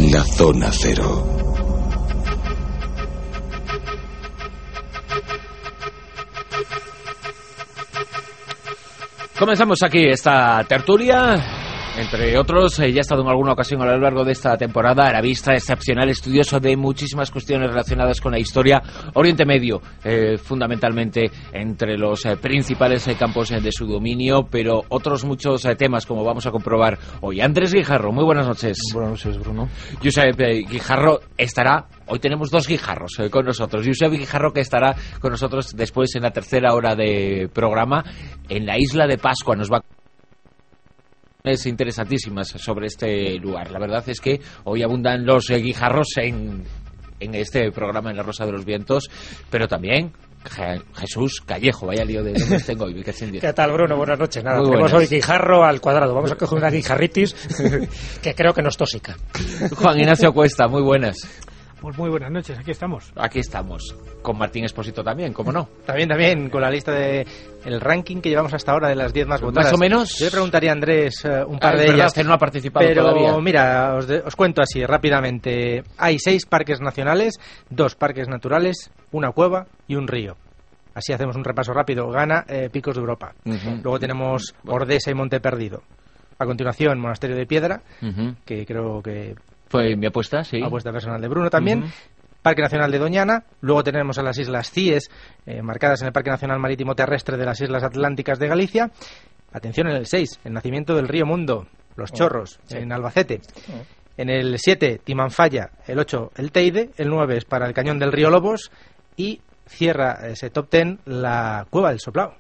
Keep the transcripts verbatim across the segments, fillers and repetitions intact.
La Zona Cero. Comenzamos aquí esta tertulia. Entre otros, eh, ya ha estado en alguna ocasión a lo largo de esta temporada arabista, excepcional, estudioso de muchísimas cuestiones relacionadas con la historia Oriente Medio, eh, fundamentalmente entre los eh, principales eh, campos eh, de su dominio, pero otros muchos eh, temas, como vamos a comprobar hoy. Andrés Guijarro, muy buenas noches. Buenas noches, Bruno. Josep eh, Guijarro estará, hoy tenemos dos Guijarros eh, con nosotros. Josep Guijarro, que estará con nosotros después en la tercera hora de programa en la isla de Pascua. Nos va a es interesantísimas sobre este lugar. La verdad es que hoy abundan los eh, guijarros en, en este programa en La Rosa de los Vientos, pero también Je- Jesús Callejo, vaya lío de nombres tengo hoy. ¿Qué tal, Bruno? Buenas noches. Nada, Muy tenemos buenas. hoy guijarro al cuadrado. Vamos a coger una guijarritis que creo que no es tóxica. Juan Ignacio Cuesta, muy buenas. Pues muy buenas noches, aquí estamos. Aquí estamos, con Martín Expósito también, ¿cómo no? También, también, con la lista de el ranking que llevamos hasta ahora de las diez más votadas. Más o menos. Yo le preguntaría a Andrés uh, un par Ah, de es verdad, ellas. que no ha participado pero todavía. mira, os, de- os cuento así rápidamente. Hay seis parques nacionales, dos parques naturales, una cueva y un río. Así hacemos un repaso rápido. Gana eh, Picos de Europa. Uh-huh. Luego tenemos Ordesa y Monte Perdido. A continuación, Monasterio de Piedra, Uh-huh. que creo que Fue mi apuesta, sí. apuesta personal de Bruno también. Ujú. Parque Nacional de Doñana, luego tenemos a las Islas Cíes, eh, marcadas en el Parque Nacional Marítimo Terrestre de las Islas Atlánticas de Galicia. Atención en el seis, el nacimiento del río Mundo, Los Chorros, sí. en Albacete. En el siete, Timanfaya, el ocho, el Teide, el nueve es para el Cañón del Río Lobos y cierra ese top diez la Cueva del Soplao,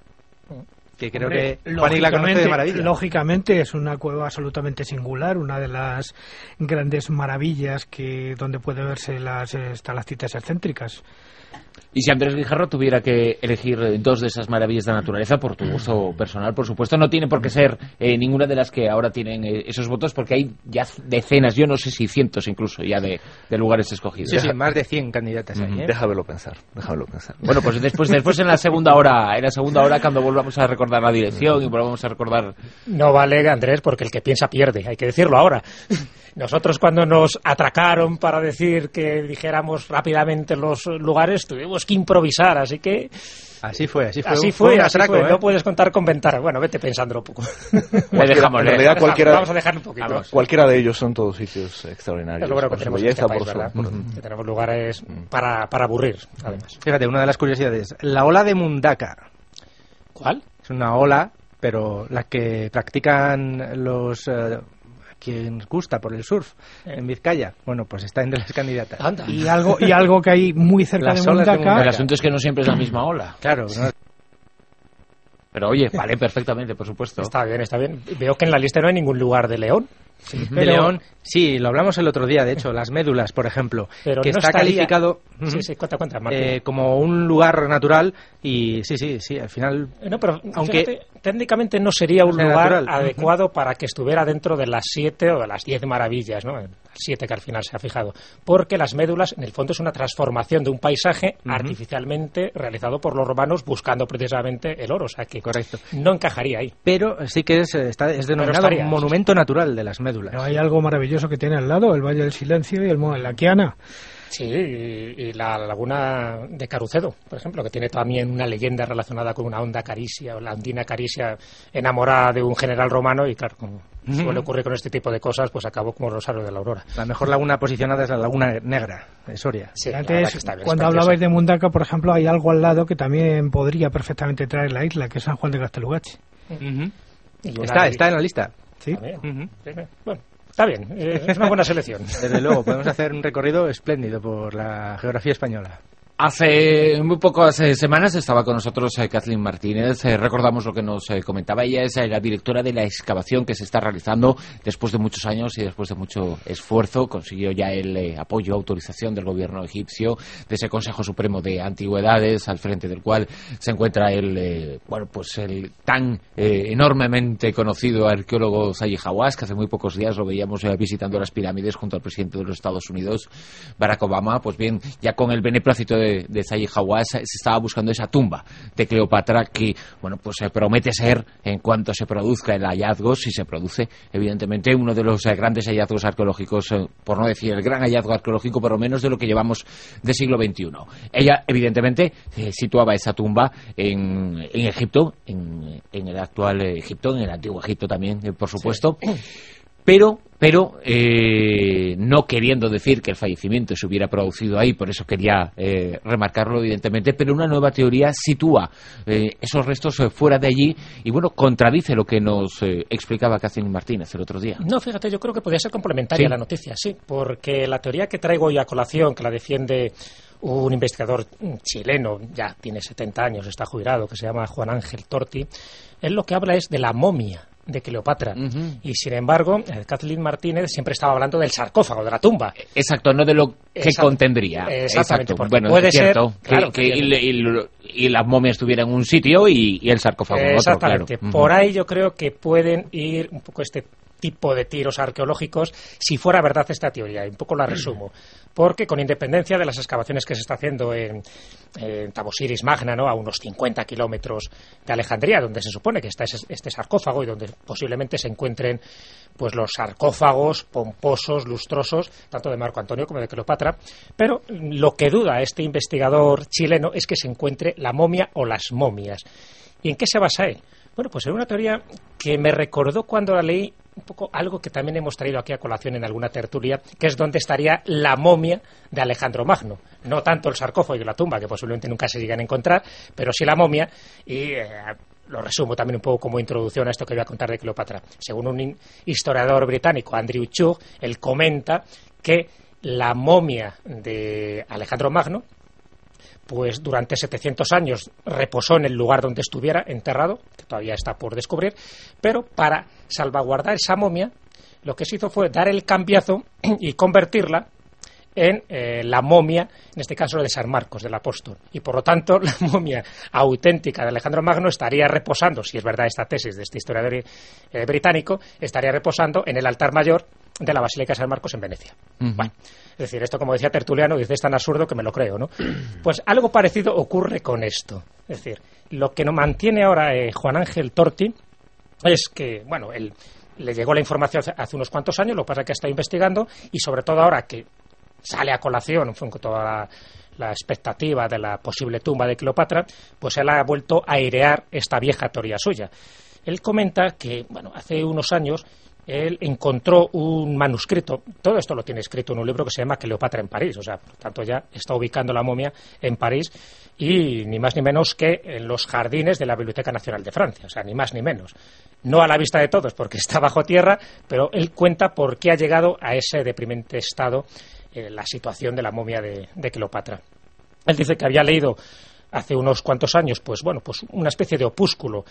que creo Hombre, que Juan y la conoce de lógicamente- maravilla. Lógicamente es una cueva absolutamente singular, una de las grandes maravillas que donde puede verse las estalactitas excéntricas. Y si Andrés Guijarro tuviera que elegir eh, dos de esas maravillas de la naturaleza, por tu gusto personal, por supuesto, no tiene por qué ser eh, ninguna de las que ahora tienen eh, esos votos, porque hay ya decenas, yo no sé si cientos incluso, ya de, de lugares escogidos. Sí, sí, más de cien candidatas ahí, ¿eh? Déjamelo pensar, déjamelo pensar. Bueno, pues después, después en la segunda hora, en la segunda hora cuando volvamos a recordar la dirección y volvamos a recordar. No vale, Andrés, porque el que piensa pierde. Hay que decirlo ahora. Nosotros cuando nos atracaron para decir que dijéramos rápidamente los lugares, tuvimos que improvisar, así que Así fue, así fue. así un- fue, un así atraco, fue. ¿eh? No puedes contar con ventaja. Bueno, vete pensándolo un poco. Le dejamos, en le- realidad cualquiera, Vamos a dejarlo un poquito. Vamos. cualquiera de ellos son todos sitios extraordinarios. Es lo bueno que por su tenemos en belleza, este país, por su- ¿verdad? por- Que tenemos lugares para, para aburrir, además. Fíjate, una de las curiosidades, la ola de Mundaka. ¿Cuál? Es una ola, pero la que practican los eh, quien gusta por el surf en Vizcaya. Bueno, pues está entre las candidatas. Anda. Y algo y algo que hay muy cerca Las de olas de Mundaka, Mundaka. El asunto es que no siempre es la misma ola. Claro, ¿no? Pero oye, vale perfectamente, por supuesto. Está bien, está bien. Veo que en la lista no hay ningún lugar de León. de Pero- León, sí, lo hablamos el otro día, de hecho, las médulas, por ejemplo, Pero que no está estaría- calificado Sí, ujú, sí, cuenta, cuenta, Martín. eh, como un lugar natural y sí, sí, sí, al final... Eh, No, pero aunque- fíjate, técnicamente no sería un sea lugar natural. adecuado para que estuviera dentro de las siete o de las diez maravillas, ¿no? Las siete que al final se ha fijado. Porque las médulas, en el fondo, es una transformación de un paisaje artificialmente realizado por los romanos buscando precisamente el oro. O sea que Correcto. no encajaría ahí. Pero sí que es, eh, está, es denominado estaría, monumento natural de las médulas. pero hay algo maravilloso que tiene al lado, el Valle del Silencio y el Monte de la Quiana. Sí, y, y la laguna de Carucedo, por ejemplo, que tiene también una leyenda relacionada con una honda caricia, o la andina caricia enamorada de un general romano, y claro, como suele ocurrir con este tipo de cosas, pues acabó como Rosario de la Aurora. La mejor laguna posicionada es la Laguna Negra, de Soria. Sí, la Antes, verdad que está bien, es cuando precioso. hablabais de Mundaka, por ejemplo, hay algo al lado que también podría perfectamente traer la isla, que es San Juan de Castelugache. Y una Está, de- está en la lista. ¿Sí? También. Ujú. Sí, sí. Bueno, está bien, eh, es una buena selección. Desde luego, podemos hacer un recorrido espléndido por la geografía española. Hace muy pocas eh, semanas estaba con nosotros eh, Kathleen Martínez. Eh, recordamos lo que nos eh, comentaba. Ella es eh, la directora de la excavación que se está realizando después de muchos años y después de mucho esfuerzo. Consiguió ya el eh, apoyo, autorización del gobierno egipcio, de ese Consejo Supremo de Antigüedades, al frente del cual se encuentra el, eh, bueno, pues el tan eh, enormemente conocido arqueólogo Zahi Hawass, que hace muy pocos días lo veíamos eh, visitando las pirámides junto al presidente de los Estados Unidos, Barack Obama. Pues bien, ya con el beneplácito de eh, de Zahi Hawass se estaba buscando esa tumba de Cleopatra que, bueno, pues eh, promete ser, en cuanto se produzca el hallazgo, si se produce, evidentemente, uno de los eh, grandes hallazgos arqueológicos, eh, por no decir el gran hallazgo arqueológico, por lo menos de lo que llevamos de siglo veintiuno. Ella, evidentemente, eh, situaba esa tumba en, en Egipto, en, en el actual eh, Egipto, en el antiguo Egipto también, eh, por supuesto, sí. pero, pero eh, no queriendo decir que el fallecimiento se hubiera producido ahí, por eso quería eh, remarcarlo, evidentemente, pero una nueva teoría sitúa eh, esos restos eh, fuera de allí y, bueno, contradice lo que nos eh, explicaba Kathleen Martínez el otro día. No, fíjate, yo creo que podría ser complementaria ¿Sí? a la noticia, sí, porque la teoría que traigo hoy a colación, que la defiende un investigador chileno, ya tiene setenta años, está jubilado, que se llama Juan Ángel Torti, él lo que habla es de la momia de Cleopatra. Uh-huh. Y sin embargo, Kathleen Martínez siempre estaba hablando del sarcófago, de la tumba. Exacto, no de lo que Exacto. contendría. Exactamente. Exacto. Bueno, puede es cierto ser, que, claro, que y, y, y las momias estuvieran en un sitio y, y el sarcófago en otro. Exactamente. Claro. Por uh-huh. ahí yo creo que pueden ir un poco este tipo de tiros arqueológicos, si fuera verdad esta teoría, y un poco la resumo, porque con independencia de las excavaciones que se está haciendo en, en Tabosiris Magna, ¿no?, a unos cincuenta kilómetros de Alejandría, donde se supone que está ese, este sarcófago y donde posiblemente se encuentren pues los sarcófagos pomposos, lustrosos, tanto de Marco Antonio como de Cleopatra, pero lo que duda este investigador chileno es que se encuentre la momia o las momias. ¿Y en qué se basa él? Bueno, pues en una teoría que me recordó cuando la leí un poco algo que también hemos traído aquí a colación en alguna tertulia, que es donde estaría la momia de Alejandro Magno. No tanto el sarcófago y la tumba, que posiblemente nunca se llegan a encontrar, pero sí la momia, y eh, lo resumo también un poco como introducción a esto que voy a contar de Cleopatra. Según un historiador británico, Andrew Chug, él comenta que la momia de Alejandro Magno, pues durante setecientos años reposó en el lugar donde estuviera enterrado, que todavía está por descubrir, pero para salvaguardar esa momia, lo que se hizo fue dar el cambiazo y convertirla en eh, la momia, en este caso de San Marcos, del apóstol. Y por lo tanto, la momia auténtica de Alejandro Magno estaría reposando, si es verdad esta tesis de este historiador eh, británico, estaría reposando en el altar mayor de la Basílica de San Marcos en Venecia. Uh-huh. Bueno, es decir, esto, como decía Tertuliano, dice, es tan absurdo que me lo creo, ¿no? Pues algo parecido ocurre con esto. Es decir, lo que nos mantiene ahora eh, Juan Ángel Torti es que, bueno, él le llegó la información hace, hace unos cuantos años, lo que pasa es que está investigando, y sobre todo ahora que sale a colación con toda la, la expectativa de la posible tumba de Cleopatra, pues él ha vuelto a airear esta vieja teoría suya. Él comenta que, bueno, hace unos años él encontró un manuscrito, todo esto lo tiene escrito en un libro que se llama Cleopatra en París, o sea, por tanto ya está ubicando la momia en París y ni más ni menos que en los jardines de la Biblioteca Nacional de Francia, o sea, ni más ni menos. No a la vista de todos porque está bajo tierra, pero él cuenta por qué ha llegado a ese deprimente estado eh, la situación de la momia de, de Cleopatra. Él dice que había leído hace unos cuantos años, pues bueno, pues una especie de opúsculo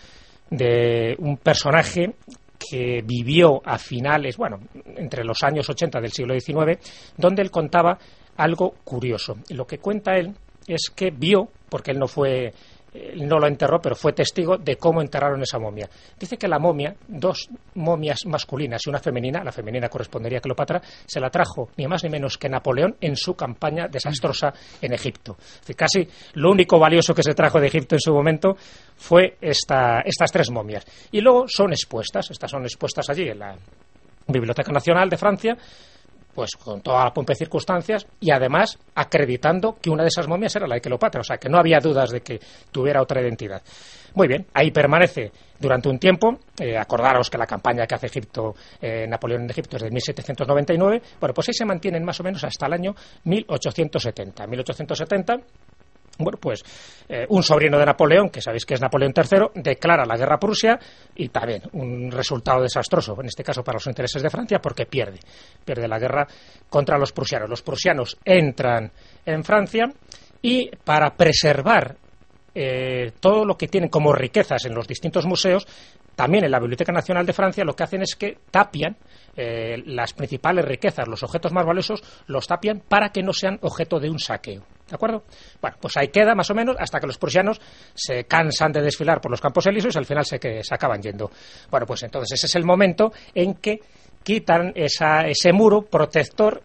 de un personaje que vivió a finales, bueno, entre los años ochenta del siglo diecinueve, donde él contaba algo curioso. Y lo que cuenta él es que vio, porque él no fue, él no lo enterró, pero fue testigo de cómo enterraron esa momia. Dice que la momia, dos momias masculinas y una femenina, la femenina correspondería a Cleopatra, se la trajo ni más ni menos que Napoleón en su campaña desastrosa en Egipto. Es decir, casi lo único valioso que se trajo de Egipto en su momento fue esta, estas tres momias. Y luego son expuestas, estas son expuestas allí en la Biblioteca Nacional de Francia, pues con toda la pompa y circunstancias, y además acreditando que una de esas momias era la de Cleopatra, o sea que no había dudas de que tuviera otra identidad. Muy bien, ahí permanece durante un tiempo. Eh, acordaros que la campaña que hace Egipto, eh, Napoleón en Egipto, es de mil setecientos noventa y nueve. Bueno, pues ahí se mantienen más o menos hasta el año mil ochocientos setenta. mil ochocientos setenta, bueno, pues eh, un sobrino de Napoleón, que sabéis que es Napoleón tercero, declara la guerra a Prusia, y también un resultado desastroso, en este caso para los intereses de Francia, porque pierde, pierde la guerra contra los prusianos. Los prusianos entran en Francia y para preservar eh, todo lo que tienen como riquezas en los distintos museos, también en la Biblioteca Nacional de Francia lo que hacen es que tapian eh, las principales riquezas, los objetos más valiosos, los tapian para que no sean objeto de un saqueo. ¿De acuerdo? Bueno, pues ahí queda más o menos hasta que los prusianos se cansan de desfilar por los Campos Elíseos y al final se, que, se acaban yendo. Bueno, pues entonces ese es el momento en que quitan esa, ese muro protector y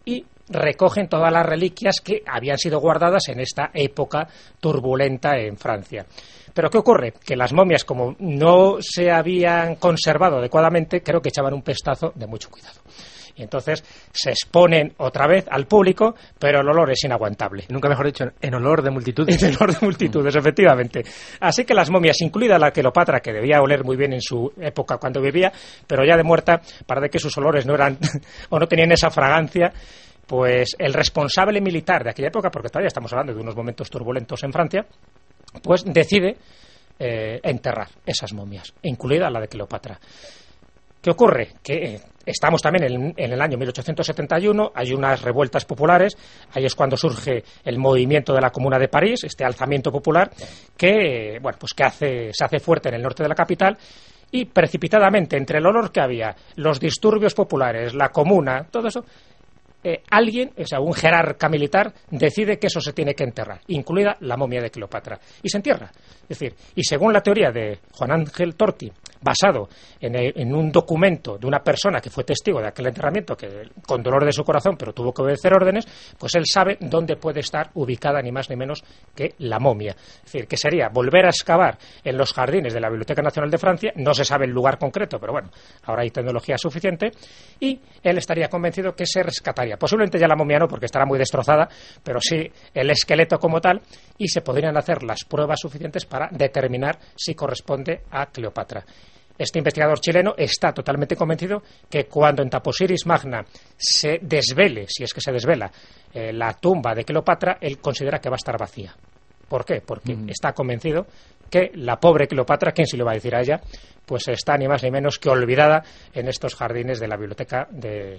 recogen todas las reliquias que habían sido guardadas en esta época turbulenta en Francia. Pero ¿qué ocurre? Que las momias, como no se habían conservado adecuadamente, creo que echaban un pestazo de mucho cuidado. Y entonces se exponen otra vez al público, pero el olor es inaguantable. Nunca mejor dicho, en olor de multitudes. En olor de multitudes, efectivamente. Así que las momias, incluida la Cleopatra, que debía oler muy bien en su época cuando vivía, pero ya de muerta, para que sus olores no eran o no tenían esa fragancia, pues el responsable militar de aquella época, porque todavía estamos hablando de unos momentos turbulentos en Francia, pues decide eh, enterrar esas momias, incluida la de Cleopatra. ¿Qué ocurre? Que estamos también en, en el año mil ochocientos setenta y uno, hay unas revueltas populares, ahí es cuando surge el movimiento de la Comuna de París, este alzamiento popular, que, bueno, pues que hace, se hace fuerte en el norte de la capital, y precipitadamente, entre el olor que había, los disturbios populares, la Comuna, todo eso, eh, alguien, o sea, un jerarca militar, decide que eso se tiene que enterrar, incluida la momia de Cleopatra, y se entierra. Es decir, y según la teoría de Juan Ángel Torti, basado en, el, en un documento de una persona que fue testigo de aquel enterramiento, que con dolor de su corazón, pero tuvo que obedecer órdenes, pues él sabe dónde puede estar ubicada ni más ni menos que la momia. Es decir, que sería volver a excavar en los jardines de la Biblioteca Nacional de Francia, no se sabe el lugar concreto, pero bueno, ahora hay tecnología suficiente, y él estaría convencido que se rescataría. Posiblemente ya la momia no, porque estará muy destrozada, pero sí el esqueleto como tal, y se podrían hacer las pruebas suficientes para determinar si corresponde a Cleopatra. Este investigador chileno está totalmente convencido que cuando en Taposiris Magna se desvele, si es que se desvela, eh, la tumba de Cleopatra, él considera que va a estar vacía. ¿Por qué? Porque mm. está convencido que la pobre Cleopatra, ¿quién se lo va a decir a ella?, pues está ni más ni menos que olvidada en estos jardines de la Biblioteca de,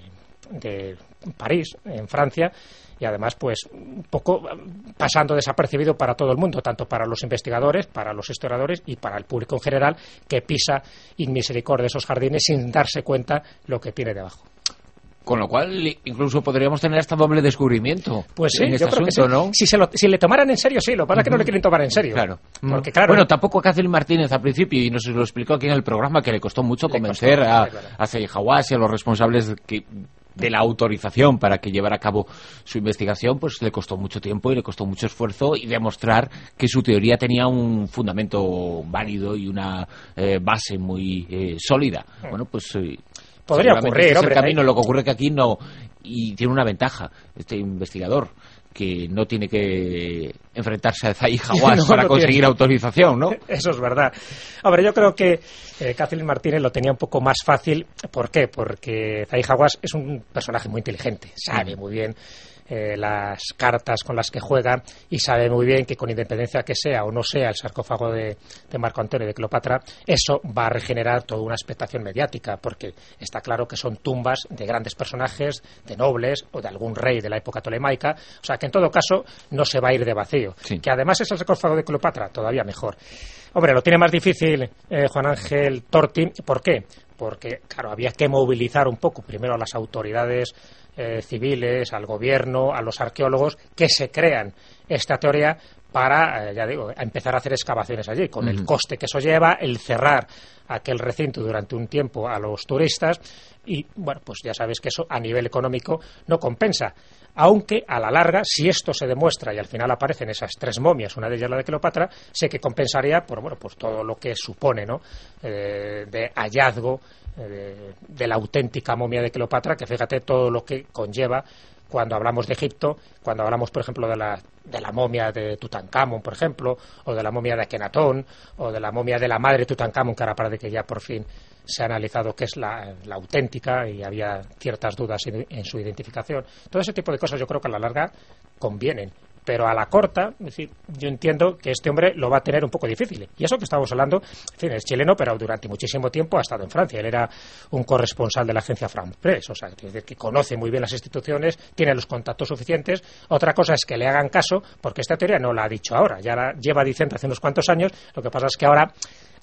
de París, en Francia, y además pues un poco pasando desapercibido para todo el mundo, tanto para los investigadores, para los historiadores y para el público en general, que pisa in misericordia esos jardines sin darse cuenta lo que tiene debajo. Con lo cual, incluso podríamos tener hasta doble descubrimiento. Pues sí, en este yo creo asunto, que sí. ¿no? Si, se lo, si le tomaran en serio, sí. Lo que pasa es que no le quieren tomar en serio. Claro. Porque, claro. Bueno, tampoco a Kathleen Martínez al principio, y nos lo explicó aquí en el programa, que le costó mucho le convencer costó, a, claro. a Zahi Hawass y a los responsables que, de la autorización para que llevara a cabo su investigación, pues le costó mucho tiempo y le costó mucho esfuerzo y demostrar que su teoría tenía un fundamento válido y una eh, base muy eh, sólida. Hmm. Bueno, pues... Eh, podría ocurrir, este hombre. Es el camino, lo que ocurre que aquí no, y tiene una ventaja este investigador, que no tiene que enfrentarse a Zahi Hawass no, para no conseguir tiene. autorización, ¿no? Eso es verdad. Hombre, yo creo que eh, Kathleen Martínez lo tenía un poco más fácil. ¿Por qué? Porque Zahi Hawass es un personaje muy inteligente, sabe muy bien Eh, las cartas con las que juega y sabe muy bien que con independencia que sea o no sea el sarcófago de, de Marco Antonio de Cleopatra, eso va a regenerar toda una expectación mediática, porque está claro que son tumbas de grandes personajes, de nobles o de algún rey de la época tolemaica, o sea que en todo caso no se va a ir de vacío. Sí. Que además es el sarcófago de Cleopatra, todavía mejor. Hombre, lo tiene más difícil eh, Juan Ángel Torti. ¿Por qué? Porque, claro, había que movilizar un poco primero a las autoridades eh, civiles, al gobierno, a los arqueólogos, que se crean esta teoría para, eh, ya digo, a empezar a hacer excavaciones allí, con uh-huh. el coste que eso lleva, el cerrar aquel recinto durante un tiempo a los turistas, y, bueno, pues ya sabes que eso a nivel económico no compensa. Aunque a la larga, si esto se demuestra y al final aparecen esas tres momias, una de ellas la de Cleopatra, sé que compensaría por bueno pues todo lo que supone, ¿no? Eh, de hallazgo eh, de, de la auténtica momia de Cleopatra, que fíjate todo lo que conlleva cuando hablamos de Egipto, cuando hablamos, por ejemplo, de la, de la momia de Tutankamón, por ejemplo, o de la momia de Akenatón, o de la momia de la madre de Tutankamón, que ahora parece que ya por fin se ha analizado que es la, la auténtica y había ciertas dudas en, en su identificación. Todo ese tipo de cosas yo creo que a la larga convienen. Pero a la corta, es decir, yo entiendo que este hombre lo va a tener un poco difícil. Y eso que estamos hablando, en fin, es chileno, pero durante muchísimo tiempo ha estado en Francia. Él era un corresponsal de la agencia France Press, o sea, es decir, que conoce muy bien las instituciones, tiene los contactos suficientes. Otra cosa es que le hagan caso, porque esta teoría no la ha dicho ahora, ya la lleva diciendo hace unos cuantos años. Lo que pasa es que ahora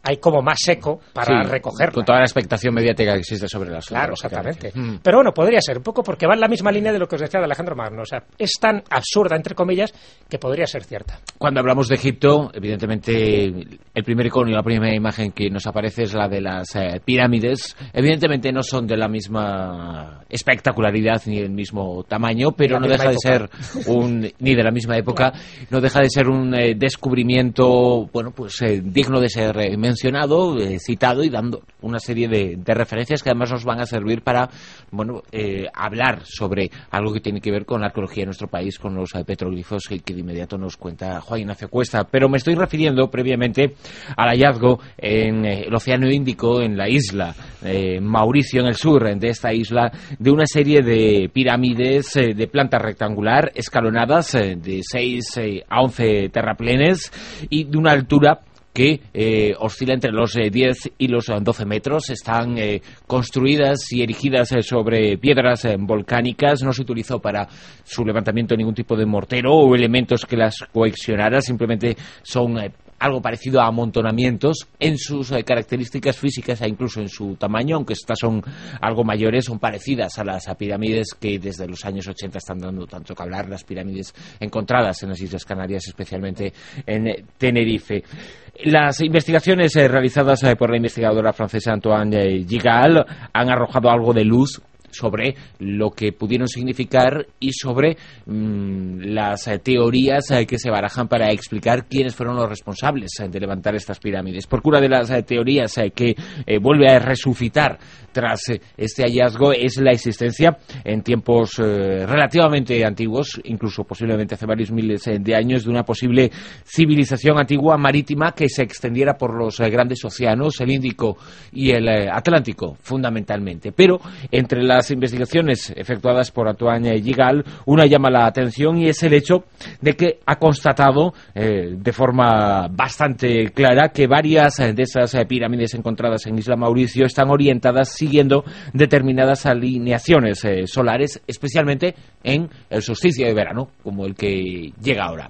hay como más eco para sí, recogerla. Con toda la expectación mediática que existe sobre el asunto. Claro, exactamente. Mm. Pero bueno, podría ser un poco porque va en la misma línea de lo que os decía de Alejandro Magno. O sea, es tan absurda, entre comillas, que podría ser cierta. Cuando hablamos de Egipto, evidentemente el primer icono y la primera imagen que nos aparece es la de las eh, pirámides. Evidentemente no son de la misma espectacularidad ni del mismo tamaño, pero no deja época. de ser un ni de la misma época, no deja de ser un eh, descubrimiento, bueno, pues eh, digno de ser eh, mencionado, eh, citado y dando una serie de, de referencias que además nos van a servir para, bueno, eh, hablar sobre algo que tiene que ver con la arqueología de nuestro país, con los eh, petroglifos que, que de inmediato nos cuenta Juan Ignacio Cuesta. Pero me estoy refiriendo previamente al hallazgo en eh, el Océano Índico, en la isla eh, Mauricio, en el sur de esta isla, de una serie de pirámides eh, de planta rectangular, escalonadas eh, de seis eh, a once terraplenes y de una altura que eh, oscila entre los eh, diez y los doce metros. Están eh, construidas y erigidas eh, sobre piedras eh, volcánicas. No se utilizó para su levantamiento ningún tipo de mortero o elementos que las cohesionara. Simplemente son eh, algo parecido a amontonamientos en sus eh, características físicas e incluso en su tamaño, aunque estas son algo mayores, son parecidas a las a pirámides que desde los años ochenta están dando tanto que hablar, las pirámides encontradas en las Islas Canarias, especialmente en eh, Tenerife. Las investigaciones eh, realizadas eh, por la investigadora francesa Antoine eh, Gigal han arrojado algo de luz sobre lo que pudieron significar y sobre mmm, las eh, teorías eh, que se barajan para explicar quiénes fueron los responsables eh, de levantar estas pirámides. Porque una de las eh, teorías eh, que eh, vuelve a resucitar tras eh, este hallazgo es la existencia en tiempos eh, relativamente antiguos, incluso posiblemente hace varios miles eh, de años, de una posible civilización antigua marítima que se extendiera por los eh, grandes océanos, el Índico y el eh, Atlántico, fundamentalmente. Pero entre las investigaciones efectuadas por Antoine Gigal, una llama la atención y es el hecho de que ha constatado eh, de forma bastante clara que varias eh, de esas eh, pirámides encontradas en Isla Mauricio están orientadas siguiendo determinadas alineaciones eh, solares, especialmente en el solsticio de verano, como el que llega ahora.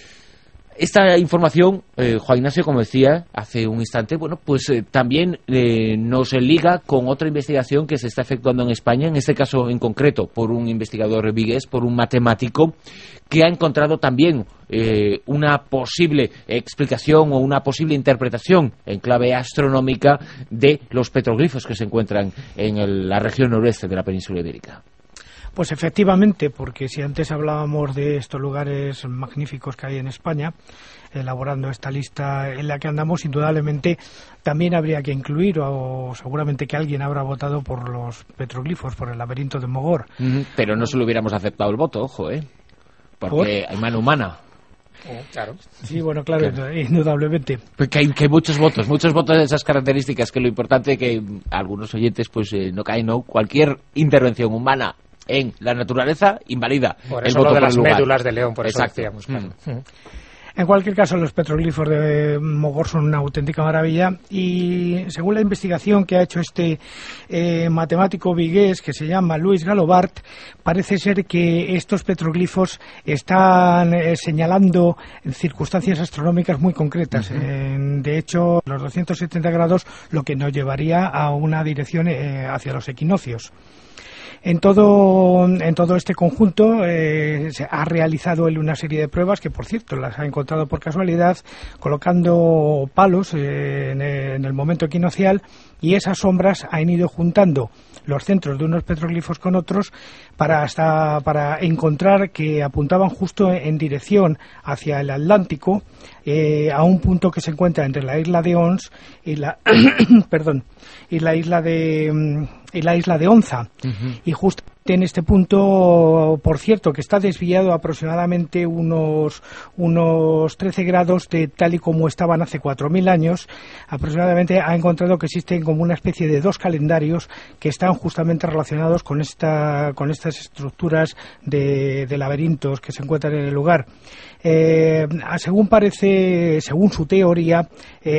Esta información, eh, Juan Ignacio, como decía hace un instante, bueno, pues eh, también eh, nos liga con otra investigación que se está efectuando en España, en este caso en concreto por un investigador vigués, por un matemático, que ha encontrado también eh, una posible explicación o una posible interpretación en clave astronómica de los petroglifos que se encuentran en el, la región noroeste de la península ibérica. Pues efectivamente, porque si antes hablábamos de estos lugares magníficos que hay en España, elaborando esta lista en la que andamos, indudablemente también habría que incluir, o seguramente que alguien habrá votado por los petroglifos, por el laberinto de Mogor. Mm, pero no se lo hubiéramos aceptado el voto, ojo, ¿eh? Porque ¿Por? hay mano humana. Oh, claro. Sí, bueno, claro, claro. indudablemente. Porque hay, que hay muchos votos, muchos votos de esas características, que lo importante es que algunos oyentes pues eh, no caen, ¿no? Cualquier intervención humana en la naturaleza invalida por el eso voto lo de por las el lugar. médulas de león, por Exacto. eso decíamos. Claro. Mm. En cualquier caso, los petroglifos de Mogor son una auténtica maravilla y según la investigación que ha hecho este eh, matemático vigués que se llama Luis Galobart, parece ser que estos petroglifos están eh, señalando circunstancias astronómicas muy concretas. Uh-huh. Eh, de hecho, los doscientos setenta grados lo que nos llevaría a una dirección eh, hacia los equinoccios. En todo, en todo este conjunto eh, se ha realizado él una serie de pruebas que, por cierto, las ha encontrado por casualidad colocando palos eh, en, en el momento equinoccial, y esas sombras han ido juntando los centros de unos petroglifos con otros para hasta para encontrar que apuntaban justo en dirección hacia el Atlántico, eh, a un punto que se encuentra entre la isla de Ons y la perdón y la isla de y la isla de Onza. Uh-huh. Y justo en este punto, por cierto, que está desviado aproximadamente unos unos trece grados de tal y como estaban hace cuatro mil años, aproximadamente, ha encontrado que existen como una especie de dos calendarios que están justamente relacionados con esta con estas estructuras de, de laberintos que se encuentran en el lugar. Eh, según parece, según su teoría,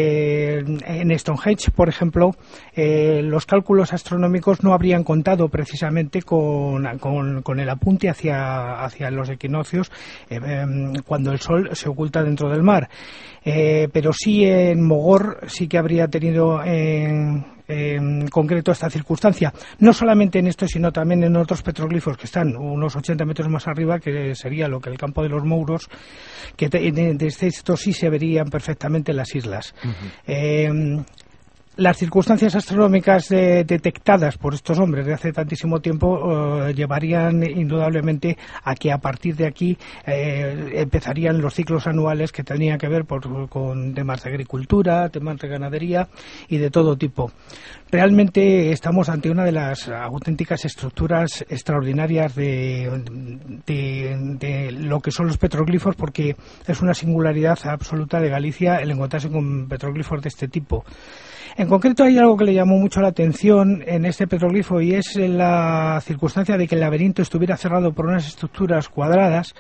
eh, en Stonehenge, por ejemplo, eh, los cálculos astronómicos no habrían contado precisamente con con, con, con el apunte hacia, hacia los equinoccios eh, eh, cuando el sol se oculta dentro del mar. Eh, pero sí en Mogor sí que habría tenido en, en concreto esta circunstancia, no solamente en esto sino también en otros petroglifos que están unos ochenta metros más arriba, que sería lo que el campo de los Mouros, que desde esto sí se verían perfectamente las islas. Uh-huh. eh, Las circunstancias astronómicas de, detectadas por estos hombres de hace tantísimo tiempo eh, llevarían indudablemente a que a partir de aquí eh, empezarían los ciclos anuales que tenían que ver por, con temas de agricultura, temas de ganadería y de todo tipo. Realmente estamos ante una de las auténticas estructuras extraordinarias de, de, de lo que son los petroglifos, porque es una singularidad absoluta de Galicia el encontrarse con petroglifos de este tipo. En concreto hay algo que le llamó mucho la atención en este petroglifo y es la circunstancia de que el laberinto estuviera cerrado por unas estructuras cuadradas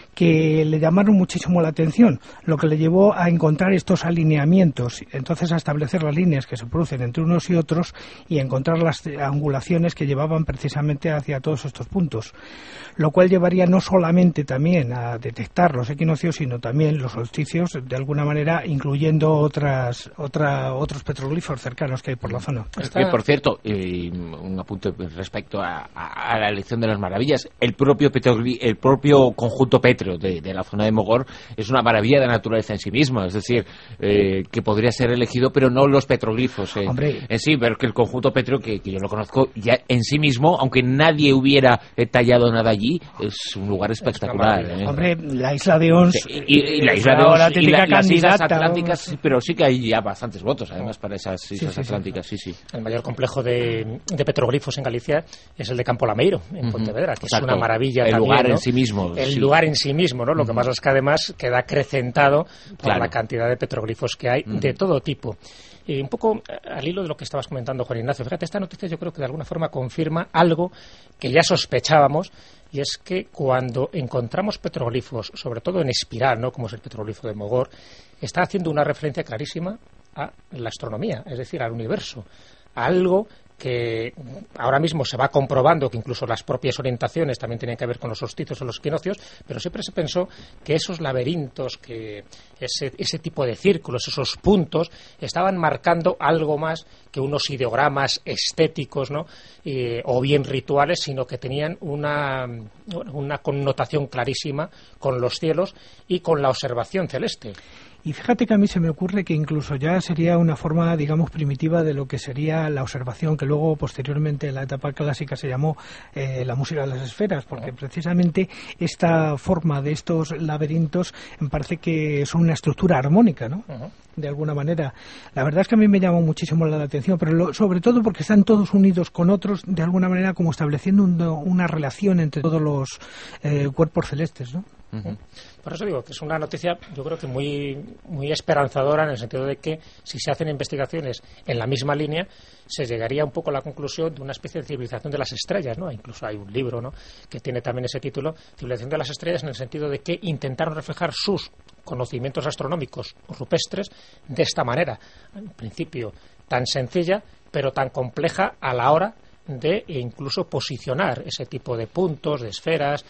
que le llamaron muchísimo la atención, lo que le llevó a encontrar estos alineamientos, entonces a establecer las líneas que se producen entre unos y otros y a encontrar las angulaciones que llevaban precisamente hacia todos estos puntos, lo cual llevaría no solamente también a detectar los equinoccios, sino también los solsticios, de alguna manera incluyendo otras otra, otros petroglifos cercanos que hay por la zona. Está... Eh, por cierto, eh, un apunte respecto a, a, a la elección de las maravillas, el propio petrogli- el propio conjunto Petro De, de la zona de Mogor es una maravilla de naturaleza en sí misma, es decir, eh, que podría ser elegido, pero no los petroglifos eh, en sí, pero que el conjunto pétreo, que, que yo lo conozco ya en sí mismo, aunque nadie hubiera eh, tallado nada allí, es un lugar espectacular. Eh. Hombre, la isla de Ons, sí, y, y la isla de Ons y la, las islas atlánticas, sí, pero sí que hay ya bastantes votos, además, para esas islas sí, sí, atlánticas, sí, sí. El mayor complejo de, de petroglifos en Galicia es el de Campo Lameiro, en uh-huh. Pontevedra, que Exacto. es una maravilla el también, lugar ¿no? en sí mismo. El sí. lugar en sí mismo, ¿no? Lo que uh-huh. pasa es que además queda acrecentado por claro. la cantidad de petroglifos que hay uh-huh. de todo tipo. Y un poco al hilo de lo que estabas comentando, Juan Ignacio, fíjate, esta noticia yo creo que de alguna forma confirma algo que ya sospechábamos, y es que cuando encontramos petroglifos, sobre todo en espiral, ¿no? Como es el petroglifo de Mogor, está haciendo una referencia clarísima a la astronomía, es decir, al universo, a algo que ahora mismo se va comprobando que incluso las propias orientaciones también tienen que ver con los solsticios o los equinoccios, pero siempre se pensó que esos laberintos, que ese, ese tipo de círculos, esos puntos, estaban marcando algo más que unos ideogramas estéticos, ¿no? Eh, o bien rituales, sino que tenían una, una connotación clarísima con los cielos y con la observación celeste. Y fíjate que a mí se me ocurre que incluso ya sería una forma, digamos, primitiva de lo que sería la observación, que luego, posteriormente, en la etapa clásica se llamó eh, la música de las esferas, porque precisamente esta forma de estos laberintos me parece que son una estructura armónica, ¿no? Uh-huh. De alguna manera. La verdad es que a mí me llamó muchísimo la atención, pero lo, sobre todo porque están todos unidos con otros, de alguna manera como estableciendo un, una relación entre todos los eh, cuerpos celestes, ¿no? Uh-huh. Por eso digo que es una noticia, yo creo que muy muy esperanzadora, en el sentido de que si se hacen investigaciones en la misma línea, se llegaría un poco a la conclusión de una especie de civilización de las estrellas, ¿no? Incluso hay un libro, ¿no?, que tiene también ese título, Civilización de las Estrellas, en el sentido de que intentaron reflejar sus conocimientos astronómicos rupestres de esta manera, en principio tan sencilla, pero tan compleja a la hora de incluso posicionar ese tipo de puntos, de esferas,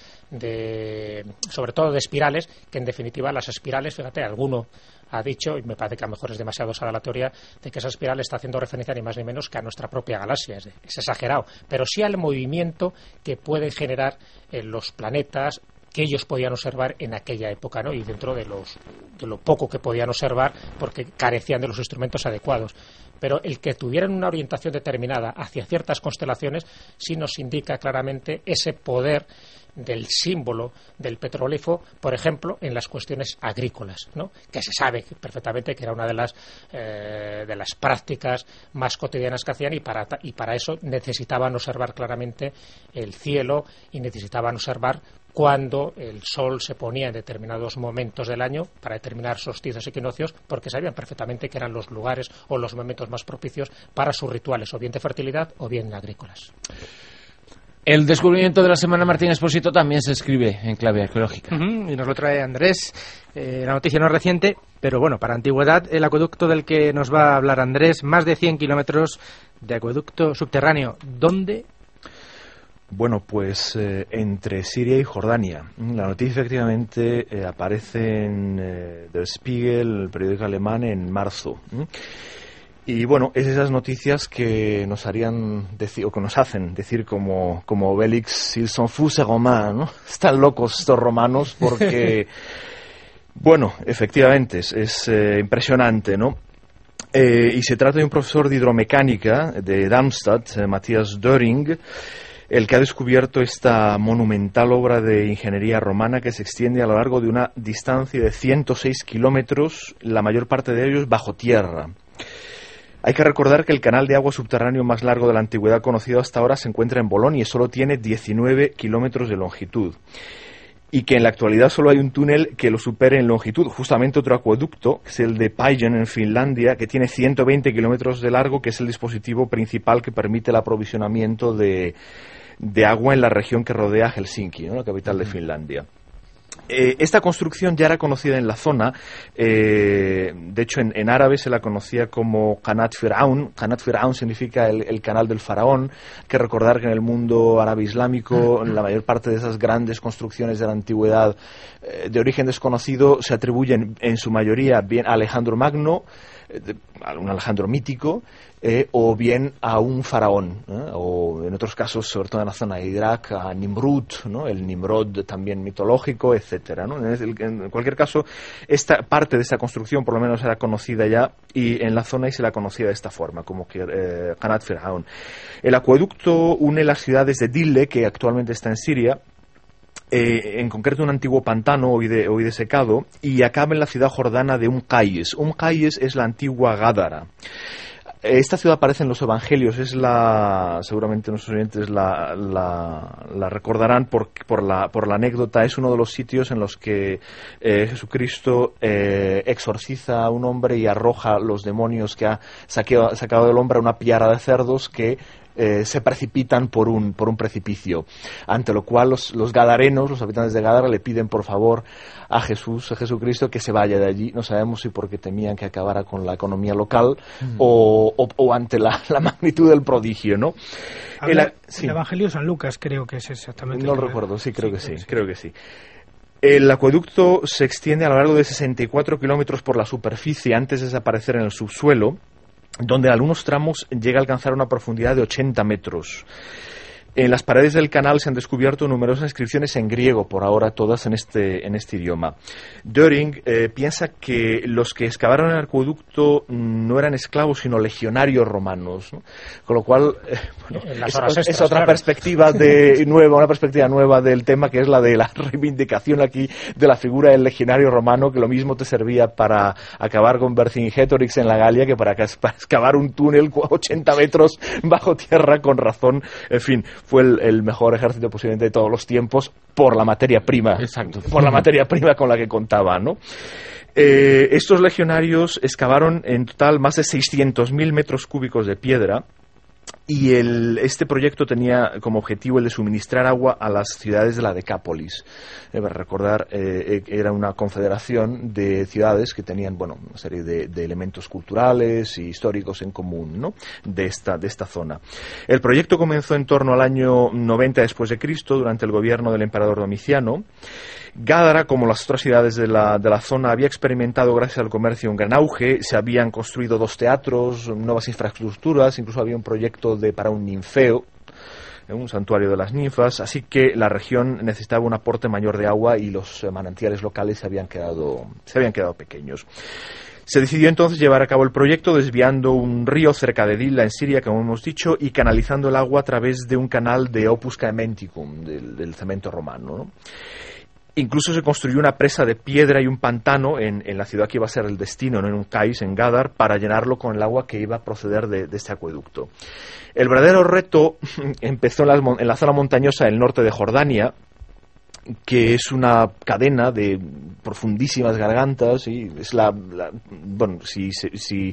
de sobre todo de espirales, que en definitiva las espirales, fíjate, alguno ha dicho, y me parece que a lo mejor es demasiado osada la teoría, de que esa espiral está haciendo referencia ni más ni menos que a nuestra propia galaxia, es, es exagerado, pero sí al movimiento que pueden generar eh, los planetas, que ellos podían observar en aquella época, ¿no? Y dentro de los de lo poco que podían observar, porque carecían de los instrumentos adecuados. Pero el que tuvieran una orientación determinada hacia ciertas constelaciones sí nos indica claramente ese poder del símbolo del petroglifo, por ejemplo, en las cuestiones agrícolas, ¿no? Que se sabe perfectamente que era una de las eh, de las prácticas más cotidianas que hacían, y para y para eso necesitaban observar claramente el cielo y necesitaban observar cuando el sol se ponía en determinados momentos del año para determinar solsticios y equinoccios, porque sabían perfectamente que eran los lugares o los momentos más propicios para sus rituales, o bien de fertilidad o bien agrícolas. El descubrimiento de la semana, Martín Expósito, también se escribe en clave arqueológica. Uh-huh, y nos lo trae Andrés. Eh, la noticia no es reciente, pero bueno, para antigüedad, el acueducto del que nos va a hablar Andrés, más de cien kilómetros de acueducto subterráneo. ¿Dónde? Bueno, pues eh, entre Siria y Jordania. La noticia, efectivamente, eh, entre Siria y Jordania. La noticia, efectivamente, eh, aparece en eh, Der Spiegel, el periódico alemán, en marzo. ¿eh? Y bueno, es esas noticias que nos harían decir, o que nos hacen decir como, como Obélix, ils sont fous ces romains, ¿no? Están locos estos romanos porque, bueno, efectivamente, es, es eh, impresionante, ¿no? Eh, y se trata de un profesor de hidromecánica de Darmstadt, eh, Matthias Döring, el que ha descubierto esta monumental obra de ingeniería romana que se extiende a lo largo de una distancia de ciento seis kilómetros, la mayor parte de ellos bajo tierra. Hay que recordar que el canal de agua subterráneo más largo de la antigüedad conocido hasta ahora se encuentra en Bolonia y solo tiene diecinueve kilómetros de longitud. Y que en la actualidad solo hay un túnel que lo supere en longitud, justamente otro acueducto, que es el de Päijänne en Finlandia, que tiene ciento veinte kilómetros de largo, que es el dispositivo principal que permite el aprovisionamiento de, de agua en la región que rodea a Helsinki, ¿no?, la capital de Finlandia. Eh, esta construcción ya era conocida en la zona, eh, de hecho en, en árabe se la conocía como Qanat Fir'aun. Qanat Fir'aun significa el, el canal del faraón. Hay que recordar que en el mundo árabe islámico la mayor parte de esas grandes construcciones de la antigüedad eh, de origen desconocido se atribuyen en su mayoría bien a Alejandro Magno, eh, a un Alejandro mítico, eh, o bien a un faraón, ¿eh? O en otros casos, sobre todo en la zona de Irak, a Nimrud, ¿no?, el Nimrod también mitológico, etcétera, ¿no? En cualquier caso, esta parte de esta construcción por lo menos era conocida ya, y en la zona y se la conocía de esta forma, como que eh, Qanat Fir'aun. El acueducto une las ciudades de Dille, que actualmente está en Siria, Eh, en concreto un antiguo pantano hoy, de, hoy desecado, y acaba en la ciudad jordana de Umm Qais. Umm Qais es la antigua Gádara. Esta ciudad aparece en los evangelios, es la, seguramente nuestros oyentes la, la, la recordarán por, por, la, por la anécdota. Es uno de los sitios en los que eh, Jesucristo eh, exorciza a un hombre y arroja los demonios que ha saqueado, sacado del hombre a una piara de cerdos que Eh, se precipitan por un, por un precipicio, ante lo cual los, los gadarenos, los habitantes de Gadara, le piden por favor a Jesús, a Jesucristo, que se vaya de allí. No sabemos si porque temían que acabara con la economía local mm. o, o, o ante la, la magnitud del prodigio, ¿no? El, el, sí. el Evangelio de San Lucas creo que es exactamente. No lo recuerdo, sí, creo sí, que sí, creo que sí. El acueducto se extiende a lo largo de sesenta y cuatro kilómetros por la superficie antes de desaparecer en el subsuelo, donde en algunos tramos llega a alcanzar una profundidad de ochenta metros. En las paredes del canal se han descubierto numerosas inscripciones en griego, por ahora todas en este, en este idioma. Döring eh, piensa que los que excavaron el acueducto no eran esclavos, sino legionarios romanos, ¿no? Con lo cual, eh, bueno, es, extras, es otra claro. perspectiva de, nueva, una perspectiva nueva del tema, que es la de la reivindicación aquí de la figura del legionario romano, que lo mismo te servía para acabar con Vercingetorix en la Galia que para, para excavar un túnel ochenta metros bajo tierra, con razón, en fin. Fue el, el mejor ejército posiblemente de todos los tiempos por la materia prima. Exacto. Por la materia prima con la que contaba, ¿no? Eh, estos legionarios excavaron en total más de seiscientos mil metros cúbicos de piedra, y el, este proyecto tenía como objetivo el de suministrar agua a las ciudades de la Decápolis. Eh, para recordar, eh, era una confederación de ciudades que tenían, bueno, una serie de, de elementos culturales y históricos en común, ¿no?, de esta, de esta zona. El proyecto comenzó en torno al año noventa después de Cristo, durante el gobierno del emperador Domiciano. Gádara, como las otras ciudades de la, de la zona, había experimentado, gracias al comercio, un gran auge. Se habían construido dos teatros, nuevas infraestructuras, incluso había un proyecto de, para un ninfeo, un santuario de las ninfas, así que la región necesitaba un aporte mayor de agua y los manantiales locales se habían quedado, se habían quedado pequeños. Se decidió entonces llevar a cabo el proyecto desviando un río cerca de Dilla, en Siria, como hemos dicho, y canalizando el agua a través de un canal de Opus Caementicum, del, del cemento romano, ¿no? Incluso se construyó una presa de piedra y un pantano en, en la ciudad que iba a ser el destino, ¿no?, en un Qais, en Gadar, para llenarlo con el agua que iba a proceder de, de este acueducto. El verdadero reto empezó en la, en la zona montañosa del norte de Jordania, que es una cadena de profundísimas gargantas, y es la, la bueno, si, si, si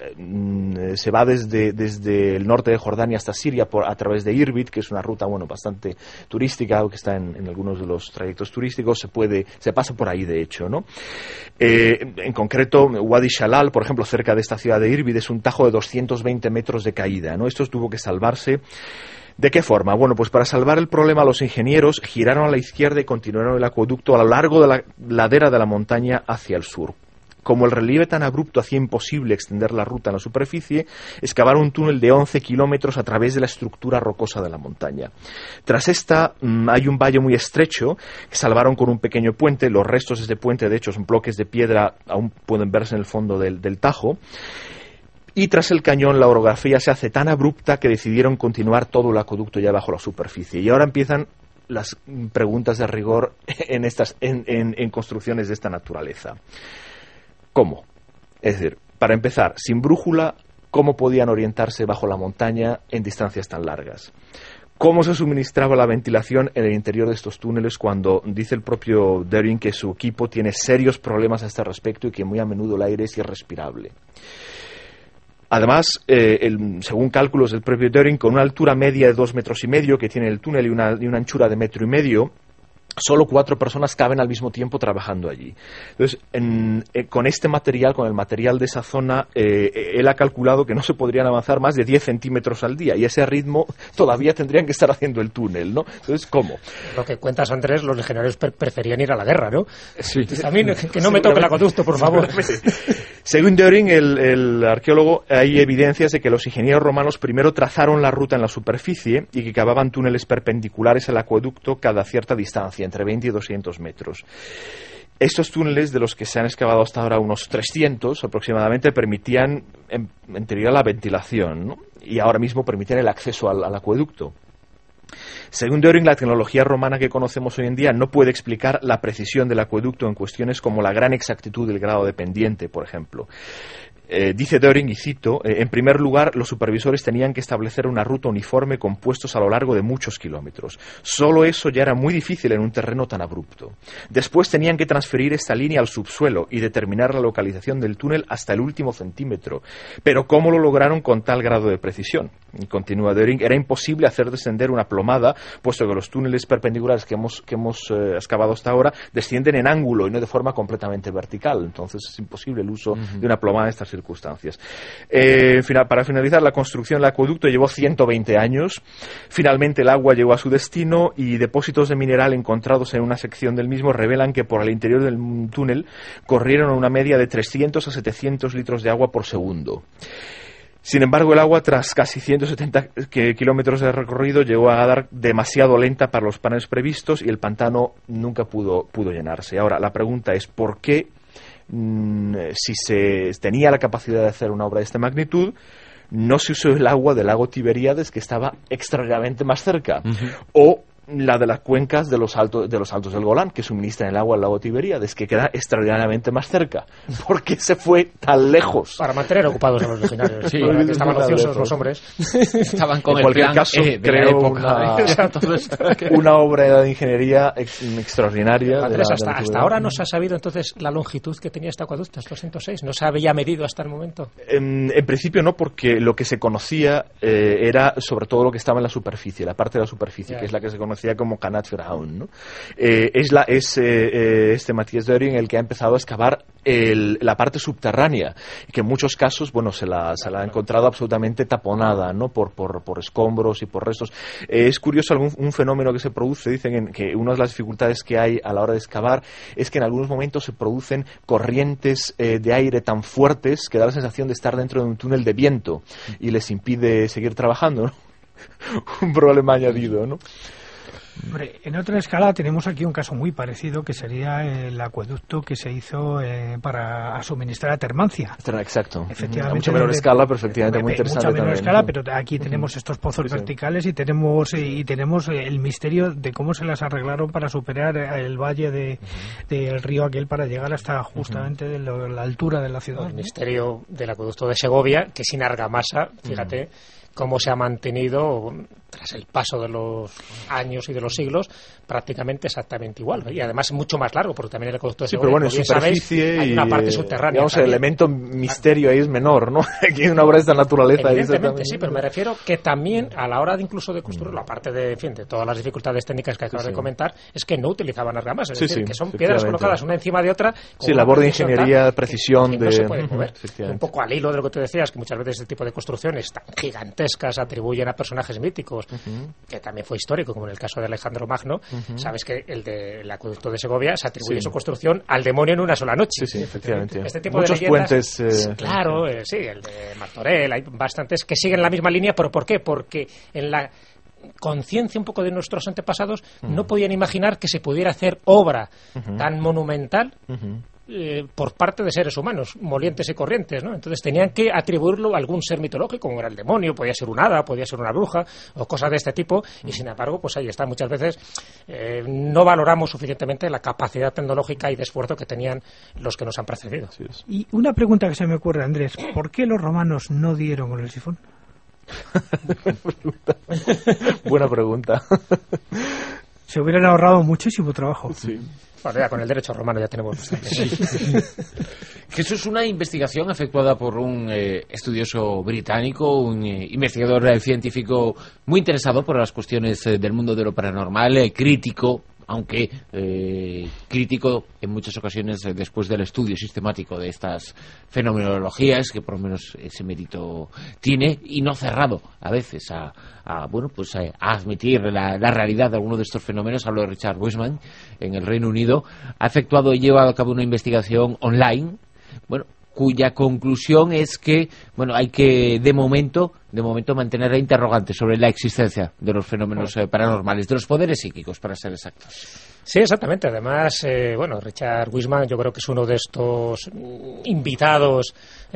se va desde, desde el norte de Jordania hasta Siria por, a través de Irbit, que es una ruta, bueno, bastante turística, que está en, en algunos de los trayectos turísticos, se puede, se pasa por ahí, de hecho, ¿no? Eh, en concreto, Wadi Shalal, por ejemplo, cerca de esta ciudad de Irbit, es un tajo de doscientos veinte metros de caída, ¿no? Esto tuvo que salvarse ¿De qué forma? Bueno, pues para salvar el problema los ingenieros giraron a la izquierda y continuaron el acueducto a lo largo de la ladera de la montaña hacia el sur. Como el relieve tan abrupto hacía imposible extender la ruta en la superficie, excavaron un túnel de once kilómetros a través de la estructura rocosa de la montaña. Tras esta mmm, hay un valle muy estrecho que salvaron con un pequeño puente. Los restos de este puente, de hecho, son bloques de piedra, aún pueden verse en el fondo del, del Tajo. Y tras el cañón la orografía se hace tan abrupta que decidieron continuar todo el acueducto ya bajo la superficie. Y ahora empiezan las preguntas de rigor en, estas, en, en, en construcciones de esta naturaleza. ¿Cómo? Es decir, para empezar, sin brújula, ¿cómo podían orientarse bajo la montaña en distancias tan largas? ¿Cómo se suministraba la ventilación en el interior de estos túneles cuando dice el propio Döring que su equipo tiene serios problemas a este respecto y que muy a menudo el aire es irrespirable? Además, eh, el, según cálculos del propio Döring, con una altura media de dos metros y medio que tiene el túnel y una, y una anchura de metro y medio, solo cuatro personas caben al mismo tiempo trabajando allí. Entonces, en, eh, con este material, con el material de esa zona, eh, él ha calculado que no se podrían avanzar más de diez centímetros al día, y ese ritmo todavía tendrían que estar haciendo el túnel, ¿no? Entonces, ¿cómo? Lo que cuentas, Andrés, los ingenieros pre preferían ir a la guerra, ¿no? Sí. A mí, que no me toque el acueducto, por favor. Según Döring, el, el arqueólogo, hay evidencias de que los ingenieros romanos primero trazaron la ruta en la superficie y que cavaban túneles perpendiculares al acueducto cada cierta distancia, entre veinte y doscientos metros. Estos túneles, de los que se han excavado hasta ahora unos trescientos aproximadamente, permitían, en, en teoría, la ventilación, ¿no? Y ahora mismo permiten el acceso al, al acueducto. Según Döring, la tecnología romana que conocemos hoy en día no puede explicar la precisión del acueducto en cuestiones como la gran exactitud del grado de pendiente, por ejemplo. Eh, dice Döring, y cito, eh, en primer lugar, los supervisores tenían que establecer una ruta uniforme con puestos a lo largo de muchos kilómetros. Solo eso ya era muy difícil en un terreno tan abrupto. Después tenían que transferir esta línea al subsuelo y determinar la localización del túnel hasta el último centímetro. Pero ¿cómo lo lograron con tal grado de precisión? Y continúa Döring, era imposible hacer descender una plomada, puesto que los túneles perpendiculares que hemos, que hemos eh, excavado hasta ahora descienden en ángulo y no de forma completamente vertical. Entonces es imposible el uso uh-huh. de una plomada en estas circunstancias. Eh, final, para finalizar, la construcción del acueducto llevó ciento veinte años. Finalmente el agua llegó a su destino y depósitos de mineral encontrados en una sección del mismo revelan que por el interior del túnel corrieron una media de trescientos a setecientos litros de agua por segundo. Sin embargo, el agua, tras casi ciento setenta kilómetros de recorrido, llegó a dar demasiado lenta para los planes previstos y el pantano nunca pudo, pudo llenarse. Ahora, la pregunta es, ¿por qué, mmm, si se tenía la capacidad de hacer una obra de esta magnitud, no se usó el agua del lago Tiberíades, que estaba extraordinariamente más cerca? Uh-huh. O la de las cuencas de los altos de los altos del Golán, que suministran el agua al lago Tiberíades, que queda extraordinariamente más cerca. ¿Por qué se fue tan lejos? Para mantener ocupados a los legionarios. Sí, que estaban ociosos los hombres. Estaban con en cualquier el plan, caso, eh, creo época, una, una obra de ingeniería ex, extraordinaria. Andrés, de la, hasta, de la hasta ahora no se ha sabido entonces la longitud que tenía este acueducto, estos ciento seis. ¿No se había medido hasta el momento? En, en principio no, porque lo que se conocía eh, era sobre todo lo que estaba en la superficie, la parte de la superficie, yeah. que es la que se conocía como Canat Verhauen, ¿no? Eh, es la, es eh, este Matthias Döring el que ha empezado a excavar el, la parte subterránea, que en muchos casos, bueno, se la, se la ha encontrado absolutamente taponada, ¿no? Por, por, por escombros y por restos. Eh, es curioso algún, un fenómeno que se produce, dicen en, que una de las dificultades que hay a la hora de excavar es que en algunos momentos se producen corrientes eh, de aire tan fuertes que da la sensación de estar dentro de un túnel de viento y les impide seguir trabajando, ¿no? Un problema añadido, ¿no? Hombre, en otra escala tenemos aquí un caso muy parecido, que sería el acueducto que se hizo eh, para suministrar a Termancia. Exacto. Efectivamente. A mucha menor de, escala, pero efectivamente de, muy interesante. Mucha menor también, escala, ¿no? pero aquí tenemos uh-huh. estos pozos sí, sí. verticales y tenemos y tenemos el misterio de cómo se las arreglaron para superar el valle de, uh-huh. del río aquel para llegar hasta justamente uh-huh. de lo, la altura de la ciudad. El ¿no? misterio del acueducto de Segovia, que sin argamasa, fíjate, uh-huh. cómo se ha mantenido tras el paso de los años y de los siglos prácticamente exactamente igual, ¿no? Y además es mucho más largo, porque también el acueducto de sí, Segovia, pero bueno, en superficie sabéis, hay una parte subterránea. Digamos, el elemento misterio ahí es menor, ¿no? Aquí hay una obra de esta naturaleza. Evidentemente, sí, pero me refiero que también a la hora de incluso de construirlo, aparte de, en fin, de todas las dificultades técnicas que acabas sí, sí. de comentar, es que no utilizaban argamasa, es sí, decir, sí, que son piedras colocadas una encima de otra. Sí, labor de ingeniería, tal, precisión que, que de... no se puede mover. Un poco al hilo de lo que tú decías, que muchas veces este tipo de construcciones tan gigantescas grotescas atribuyen a personajes míticos, uh-huh. que también fue histórico, como en el caso de Alejandro Magno, uh-huh. sabes que el del acueducto de Segovia se atribuye sí. su construcción al demonio en una sola noche. Sí, sí, efectivamente. Este tipo Muchos de leyendas, puentes. Eh, claro, eh, sí, el de Martorell, hay bastantes que siguen la misma línea, pero ¿por qué? Porque en la conciencia un poco de nuestros antepasados uh-huh. no podían imaginar que se pudiera hacer obra uh-huh. tan monumental uh-huh. eh, por parte de seres humanos, molientes y corrientes, ¿no? Entonces tenían que atribuirlo a algún ser mitológico, como era el demonio, podía ser un hada, podía ser una bruja o cosas de este tipo, y sin embargo, pues ahí está, muchas veces eh, no valoramos suficientemente la capacidad tecnológica y de esfuerzo que tenían los que nos han precedido. Y una pregunta que se me ocurre, Andrés, ¿por qué los romanos no dieron con el sifón? Buena pregunta. Se hubieran ahorrado muchísimo trabajo. Sí. Bueno, ya con el derecho romano ya tenemos. Sí. Que eso es una investigación efectuada por un eh, estudioso británico, un eh, investigador eh, científico muy interesado por las cuestiones eh, del mundo de lo paranormal, eh, crítico, aunque eh, crítico en muchas ocasiones eh, después del estudio sistemático de estas fenomenologías, que por lo menos ese mérito tiene, y no cerrado a veces a, a bueno pues a, a admitir la, la realidad de alguno de estos fenómenos. Hablo de Richard Wiseman en el Reino Unido. Ha efectuado y llevado a cabo una investigación online, bueno, cuya conclusión es que, bueno, hay que de momento, de momento mantener interrogantes sobre la existencia de los fenómenos eh, paranormales, de los poderes psíquicos, para ser exactos. Sí, exactamente. Además, eh, bueno, Richard Wiseman yo creo que es uno de estos invitados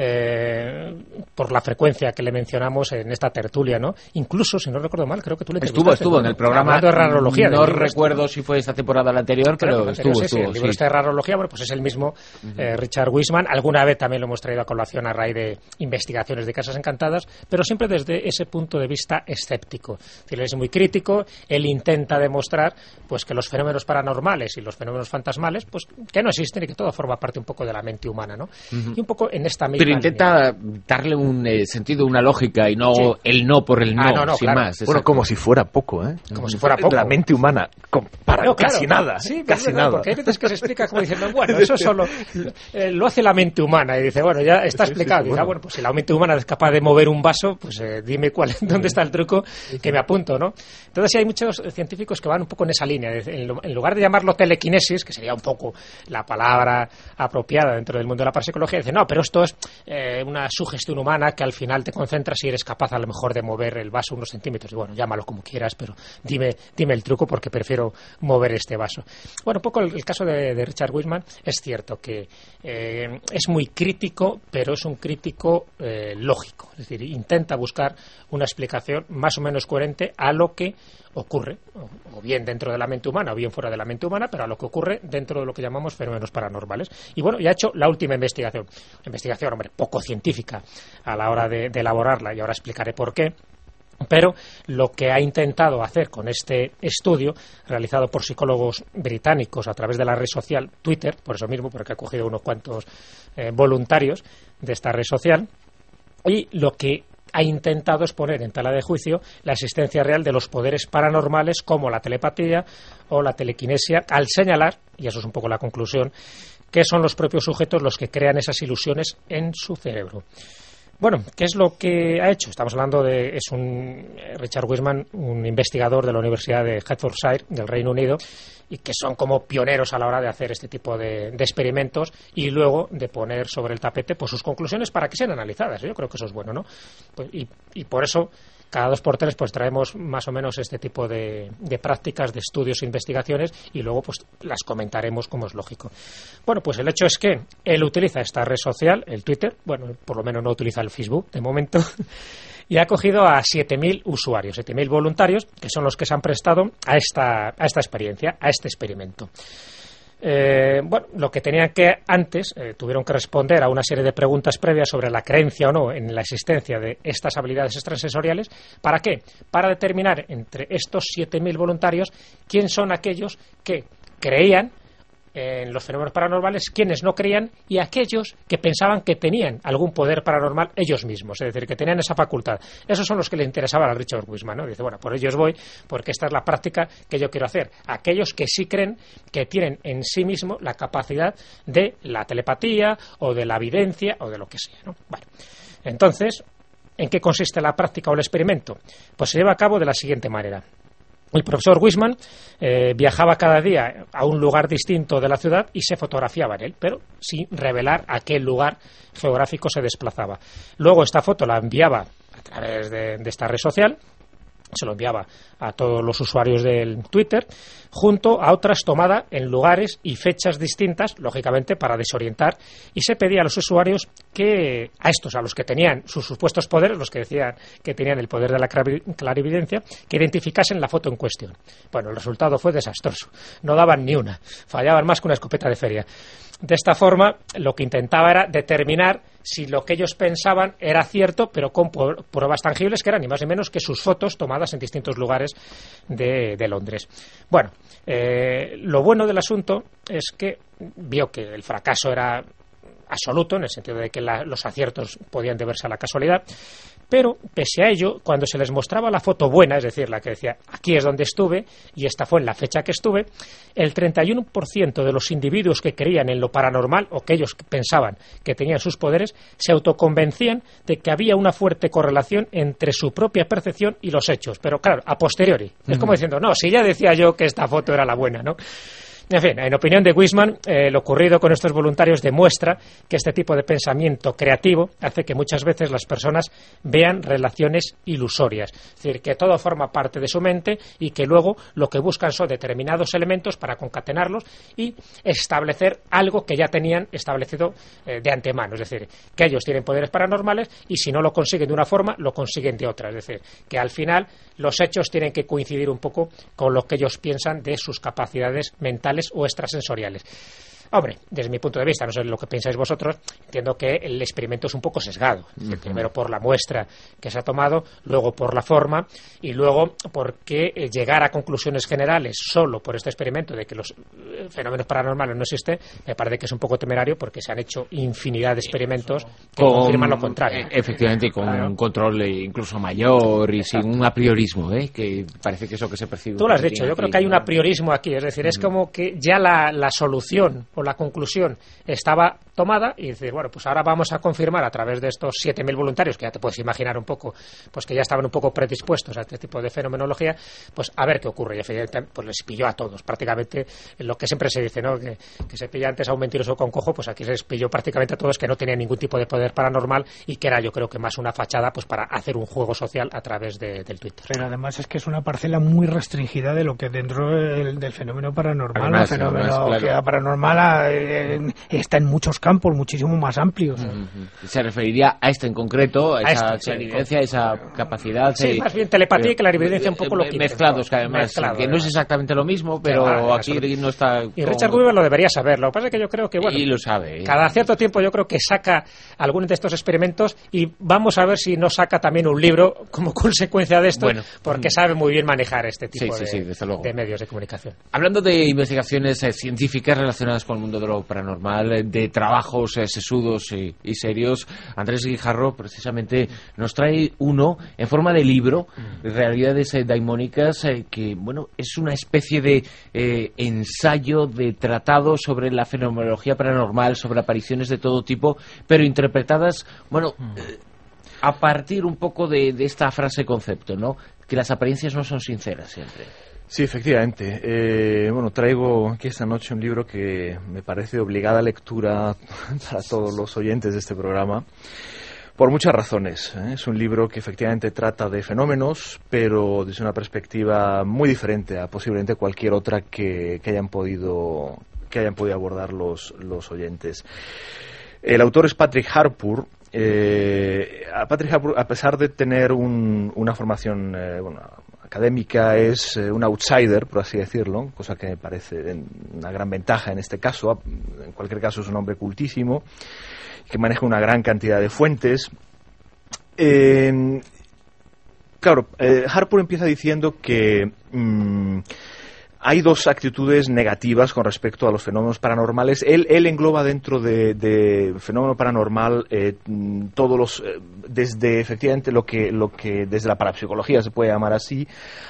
eh, por la frecuencia que le mencionamos en esta tertulia, ¿no? Incluso, si no recuerdo mal, creo que tú le Estuvo, estuvo en el programa de rarología. No recuerdo si fue esta temporada o la anterior, pero estuvo, sí, estuvo. Sí, el libro sí. este de rarología, bueno, pues es el mismo eh, Richard Wiseman. Alguna vez también lo hemos traído a colación a raíz de investigaciones de Casas Encantadas, pero siempre desde ese punto de vista escéptico. Es decir, él es muy crítico, él intenta demostrar pues que los fenómenos paranormales y los fenómenos fantasmales, pues que no existen y que todo forma parte un poco de la mente humana, ¿no? Uh-huh. Y un poco en esta misma Pero intenta línea. darle un eh, sentido, una lógica, y no sí. el no por el no, ah, no, no sin claro. más. Bueno, como si fuera poco, ¿eh? Como si fuera poco. La mente humana, con, para no, claro, casi nada. Sí, casi verdad, nada. Porque hay veces que se explica como diciendo, bueno, eso solo eh, lo hace la mente humana. Y dice, bueno, ya está explicado. Sí, sí, sí, dice, bueno. Ah, bueno, pues si la mente humana es capaz de mover un vaso, pues eh, dime cuál, dónde está el truco, que me apunto, ¿no? Entonces sí hay muchos científicos que van un poco en esa línea. En lugar de llamarlo telequinesis, que sería un poco la palabra apropiada dentro del mundo de la parapsicología, dicen, no, pero esto es eh, una sugestión humana que al final te concentras y eres capaz a lo mejor de mover el vaso unos centímetros. Y bueno, llámalo como quieras, pero dime, dime el truco porque prefiero mover este vaso. Bueno, un poco el, el caso de, de Richard Wiseman es cierto que eh, es muy crítico, pero es un crítico eh, lógico. Es decir, intenta buscar una explicación más o menos coherente a lo que ocurre, o, o bien dentro de la mente humana o bien fuera de la mente humana, pero a lo que ocurre dentro de lo que llamamos fenómenos paranormales. Y bueno, ya ha hecho la última investigación. Investigación, hombre, poco científica a la hora de, de elaborarla, y ahora explicaré por qué. Pero lo que ha intentado hacer con este estudio, realizado por psicólogos británicos a través de la red social Twitter, por eso mismo, porque ha cogido unos cuantos eh, voluntarios de esta red social, y lo que ha intentado es poner en tela de juicio la existencia real de los poderes paranormales como la telepatía o la telequinesia, al señalar, y eso es un poco la conclusión, que son los propios sujetos los que crean esas ilusiones en su cerebro. Bueno, ¿qué es lo que ha hecho? Estamos hablando de, es un Richard Wiseman, un investigador de la Universidad de Hertfordshire, del Reino Unido, y que son como pioneros a la hora de hacer este tipo de, de experimentos y luego de poner sobre el tapete pues sus conclusiones para que sean analizadas. Yo creo que eso es bueno, ¿no? Pues, y, y por eso cada dos por tres pues traemos más o menos este tipo de, de prácticas, de estudios e investigaciones, y luego pues las comentaremos como es lógico. Bueno, pues el hecho es que él utiliza esta red social, el Twitter, bueno, por lo menos no utiliza el Facebook de momento, y ha cogido a siete mil usuarios, siete mil voluntarios, que son los que se han prestado a esta, a esta experiencia, a este experimento. Eh, bueno, lo que tenían que antes eh, tuvieron que responder a una serie de preguntas previas sobre la creencia o no en la existencia de estas habilidades extrasensoriales. ¿Para qué? Para determinar entre estos siete mil voluntarios quién son aquellos que creían en los fenómenos paranormales, quienes no creían, y aquellos que pensaban que tenían algún poder paranormal ellos mismos, es decir, que tenían esa facultad. Esos son los que le interesaban a Richard Wiseman, ¿no? Dice, bueno, por ellos voy, porque esta es la práctica que yo quiero hacer. Aquellos que sí creen que tienen en sí mismo la capacidad de la telepatía o de la evidencia o de lo que sea, ¿no? Bueno, entonces ¿En qué consiste la práctica o el experimento? Pues se lleva a cabo de la siguiente manera. El profesor Wiseman eh, viajaba cada día a un lugar distinto de la ciudad y se fotografiaba en él, pero sin revelar a qué lugar geográfico se desplazaba. Luego esta foto la enviaba a través de, de esta red social, se lo enviaba a todos los usuarios del Twitter, junto a otras tomadas en lugares y fechas distintas, lógicamente para desorientar, y se pedía a los usuarios que, a estos, a los que tenían sus supuestos poderes, los que decían que tenían el poder de la clarividencia, que identificasen la foto en cuestión. Bueno, el resultado fue desastroso, no daban ni una, fallaban más que una escopeta de feria. De esta forma, lo que intentaba era determinar si lo que ellos pensaban era cierto, pero con pruebas tangibles que eran ni más ni menos que sus fotos tomadas en distintos lugares de, de Londres. Bueno, eh, lo bueno del asunto es que vio que el fracaso era absoluto, en el sentido de que la, los aciertos podían deberse a la casualidad, pero pese a ello, cuando se les mostraba la foto buena, es decir, la que decía aquí es donde estuve y esta fue en la fecha que estuve, el treinta y uno por ciento de los individuos que creían en lo paranormal o que ellos pensaban que tenían sus poderes se autoconvencían de que había una fuerte correlación entre su propia percepción y los hechos, pero claro, a posteriori. Uh-huh. Es como diciendo, no, si ya decía yo que esta foto era la buena, ¿no? En fin, en opinión de Wiseman, eh, lo ocurrido con estos voluntarios demuestra que este tipo de pensamiento creativo hace que muchas veces las personas vean relaciones ilusorias. Es decir, que todo forma parte de su mente y que luego lo que buscan son determinados elementos para concatenarlos y establecer algo que ya tenían establecido eh, de antemano. Es decir, que ellos tienen poderes paranormales y si no lo consiguen de una forma, lo consiguen de otra. Es decir, que al final los hechos tienen que coincidir un poco con lo que ellos piensan de sus capacidades mentales o extrasensoriales. Hombre, desde mi punto de vista, no sé lo que pensáis vosotros, entiendo que el experimento es un poco sesgado. Uh-huh. Primero por la muestra que se ha tomado, luego por la forma y luego porque llegar a conclusiones generales solo por este experimento de que los fenómenos paranormales no existen, me parece que es un poco temerario porque se han hecho infinidad de experimentos que con, confirman lo contrario. Efectivamente, con claro. un control incluso mayor y Exacto. sin un apriorismo, ¿eh? Que parece que eso que se percibe. Tú lo has dicho, yo creo que hay un apriorismo aquí, es decir, uh-huh. es como que ya la, la solución la conclusión estaba tomada y decir, bueno, pues ahora vamos a confirmar a través de estos siete mil voluntarios, que ya te puedes imaginar un poco, pues que ya estaban un poco predispuestos a este tipo de fenomenología, pues a ver qué ocurre. Y evidentemente, pues les pilló a todos, prácticamente lo que siempre se dice, ¿no? Que, que se pilla antes a un mentiroso con cojo, pues aquí se les pilló prácticamente a todos que no tenían ningún tipo de poder paranormal y que era, yo creo que más una fachada, pues para hacer un juego social a través de, del Twitter. Pero además es que es una parcela muy restringida de lo que dentro del, del fenómeno paranormal, además, el fenómeno además, claro. que paranormal eh, está en muchos campos muchísimo más amplios. Uh-huh. Se referiría a este en concreto, a, a esa este, clarividencia, a esa capacidad. Sí, eh, más bien telepatía pero, y clarividencia un poco lo que mezclados, que además, mezclado, que no es exactamente lo mismo, pero claro, aquí no está... Y Richard como... Weaver lo debería saber, lo que pasa es que yo creo que, bueno... Y lo sabe. ¿eh? Cada cierto tiempo yo creo que saca algunos de estos experimentos y vamos a ver si no saca también un libro como consecuencia de esto, bueno, porque sabe muy bien manejar este tipo sí, sí, de, sí, de medios de comunicación. Hablando de investigaciones eh, científicas relacionadas con el mundo de lo paranormal, de trabajos eh, sesudos y, y serios, Andrés Guijarro precisamente nos trae uno en forma de libro, Realidades eh, Daimónicas, eh, que bueno, es una especie de eh, ensayo, de tratado sobre la fenomenología paranormal, sobre apariciones de todo tipo, pero interpretadas, bueno, eh, a partir un poco de, de esta frase concepto, ¿no? Que las apariencias no son sinceras siempre. Sí, efectivamente. Eh, bueno, traigo aquí esta noche un libro que me parece obligada lectura para todos los oyentes de este programa, por muchas razones. ¿eh? Es un libro que efectivamente trata de fenómenos, pero desde una perspectiva muy diferente a posiblemente cualquier otra que, que hayan podido que hayan podido abordar los, los oyentes. El autor es Patrick Harpur. Eh, Patrick Harpur, a pesar de tener un, una formación eh, bueno, académica, es eh, un outsider, por así decirlo, cosa que me parece una gran ventaja en este caso. En cualquier caso es un hombre cultísimo, que maneja una gran cantidad de fuentes. Eh, claro, eh, Harpur empieza diciendo que mmm, hay dos actitudes negativas con respecto a los fenómenos paranormales. Él, él engloba dentro de, de fenómeno paranormal eh, todos los, eh, desde efectivamente lo que, lo que desde la parapsicología se puede llamar así,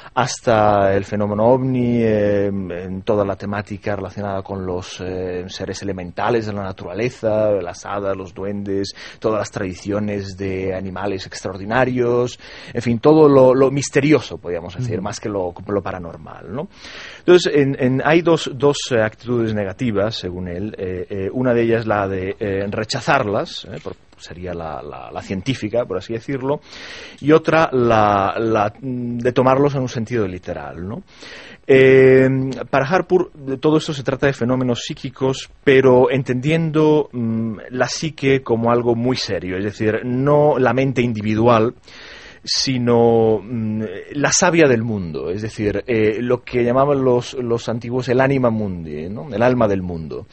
hasta el fenómeno ovni, eh, en toda la temática relacionada con los eh, seres elementales de la naturaleza, las hadas, los duendes, todas las tradiciones de animales extraordinarios, en fin, todo lo, lo misterioso, podríamos decir, mm. más que lo, lo paranormal, ¿no? Entonces, en, en, hay dos, dos eh, actitudes negativas, según él. Eh, eh, una de ellas la de eh, rechazarlas, eh, por, sería la, la, la científica, por así decirlo, y otra la, la de tomarlos en un sentido literal, ¿no? Eh, para Harpur todo esto se trata de fenómenos psíquicos, pero entendiendo mmm, la psique como algo muy serio, es decir, no la mente individual, sino mmm, la savia del mundo, es decir, eh, lo que llamaban los, los antiguos el anima mundi, ¿no? El alma del mundo.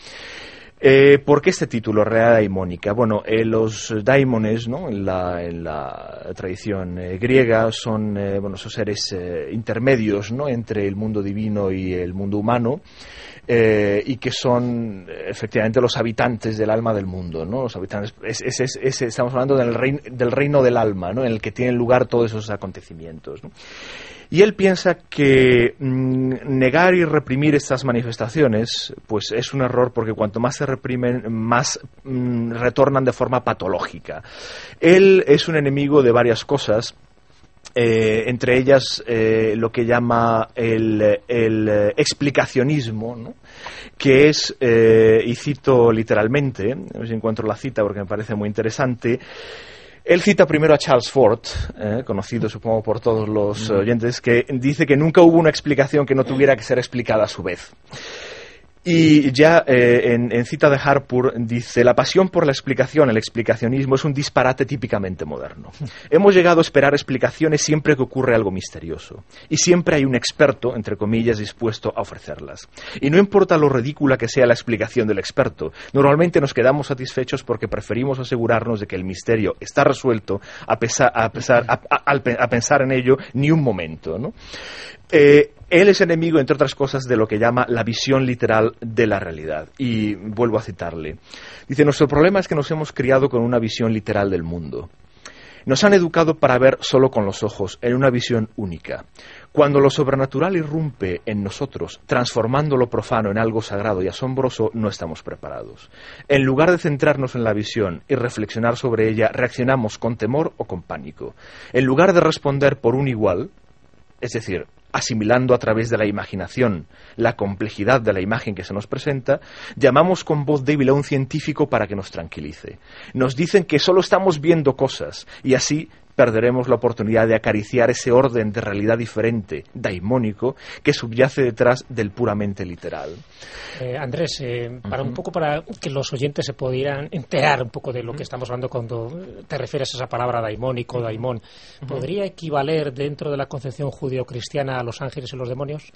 Eh, ¿Por qué este título, Realidad Daimónica? Bueno, eh, los daimones, ¿no? en, la, en la tradición eh, griega, son eh, bueno, esos seres eh, intermedios, ¿no? entre el mundo divino y el mundo humano, eh, y que son efectivamente los habitantes del alma del mundo, ¿no? Los habitantes, es, es, es, es, estamos hablando del reino, del reino del alma, ¿no? en el que tienen lugar todos esos acontecimientos, ¿no? Y él piensa que mmm, negar y reprimir estas manifestaciones pues es un error, porque cuanto más se reprimen, más mmm, retornan de forma patológica. Él es un enemigo de varias cosas, eh, entre ellas eh, lo que llama el, el explicacionismo, ¿no? que es, eh, y cito literalmente, a ver si encuentro la cita porque me parece muy interesante. Él cita primero a Charles Fort, eh, conocido supongo por todos los oyentes, que dice que nunca hubo una explicación que no tuviera que ser explicada a su vez. Y ya eh, en, en cita de Harpur dice: la pasión por la explicación, el explicacionismo, es un disparate típicamente moderno. Hemos llegado a esperar explicaciones siempre que ocurre algo misterioso. Y siempre hay un experto, entre comillas, dispuesto a ofrecerlas. Y no importa lo ridícula que sea la explicación del experto, normalmente nos quedamos satisfechos porque preferimos asegurarnos de que el misterio está resuelto a, pesar, a, pesar, a, a, a pensar en ello ni un momento, ¿no? Eh, Él es enemigo, entre otras cosas, de lo que llama la visión literal de la realidad. Y vuelvo a citarle. Dice: nuestro problema es que nos hemos criado con una visión literal del mundo. Nos han educado para ver solo con los ojos, en una visión única. Cuando lo sobrenatural irrumpe en nosotros, transformando lo profano en algo sagrado y asombroso, no estamos preparados. En lugar de centrarnos en la visión y reflexionar sobre ella, reaccionamos con temor o con pánico. En lugar de responder por un igual, es decir, asimilando a través de la imaginación la complejidad de la imagen que se nos presenta, llamamos con voz débil a un científico para que nos tranquilice. Nos dicen que solo estamos viendo cosas y así perderemos la oportunidad de acariciar ese orden de realidad diferente, daimónico, que subyace detrás del puramente literal. Eh, Andrés, eh, para uh-huh. un poco para que los oyentes se pudieran enterar un poco de lo que estamos hablando cuando te refieres a esa palabra daimónico, daimón, ¿podría equivaler dentro de la concepción judeocristiana a los ángeles y los demonios?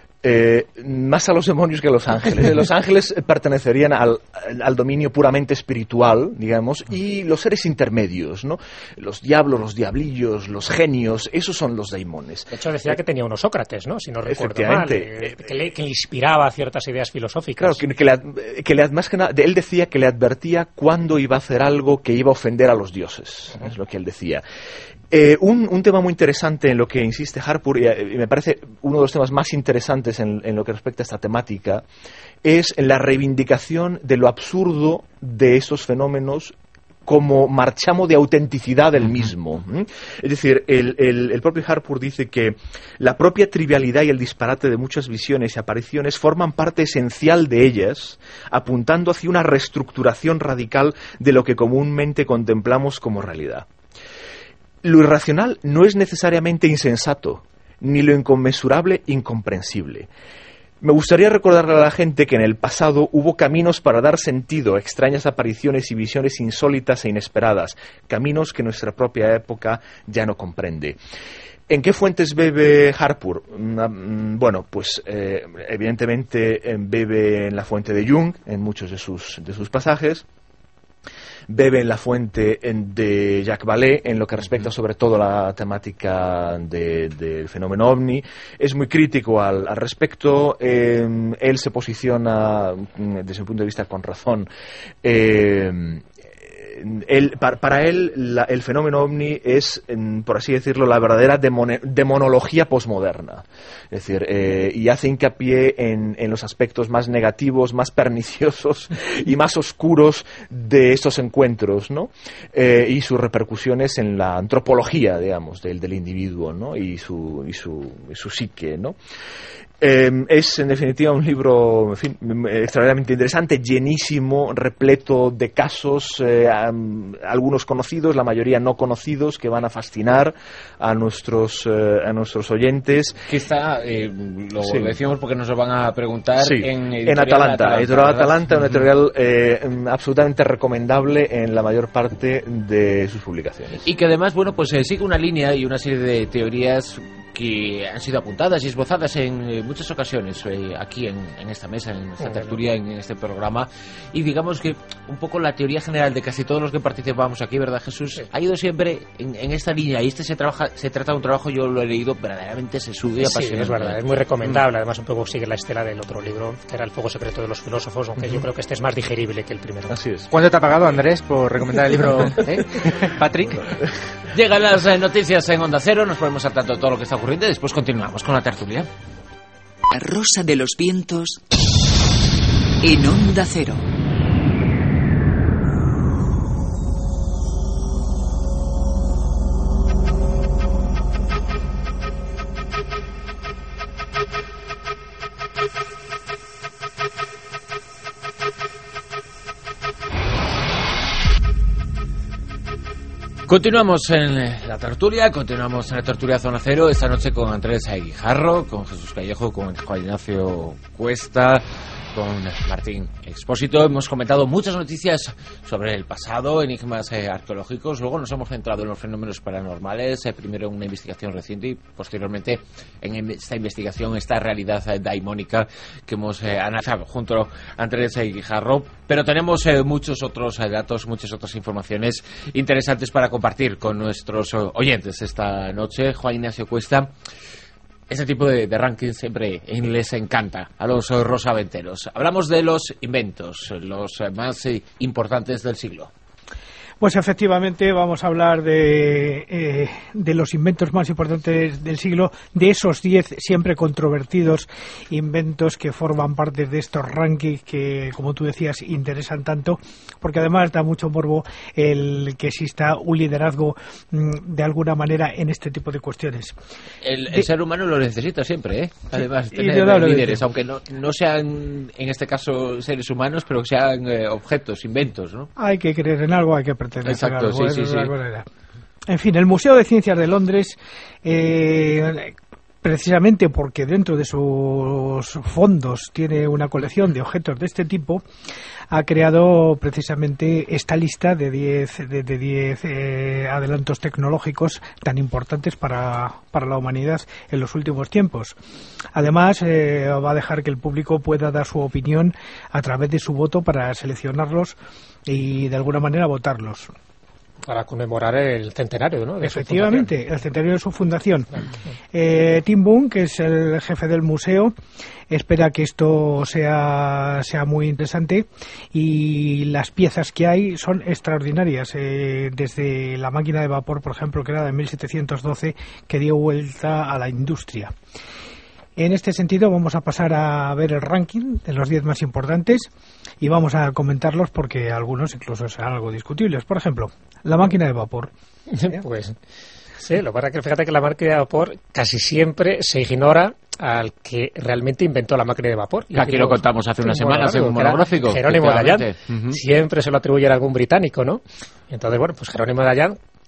Eh, más a los demonios que a los ángeles. Los ángeles pertenecerían al, al dominio puramente espiritual, digamos, y los seres intermedios, ¿no? Los diablos, los diablillos, los genios, esos son los daimones. De hecho, decía que tenía unos Sócrates, ¿no? Si no recuerdo mal, eh, que, le, que le inspiraba ciertas ideas filosóficas. Claro, que, que, le, que le, más que nada, él decía que le advertía cuándo iba a hacer algo que iba a ofender a los dioses, uh-huh. es lo que él decía. Eh, un, un tema muy interesante en lo que insiste Harpur, y, y me parece uno de los temas más interesantes en, en lo que respecta a esta temática, es la reivindicación de lo absurdo de estos fenómenos como marchamo de autenticidad del mismo. ¿Mm? Es decir, el, el, el propio Harpur dice que la propia trivialidad y el disparate de muchas visiones y apariciones forman parte esencial de ellas, apuntando hacia una reestructuración radical de lo que comúnmente contemplamos como realidad. Lo irracional no es necesariamente insensato, ni lo inconmensurable incomprensible. Me gustaría recordarle a la gente que en el pasado hubo caminos para dar sentido a extrañas apariciones y visiones insólitas e inesperadas, caminos que nuestra propia época ya no comprende. ¿En qué fuentes bebe Harpur? Bueno, pues eh, evidentemente bebe en la fuente de Jung, en muchos de sus, de sus pasajes. bebe en la fuente de Jacques Vallée en lo que respecta sobre todo a la temática del de fenómeno ovni. Es muy crítico al, al respecto. Eh, él se posiciona, desde mi punto de vista, con razón. Eh, Él, para, para él la, el fenómeno ovni es, por así decirlo, la verdadera demone, demonología posmoderna. Es decir, eh, y hace hincapié en, en los aspectos más negativos, más perniciosos y más oscuros de estos encuentros, ¿no? Eh, y sus repercusiones en la antropología, digamos, del, del individuo, ¿no? Y su, y su, y su psique, ¿no? Eh, es en definitiva un libro, en fin, extraordinariamente interesante, llenísimo, repleto de casos, eh, um, algunos conocidos, la mayoría no conocidos, que van a fascinar a nuestros eh, a nuestros oyentes. Quizá eh, lo sí. decimos porque nos lo van a preguntar sí. en, en Atalanta, Atalanta, editorial Atalanta, una editorial eh, absolutamente recomendable en la mayor parte de sus publicaciones. Y que además, bueno, pues eh, sigue una línea y una serie de teorías que han sido apuntadas y esbozadas en eh, muchas ocasiones eh, aquí en, en esta mesa, en esta tertulia, en este programa, y digamos que un poco la teoría general de casi todos los que participamos aquí, ¿verdad, Jesús? Sí. Ha ido siempre en, en esta línea, y este se trabaja, se trata de un trabajo, yo lo he leído, verdaderamente sesudo y apasionante. Sí, es verdad, es muy recomendable, mm. además un poco sigue la estela del otro libro, que era El fuego secreto de los filósofos, aunque uh-huh. yo creo que este es más digerible que el primero. Así es. ¿Cuánto te ha pagado, Andrés, por recomendar el libro, eh? Patrick? Llegan las eh, noticias en Onda Cero, nos ponemos al tanto de todo lo que está ocurriendo y después continuamos con la tertulia. La rosa de los vientos en Onda Cero. Continuamos en la tertulia, continuamos en la tertulia Zona Cero, esta noche con Andrés Guijarro, con Jesús Callejo, con Juan Ignacio Cuesta, con Martín Expósito. Hemos comentado muchas noticias sobre el pasado, enigmas eh, arqueológicos, luego nos hemos centrado en los fenómenos paranormales, eh, primero en una investigación reciente y posteriormente en esta investigación, esta realidad eh, daimónica que hemos eh, analizado junto a Andrés Guijarro, pero tenemos eh, muchos otros eh, datos, muchas otras informaciones interesantes para compartir con nuestros eh, oyentes esta noche. Juan Ignacio Cuesta, este tipo de, de rankings siempre les encanta a los eh, rosaventeros. Hablamos de los inventos, los eh, más eh, importantes del siglo. Pues efectivamente vamos a hablar de, eh, de los inventos más importantes del siglo, de esos diez siempre controvertidos inventos que forman parte de estos rankings que, como tú decías, interesan tanto, porque además da mucho morbo el que exista un liderazgo mmm, de alguna manera en este tipo de cuestiones. El, el de, ser humano lo necesita siempre, ¿eh? Además, tener líderes, aunque no, no sean, en este caso, seres humanos, pero que sean eh, objetos, inventos, ¿no? Hay que creer en algo, hay que pretender. Exacto, sí, sí, sí. En fin, el Museo de Ciencias de Londres, eh, precisamente porque dentro de sus fondos tiene una colección de objetos de este tipo, ha creado precisamente esta lista de diez de, de diez eh, adelantos tecnológicos tan importantes para, para la humanidad en los últimos tiempos. Además, eh, va a dejar que el público pueda dar su opinión a través de su voto para seleccionarlos y de alguna manera votarlos. Para conmemorar el centenario, ¿no? De Efectivamente, el centenario de su fundación. Eh, Tim Boone, que es el jefe del museo, espera que esto sea, sea muy interesante y las piezas que hay son extraordinarias. Eh, desde la máquina de vapor, por ejemplo, creada en mil setecientos doce, que dio vuelta a la industria. En este sentido vamos a pasar a ver el ranking de los diez más importantes y vamos a comentarlos porque algunos incluso serán algo discutibles. Por ejemplo, la máquina de vapor. Pues sí, lo que pasa es que fíjate que la máquina de vapor casi siempre se ignora al que realmente inventó la máquina de vapor. Y aquí lo contamos hace unas semanas en un monográfico. Jerónimo de Dayan. Uh-huh. Siempre se lo atribuye a algún británico, ¿no? Entonces, bueno, pues Jerónimo de Dayan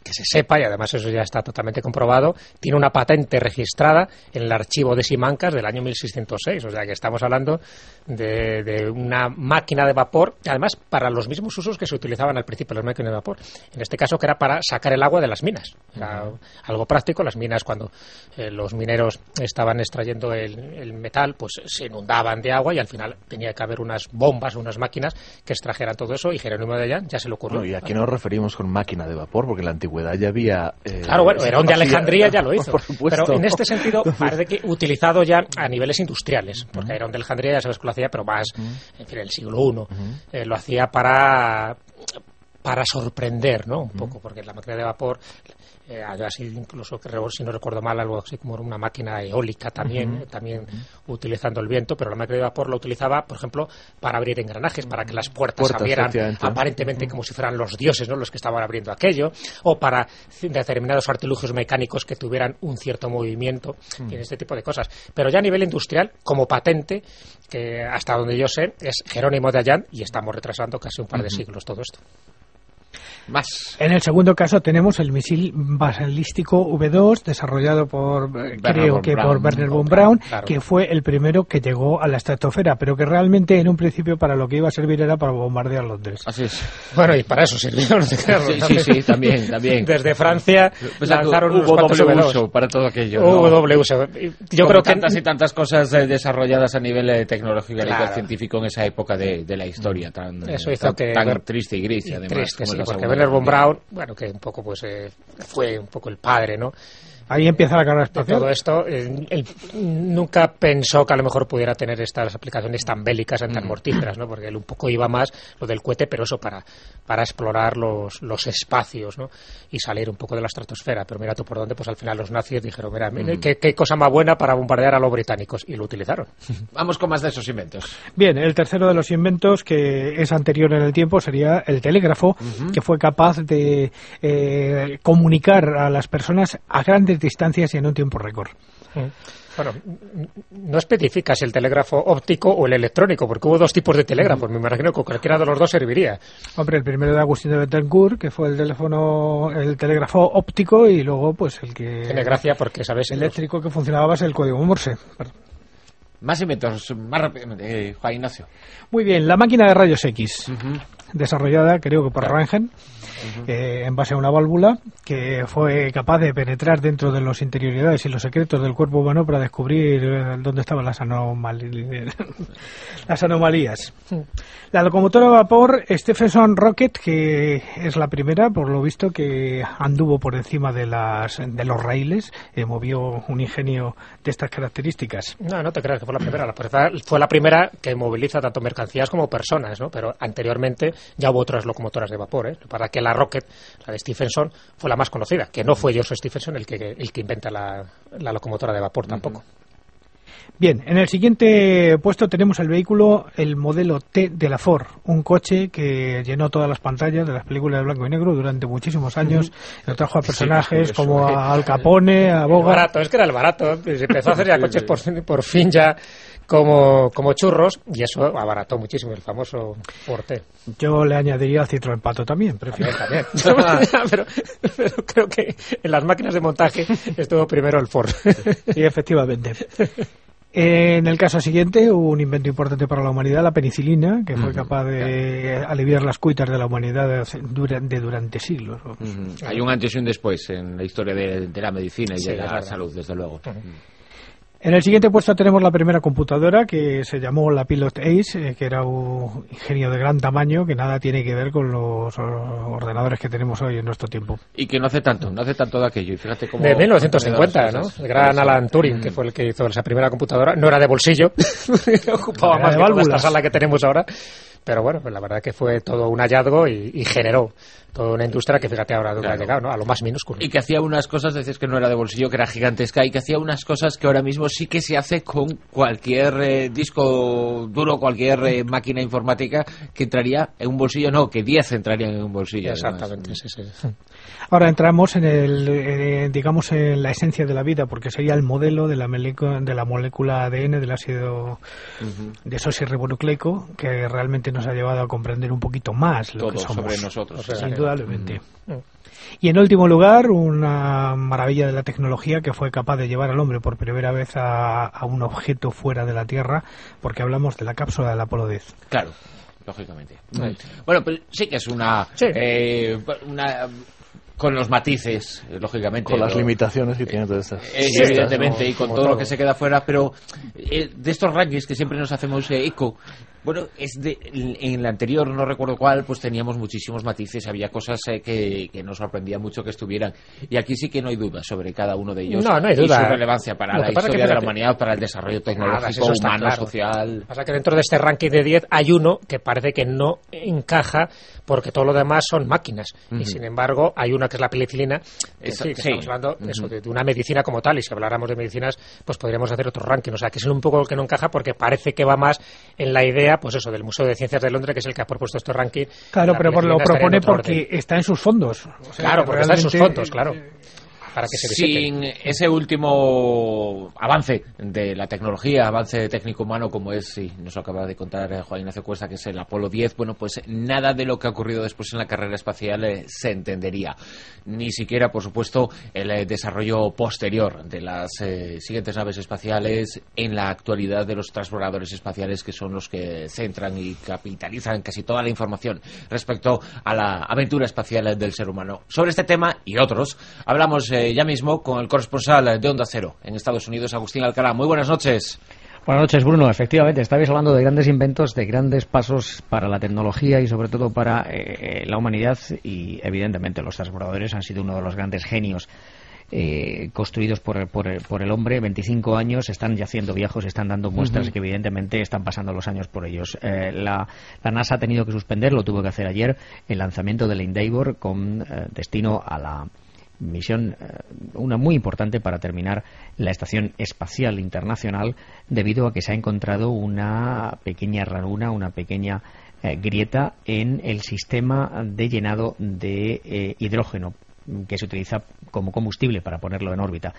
que se sepa, y además eso ya está totalmente comprobado, tiene una patente registrada en el archivo de Simancas del año mil seiscientos seis, o sea que estamos hablando de, de una máquina de vapor, además para los mismos usos que se utilizaban al principio las máquinas de vapor, en este caso que era para sacar el agua de las minas, era uh-huh. algo práctico. Las minas, cuando eh, los mineros estaban extrayendo el, el metal, pues se inundaban de agua y al final tenía que haber unas bombas, unas máquinas que extrajeran todo eso, y Jerónimo de Allán ya se le ocurrió. Bueno, ¿y a qué nos referimos con máquina de vapor? Porque en la antigüedad ya había... Eh, claro, bueno, Herón de Alejandría ya lo hizo, por supuesto. Pero en este sentido parece que utilizado ya a niveles industriales, porque Herón de Alejandría ya sabes que lo hacía, pero más, en fin, el siglo primero, uh-huh. eh, lo hacía para... para sorprender, ¿no? Un poco, porque la máquina de vapor eh, había sido incluso, si no recuerdo mal, algo así como una máquina eólica también, uh-huh. eh, también uh-huh. utilizando el viento, pero la máquina de vapor lo utilizaba, por ejemplo, para abrir engranajes, para que las puertas, puertas abrieran aparentemente uh-huh. como si fueran los dioses, ¿no?, los que estaban abriendo aquello, o para determinados artilugios mecánicos que tuvieran un cierto movimiento, uh-huh. y este tipo de cosas. Pero ya a nivel industrial, como patente, que hasta donde yo sé, es Jerónimo de Allán, y estamos retrasando casi un par de uh-huh. siglos todo esto. Más. En el segundo caso tenemos el misil balístico V dos, desarrollado por, Werner creo que Braun, por Werner von Braun, claro. que fue el primero que llegó a la estratosfera, pero que realmente en un principio para lo que iba a servir era para bombardear Londres. Así es. Bueno, y para eso sirvió, no te creas. Sí, sí, sí, también, también. Desde Francia pues lanzaron unos cuantos doble V dos. Uso para todo aquello. Hubo ¿no? doble uso. Yo Con creo que tantas y tantas cosas eh, desarrolladas a nivel eh, tecnológico claro. y científico en esa época de, de la historia tan, eso hizo tan, que tan ver, triste y gris, además. Triste, sí, porque Werner von Braun, bueno, que un poco pues eh, fue un poco el padre, ¿no? Ahí empieza la carrera espacial. Todo esto, eh, él nunca pensó que a lo mejor pudiera tener estas aplicaciones tan bélicas, tan mortíferas, ¿no? Porque él un poco iba más lo del cohete, pero eso para, para explorar los, los espacios, ¿no? Y salir un poco de la estratosfera. Pero mira tú por dónde, pues al final los nazis dijeron, mira, mm. ¿qué, qué cosa más buena para bombardear a los británicos, y lo utilizaron. Vamos con más de esos inventos. Bien, el tercero de los inventos, que es anterior en el tiempo, sería el telégrafo, uh-huh. que fue capaz de eh, comunicar a las personas a grandes distancias y en un tiempo récord. Bueno, no especifica si el telégrafo óptico o el electrónico, porque hubo dos tipos de telégrafos. Me imagino que cualquiera de los dos serviría. Hombre, el primero de Agustín de Betancourt, que fue el teléfono, el telégrafo óptico, y luego pues el que... Tiene gracia porque, ¿sabes? Eléctrico los... que funcionaba a base del código Morse. Más inventos, más rápidamente, eh, Juan Ignacio. Muy bien, la máquina de rayos X, uh-huh. desarrollada creo que por claro. Röntgen, uh-huh. eh, en base a una válvula que fue capaz de penetrar dentro de las interioridades y los secretos del cuerpo humano para descubrir eh, dónde estaban las, anomal- las anomalías. Uh-huh. La locomotora a vapor Stephenson Rocket, que es la primera, por lo visto, que anduvo por encima de las de los raíles, eh, movió un ingenio de estas características. No, no te creas que fue la primera. La, fue la primera que moviliza tanto mercancías como personas, ¿no? Pero anteriormente ya hubo otras locomotoras de vapor, ¿eh? Para que la Rocket, la de Stephenson, fue la más conocida, que no fue Joseph Stephenson el que, el que inventa la, la locomotora de vapor tampoco. Uh-huh. Bien, en el siguiente puesto tenemos el vehículo, el modelo T de la Ford, un coche que llenó todas las pantallas de las películas de blanco y negro durante muchísimos años, uh-huh. lo trajo a personajes sí, como a Al Capone, a Bogart. Barato, es que era el barato, se empezó a hacer ya coches por, por fin ya como, como churros, y eso abarató muchísimo el famoso Ford T. Yo le añadiría al Citroën Pato también, prefiero. También, también. pero, pero creo que en las máquinas de montaje estuvo primero el Ford. Sí, efectivamente. En el caso siguiente, hubo un invento importante para la humanidad, la penicilina, que fue capaz de aliviar las cuitas de la humanidad de, de durante siglos. Uh-huh. Hay un antes y un después en la historia de, de la medicina y sí, de la verdad. Salud, desde luego. Uh-huh. En el siguiente puesto tenemos la primera computadora, que se llamó la Pilot Ace, eh, que era un ingenio de gran tamaño que nada tiene que ver con los ordenadores que tenemos hoy en nuestro tiempo. Y que no hace tanto, no hace tanto de aquello. Y fíjate cómo de mil novecientos cincuenta, ¿no? El gran Alan Turing, mm. que fue el que hizo esa primera computadora. No era de bolsillo, ocupaba más que toda esta sala que tenemos ahora. Pero bueno, pues la verdad que fue todo un hallazgo y, y generó toda una industria que fíjate ahora dónde claro. ha llegado, ¿no? A lo más minúsculo. Y que hacía unas cosas, decías que no era de bolsillo, que era gigantesca, y que hacía unas cosas que ahora mismo sí que se hace con cualquier eh, disco duro, cualquier eh, máquina informática que entraría en un bolsillo, no, que diez entrarían en un bolsillo. Exactamente, sí, sí. Ahora entramos en el, eh, digamos, en la esencia de la vida, porque sería el modelo de la, meleco, de la molécula A D N, del ácido uh-huh. desoxirribonucleico, que realmente que nos ha llevado a comprender un poquito más lo todo que somos. sobre nosotros. Pues, indudablemente. Mm. Y en último lugar, una maravilla de la tecnología que fue capaz de llevar al hombre por primera vez a, a un objeto fuera de la Tierra, porque hablamos de la cápsula del Apolo diez. Claro, lógicamente. Sí. Bueno, pues sí que es una... Sí. Eh, una con los matices, lógicamente. Con las ¿no? limitaciones que tiene todas estas. Eh, sí, evidentemente, ¿no? y con Como todo, todo lo que se queda fuera, pero eh, de estos rankings que siempre nos hacemos eh, eco, bueno, es de, en el anterior, no recuerdo cuál, pues teníamos muchísimos matices, había cosas eh, que, que nos sorprendía mucho que estuvieran, y aquí sí que no hay duda sobre cada uno de ellos. No, no hay duda. Y su relevancia para Lo la que pasa historia que, de la fíjate, humanidad, para el desarrollo tecnológico, nada, eso está humano, claro. social. Lo que pasa es que dentro de este ranking de diez hay uno que parece que no encaja porque todo lo demás son máquinas. Uh-huh. Y sin embargo, hay una que es la penicilina, que, Esa, sí, que sí. estamos hablando uh-huh. eso, de, de una medicina como tal, y si habláramos de medicinas, pues podríamos hacer otro ranking. O sea, que es un poco lo que no encaja porque parece que va más en la idea, pues eso, del Museo de Ciencias de Londres, que es el que ha propuesto este ranking. Claro, pero por lo propone porque orden. Está en sus fondos. O sea, claro, porque está en sus fondos, claro. Para que se Sin visite. Ese último avance de la tecnología, avance técnico-humano, como es, y nos lo acaba de contar eh, Juan Ignacio Cuesta, que es el Apolo diez, bueno, pues nada de lo que ha ocurrido después en la carrera espacial eh, se entendería. Ni siquiera, por supuesto, el eh, desarrollo posterior de las eh, siguientes naves espaciales en la actualidad de los transbordadores espaciales, que son los que centran y capitalizan casi toda la información respecto a la aventura espacial del ser humano. Sobre este tema y otros, hablamos eh, ya mismo con el corresponsal de Onda Cero en Estados Unidos, Agustín Alcalá. Muy buenas noches. Buenas noches, Bruno. Efectivamente, estabais hablando de grandes inventos, de grandes pasos para la tecnología y sobre todo para eh, la humanidad, y evidentemente los transbordadores han sido uno de los grandes genios eh, construidos por, por, por el hombre. veinticinco años, están ya haciendo viejos, están dando muestras uh-huh. que evidentemente están pasando los años por ellos. Eh, la, la NASA ha tenido que suspender, lo tuvo que hacer ayer, el lanzamiento del Endeavour con eh, destino a la misión, una muy importante para terminar la Estación Espacial Internacional, debido a que se ha encontrado una pequeña ranura, una pequeña eh, grieta en el sistema de llenado de eh, hidrógeno que se utiliza como combustible para ponerlo en órbita.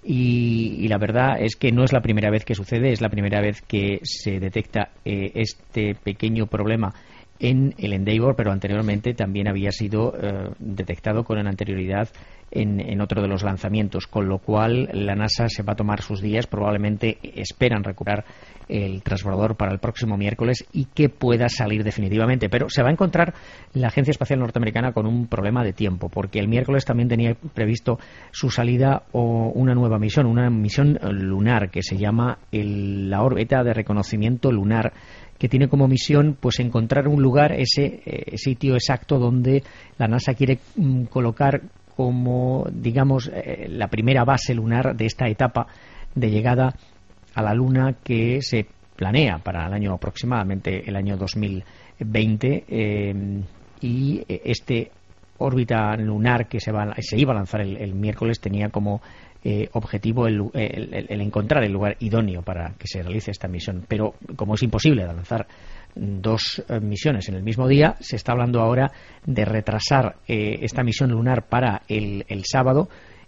Y, y la verdad es que no es la primera vez que sucede, es la primera vez que se detecta eh, este pequeño problema en el Endeavour, pero anteriormente también había sido eh, detectado con anterioridad en, en otro de los lanzamientos, con lo cual la NASA se va a tomar sus días, probablemente esperan recuperar el transbordador para el próximo miércoles y que pueda salir definitivamente, pero se va a encontrar la Agencia Espacial Norteamericana con un problema de tiempo, porque el miércoles también tenía previsto su salida o una nueva misión, una misión lunar que se llama el, la órbita de reconocimiento lunar, que tiene como misión pues encontrar un lugar, ese eh, sitio exacto donde la NASA quiere mm, colocar como, digamos, eh, la primera base lunar de esta etapa de llegada a la Luna que se planea para el año aproximadamente el año dos mil veinte, eh, y este órbita lunar que se, va, se iba a lanzar el, el miércoles tenía como Eh, objetivo el, el, el, el encontrar el lugar idóneo para que se realice esta misión, pero como es imposible lanzar dos eh, misiones en el mismo día, se está hablando ahora de retrasar eh, esta misión lunar para el, el sábado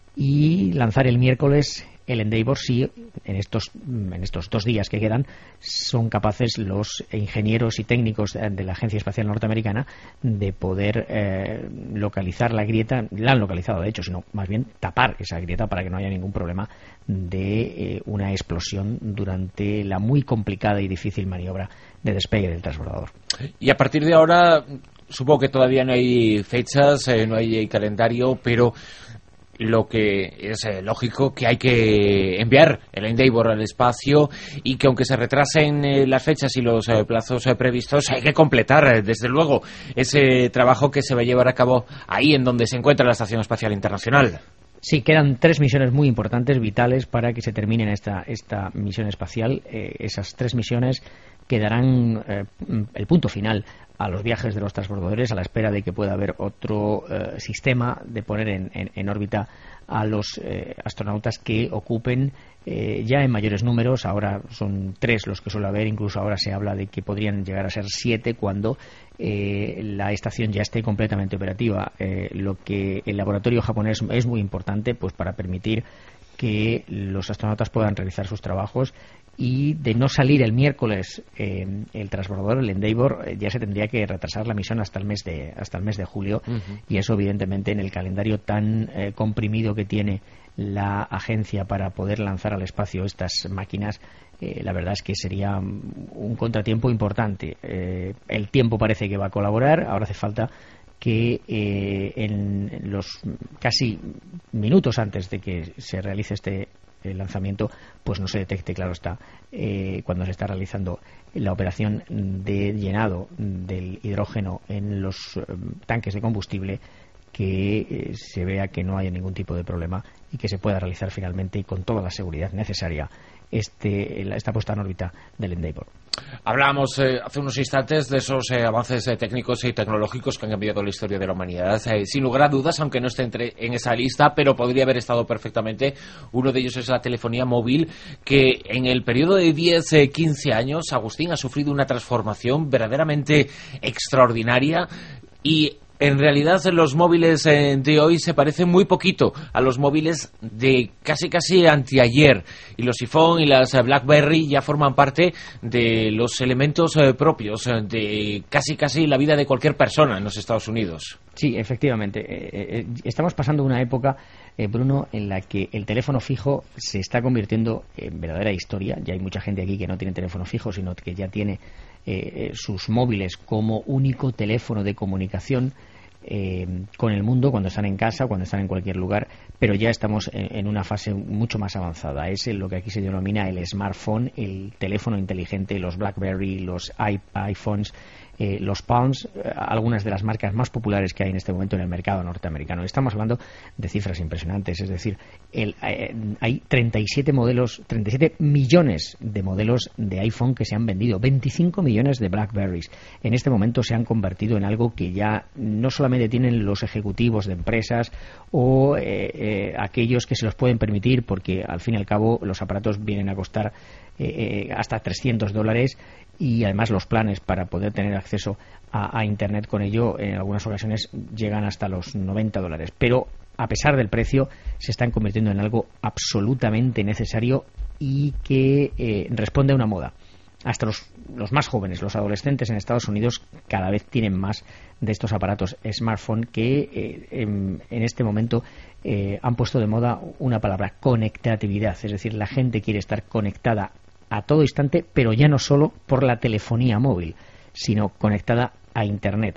y lanzar el miércoles el Endeavour, si en estos en estos dos días que quedan son capaces los ingenieros y técnicos de la Agencia Espacial Norteamericana de poder eh, localizar la grieta. La han localizado, de hecho, sino más bien tapar esa grieta para que no haya ningún problema de eh, una explosión durante la muy complicada y difícil maniobra de despegue del transbordador. Y a partir de ahora, supongo que todavía no hay fechas, eh, no hay calendario, pero lo que es eh, lógico que hay que enviar el Endeavour al espacio, y que aunque se retrasen eh, las fechas y los eh, plazos eh, previstos, hay que completar eh, desde luego ese trabajo que se va a llevar a cabo ahí en donde se encuentra la Estación Espacial Internacional. Sí, quedan tres misiones muy importantes, vitales, para que se termine esta, esta misión espacial. Eh, esas tres misiones que darán eh, el punto final a los viajes de los transbordadores, a la espera de que pueda haber otro eh, sistema de poner en, en, en órbita a los eh, astronautas que ocupen eh, ya en mayores números. Ahora son tres los que suele haber, incluso ahora se habla de que podrían llegar a ser siete cuando eh, la estación ya esté completamente operativa, eh, lo que el laboratorio japonés es muy importante pues para permitir que los astronautas puedan realizar sus trabajos y de no salir el miércoles eh, el transbordador, el Endeavour, eh, ya se tendría que retrasar la misión hasta el mes de hasta el mes de julio. Uh-huh. Y eso evidentemente en el calendario tan eh, comprimido que tiene la agencia para poder lanzar al espacio estas máquinas, eh, la verdad es que sería un contratiempo importante. Eh, el tiempo parece que va a colaborar, ahora hace falta que eh, en los casi minutos antes de que se realice este el lanzamiento, pues no se detecte, claro está, eh, cuando se está realizando la operación de llenado del hidrógeno en los eh, tanques de combustible, que eh, se vea que no haya ningún tipo de problema y que se pueda realizar finalmente y con toda la seguridad necesaria este, esta puesta en órbita del Endeavour. Hablábamos eh, hace unos instantes de esos eh, avances eh, técnicos y tecnológicos que han cambiado la historia de la humanidad. Eh, sin lugar a dudas, aunque no esté entre, en esa lista, pero podría haber estado perfectamente. Uno de ellos es la telefonía móvil, que en el periodo de diez a quince años, Agustín, ha sufrido una transformación verdaderamente extraordinaria. Y en realidad los móviles eh, de hoy se parecen muy poquito a los móviles de casi casi anteayer, y los iPhone y las eh, BlackBerry ya forman parte de los elementos eh, propios eh, de casi casi la vida de cualquier persona en los Estados Unidos. Sí, efectivamente. Eh, eh, estamos pasando una época, eh, Bruno, en la que el teléfono fijo se está convirtiendo en verdadera historia. Ya hay mucha gente aquí que no tiene teléfono fijo, sino que ya tiene eh, sus móviles como único teléfono de comunicación eh, con el mundo cuando están en casa, cuando están en cualquier lugar, pero ya estamos en, en una fase mucho más avanzada. Es lo que aquí se denomina el smartphone, el teléfono inteligente, los BlackBerry, los iPhones, eh, los Palms, eh, algunas de las marcas más populares que hay en este momento en el mercado norteamericano. Estamos hablando de cifras impresionantes, es decir, el, eh, hay treinta y siete modelos, treinta y siete millones de modelos de iPhone que se han vendido, veinticinco millones de BlackBerrys. En este momento se han convertido en algo que ya no solamente tienen los ejecutivos de empresas o eh, eh, aquellos que se los pueden permitir, porque al fin y al cabo los aparatos vienen a costar eh, hasta trescientos dólares, y además los planes para poder tener acceso a, a Internet con ello en algunas ocasiones llegan hasta los noventa dólares. Pero a pesar del precio se están convirtiendo en algo absolutamente necesario y que eh, responde a una moda. Hasta los, los más jóvenes, los adolescentes en Estados Unidos, cada vez tienen más de estos aparatos smartphone que eh, en, en este momento eh, han puesto de moda una palabra: conectividad. Es decir, la gente quiere estar conectada a todo instante, pero ya no solo por la telefonía móvil, sino conectada a Internet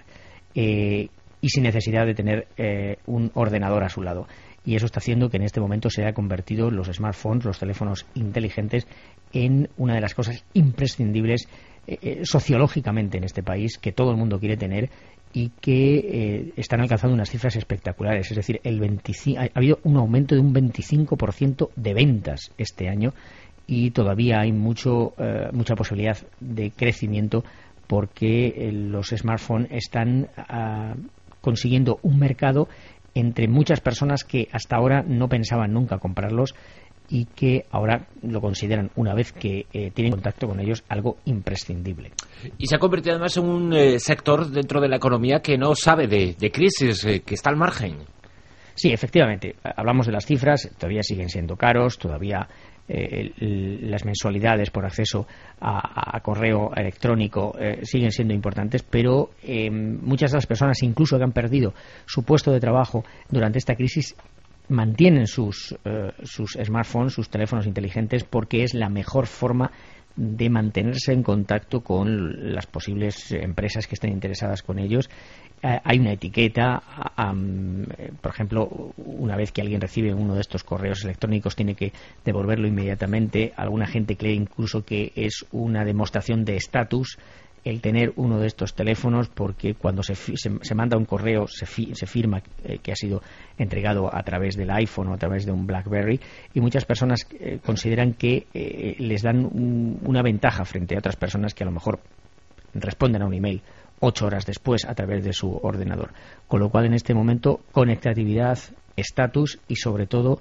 eh, y sin necesidad de tener eh, un ordenador a su lado. Y eso está haciendo que en este momento se haya convertido los smartphones, los teléfonos inteligentes, en una de las cosas imprescindibles eh, sociológicamente en este país, que todo el mundo quiere tener y que eh, están alcanzando unas cifras espectaculares. Es decir, el veinticinco, ha habido un aumento de un veinticinco por ciento de ventas este año, y todavía hay mucho eh, mucha posibilidad de crecimiento, porque eh, los smartphones están uh, consiguiendo un mercado entre muchas personas que hasta ahora no pensaban nunca comprarlos y que ahora lo consideran, una vez que eh, tienen contacto con ellos, algo imprescindible. Y se ha convertido además en un eh, sector dentro de la economía que no sabe de, de crisis, eh, que está al margen. Sí, efectivamente. Hablamos de las cifras, todavía siguen siendo caros, todavía eh, las mensualidades por acceso a, a correo electrónico eh, siguen siendo importantes, pero eh, muchas de las personas, incluso que han perdido su puesto de trabajo durante esta crisis, mantienen sus, eh, sus smartphones, sus teléfonos inteligentes, porque es la mejor forma de mantenerse en contacto con las posibles empresas que estén interesadas con ellos. Eh, hay una etiqueta, um, por ejemplo, una vez que alguien recibe uno de estos correos electrónicos tiene que devolverlo inmediatamente. Alguna gente cree incluso que es una demostración de estatus el tener uno de estos teléfonos, porque cuando se, se, se manda un correo se, fi, se firma eh, que ha sido entregado a través del iPhone o a través de un BlackBerry, y muchas personas eh, consideran que eh, les dan un, una ventaja frente a otras personas que a lo mejor responden a un email ocho horas después a través de su ordenador. Con lo cual, en este momento, conectividad, estatus y sobre todo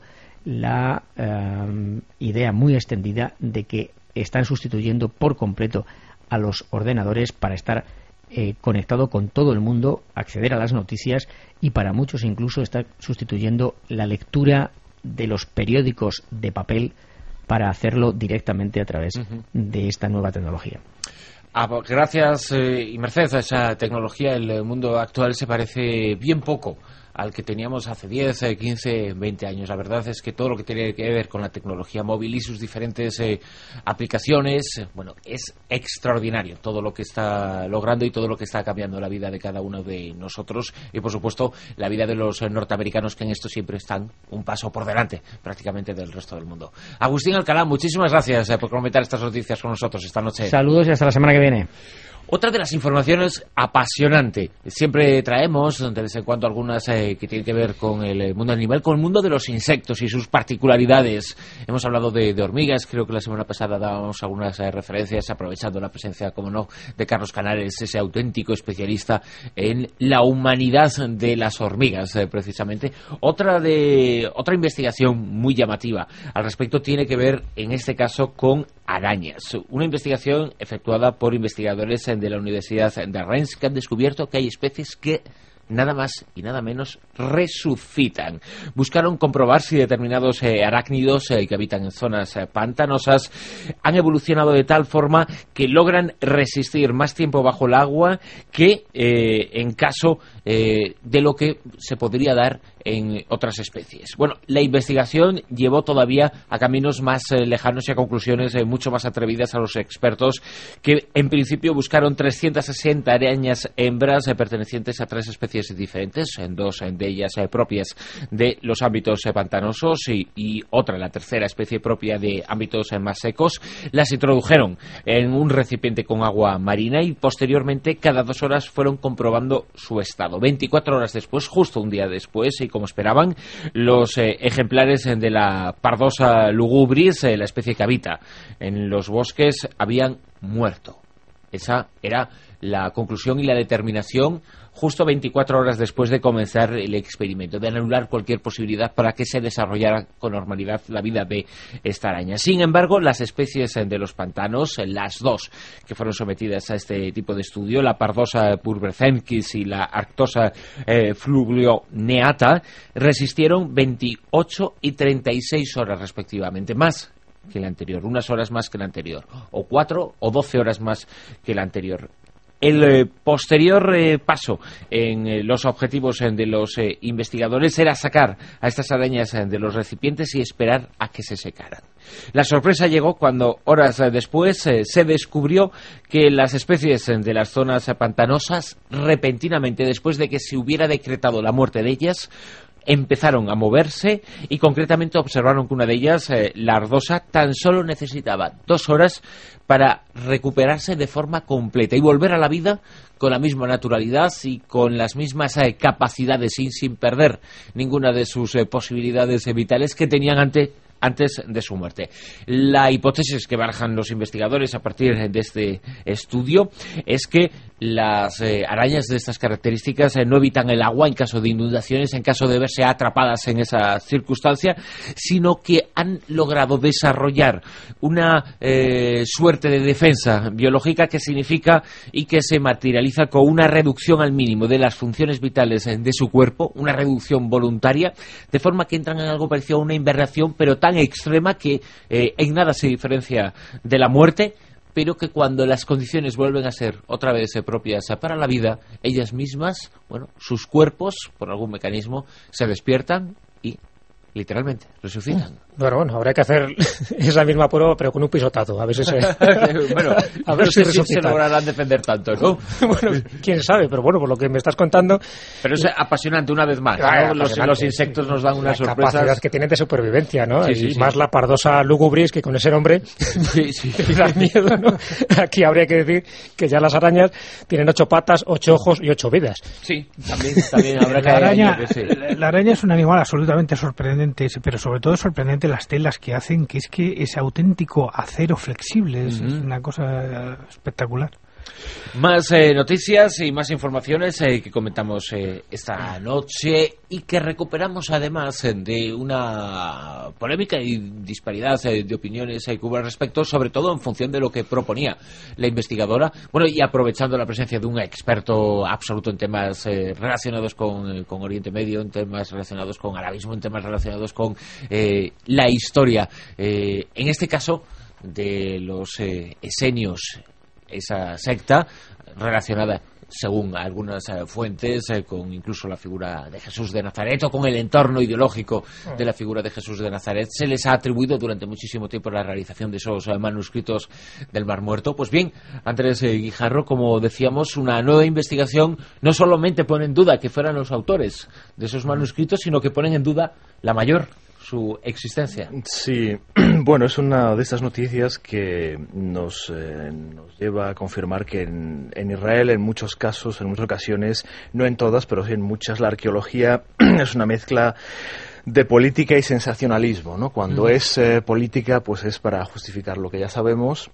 la eh, idea muy extendida de que están sustituyendo por completo a los ordenadores para estar eh, conectado con todo el mundo, acceder a las noticias, y para muchos incluso está sustituyendo la lectura de los periódicos de papel para hacerlo directamente a través uh-huh. de esta nueva tecnología. Ah, gracias eh, y merced a esa tecnología, el mundo actual se parece bien poco al que teníamos hace diez, quince, veinte años. La verdad es que todo lo que tiene que ver con la tecnología móvil y sus diferentes eh, aplicaciones, bueno, es extraordinario todo lo que está logrando y todo lo que está cambiando la vida de cada uno de nosotros y, por supuesto, la vida de los norteamericanos, que en esto siempre están un paso por delante prácticamente del resto del mundo. Agustín Alcalá, muchísimas gracias eh, por comentar estas noticias con nosotros esta noche. Saludos y hasta la semana que viene. Otra de las informaciones apasionante. Siempre traemos de vez en cuando algunas eh, que tienen que ver con el mundo animal, con el mundo de los insectos y sus particularidades. Hemos hablado de, de hormigas, creo que la semana pasada dábamos algunas eh, referencias, aprovechando la presencia, como no, de Carlos Canales, ese auténtico especialista en la humanidad de las hormigas, eh, precisamente. Otra de otra investigación muy llamativa al respecto tiene que ver, en este caso, con arañas. Una investigación efectuada por investigadores de la Universidad de Rennes, que han descubierto que hay especies que nada más y nada menos resucitan. Buscaron comprobar si determinados eh, arácnidos eh, que habitan en zonas eh, pantanosas han evolucionado de tal forma que logran resistir más tiempo bajo el agua que eh, en caso eh, de lo que se podría dar en otras especies. Bueno, la investigación llevó todavía a caminos más eh, lejanos y a conclusiones eh, mucho más atrevidas a los expertos, que en principio buscaron trescientas sesenta arañas hembras eh, pertenecientes a tres especies diferentes, en dos de ellas eh, propias de los ámbitos eh, pantanosos y, y otra, la tercera especie propia de ámbitos eh, más secos. Las introdujeron en un recipiente con agua marina y posteriormente cada dos horas fueron comprobando su estado. veinticuatro horas después, justo un día después, y como esperaban, los eh, ejemplares de la Pardosa lugubris, eh, la especie que habita en los bosques, habían muerto. Esa era la conclusión y la determinación justo veinticuatro horas después de comenzar el experimento, de anular cualquier posibilidad para que se desarrollara con normalidad la vida de esta araña. Sin embargo, las especies de los pantanos, las dos que fueron sometidas a este tipo de estudio, la Pardosa purbecensis y la Arctosa eh, fluvioneata, resistieron veintiocho y treinta y seis horas respectivamente, más que la anterior, unas horas más que la anterior, o cuatro o doce horas más que la anterior. El eh, posterior eh, paso en eh, los objetivos eh, de los eh, investigadores era sacar a estas arañas eh, de los recipientes y esperar a que se secaran. La sorpresa llegó cuando horas eh, después eh, se descubrió que las especies eh, de las zonas eh, pantanosas, repentinamente, después de que se hubiera decretado la muerte de ellas, empezaron a moverse y concretamente observaron que una de ellas, eh, la ardosa, tan solo necesitaba dos horas para recuperarse de forma completa y volver a la vida con la misma naturalidad y con las mismas eh, capacidades, sin, sin perder ninguna de sus eh, posibilidades eh, vitales que tenían ante antes de su muerte. La hipótesis que barajan los investigadores a partir de este estudio es que las eh, arañas de estas características eh, no evitan el agua en caso de inundaciones, en caso de verse atrapadas en esa circunstancia, sino que han logrado desarrollar una eh, suerte de defensa biológica que significa y que se materializa con una reducción al mínimo de las funciones vitales de su cuerpo, una reducción voluntaria, de forma que entran en algo parecido a una hibernación, pero tan extrema que eh, en nada se diferencia de la muerte, pero que cuando las condiciones vuelven a ser otra vez eh, propias para la vida, ellas mismas, bueno, sus cuerpos, por algún mecanismo, se despiertan y literalmente resucitan. Bueno, bueno, habrá que hacer esa misma prueba, pero con un pisotado. A ver si se, bueno, a ver no si sé si se resucita. lograrán defender tanto, ¿no? Bueno, quién sabe, pero bueno, por lo que me estás contando. Pero es apasionante una vez más, Claro, ¿no? los, apasionante. los insectos nos dan unas La sorpresas. capacidad que tienen de supervivencia, ¿no? Sí, y sí, sí. más la Pardosa lugubris, que con ese nombre Sí, sí. te da miedo, ¿no? Aquí habría que decir que ya las arañas tienen ocho patas, ocho ojos y ocho vidas. Sí, también, también habrá que La araña, yo qué sé. la, la araña es un animal absolutamente sorprendente, pero sobre todo sorprendente las telas que hacen, que es que es auténtico acero flexible, es, Uh-huh. es una cosa espectacular. Más eh, noticias y más informaciones eh, que comentamos eh, esta noche y que recuperamos además eh, de una polémica y disparidad eh, de opiniones eh, que hubo al respecto, sobre todo en función de lo que proponía la investigadora. Bueno, y aprovechando la presencia de un experto absoluto en temas eh, relacionados con, con Oriente Medio, en temas relacionados con arabismo, en temas relacionados con eh, la historia. Eh, en este caso, de los eh, esenios, esa secta relacionada, según algunas eh, fuentes, eh, con incluso la figura de Jesús de Nazaret o con el entorno ideológico de la figura de Jesús de Nazaret, se les ha atribuido durante muchísimo tiempo la realización de esos eh, manuscritos del Mar Muerto. Pues bien, Andrés eh, Guijarro, como decíamos, una nueva investigación no solamente pone en duda que fueran los autores de esos manuscritos, sino que ponen en duda la mayor, su existencia. Sí, bueno, es una de estas noticias que nos, eh, nos lleva a confirmar que en, en Israel, en muchos casos, en muchas ocasiones, no en todas, pero sí en muchas, la arqueología es una mezcla de política y sensacionalismo, ¿no? Cuando uh-huh. es eh, política, pues es para justificar lo que ya sabemos.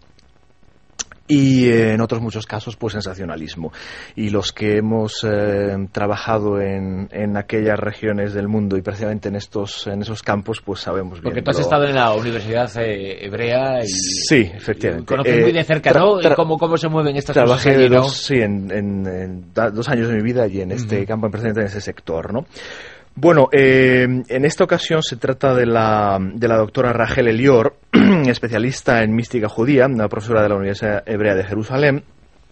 Y eh, en otros muchos casos, pues sensacionalismo. Y los que hemos eh, trabajado en, en aquellas regiones del mundo y precisamente en estos en esos campos, pues sabemos bien. Porque tú has lo... estado en la Universidad eh, Hebrea y... Sí, efectivamente. Y conoces eh, muy de cerca, ¿no? Tra- tra- cómo, cómo se mueven estas trabajé cosas allí, ¿no? dos, sí, en, en, en dos años de mi vida y en este uh-huh. campo, precisamente en ese sector, ¿no? Bueno, eh, en esta ocasión se trata de la, de la doctora Rachel Elior, especialista en mística judía, una profesora de la Universidad Hebrea de Jerusalén,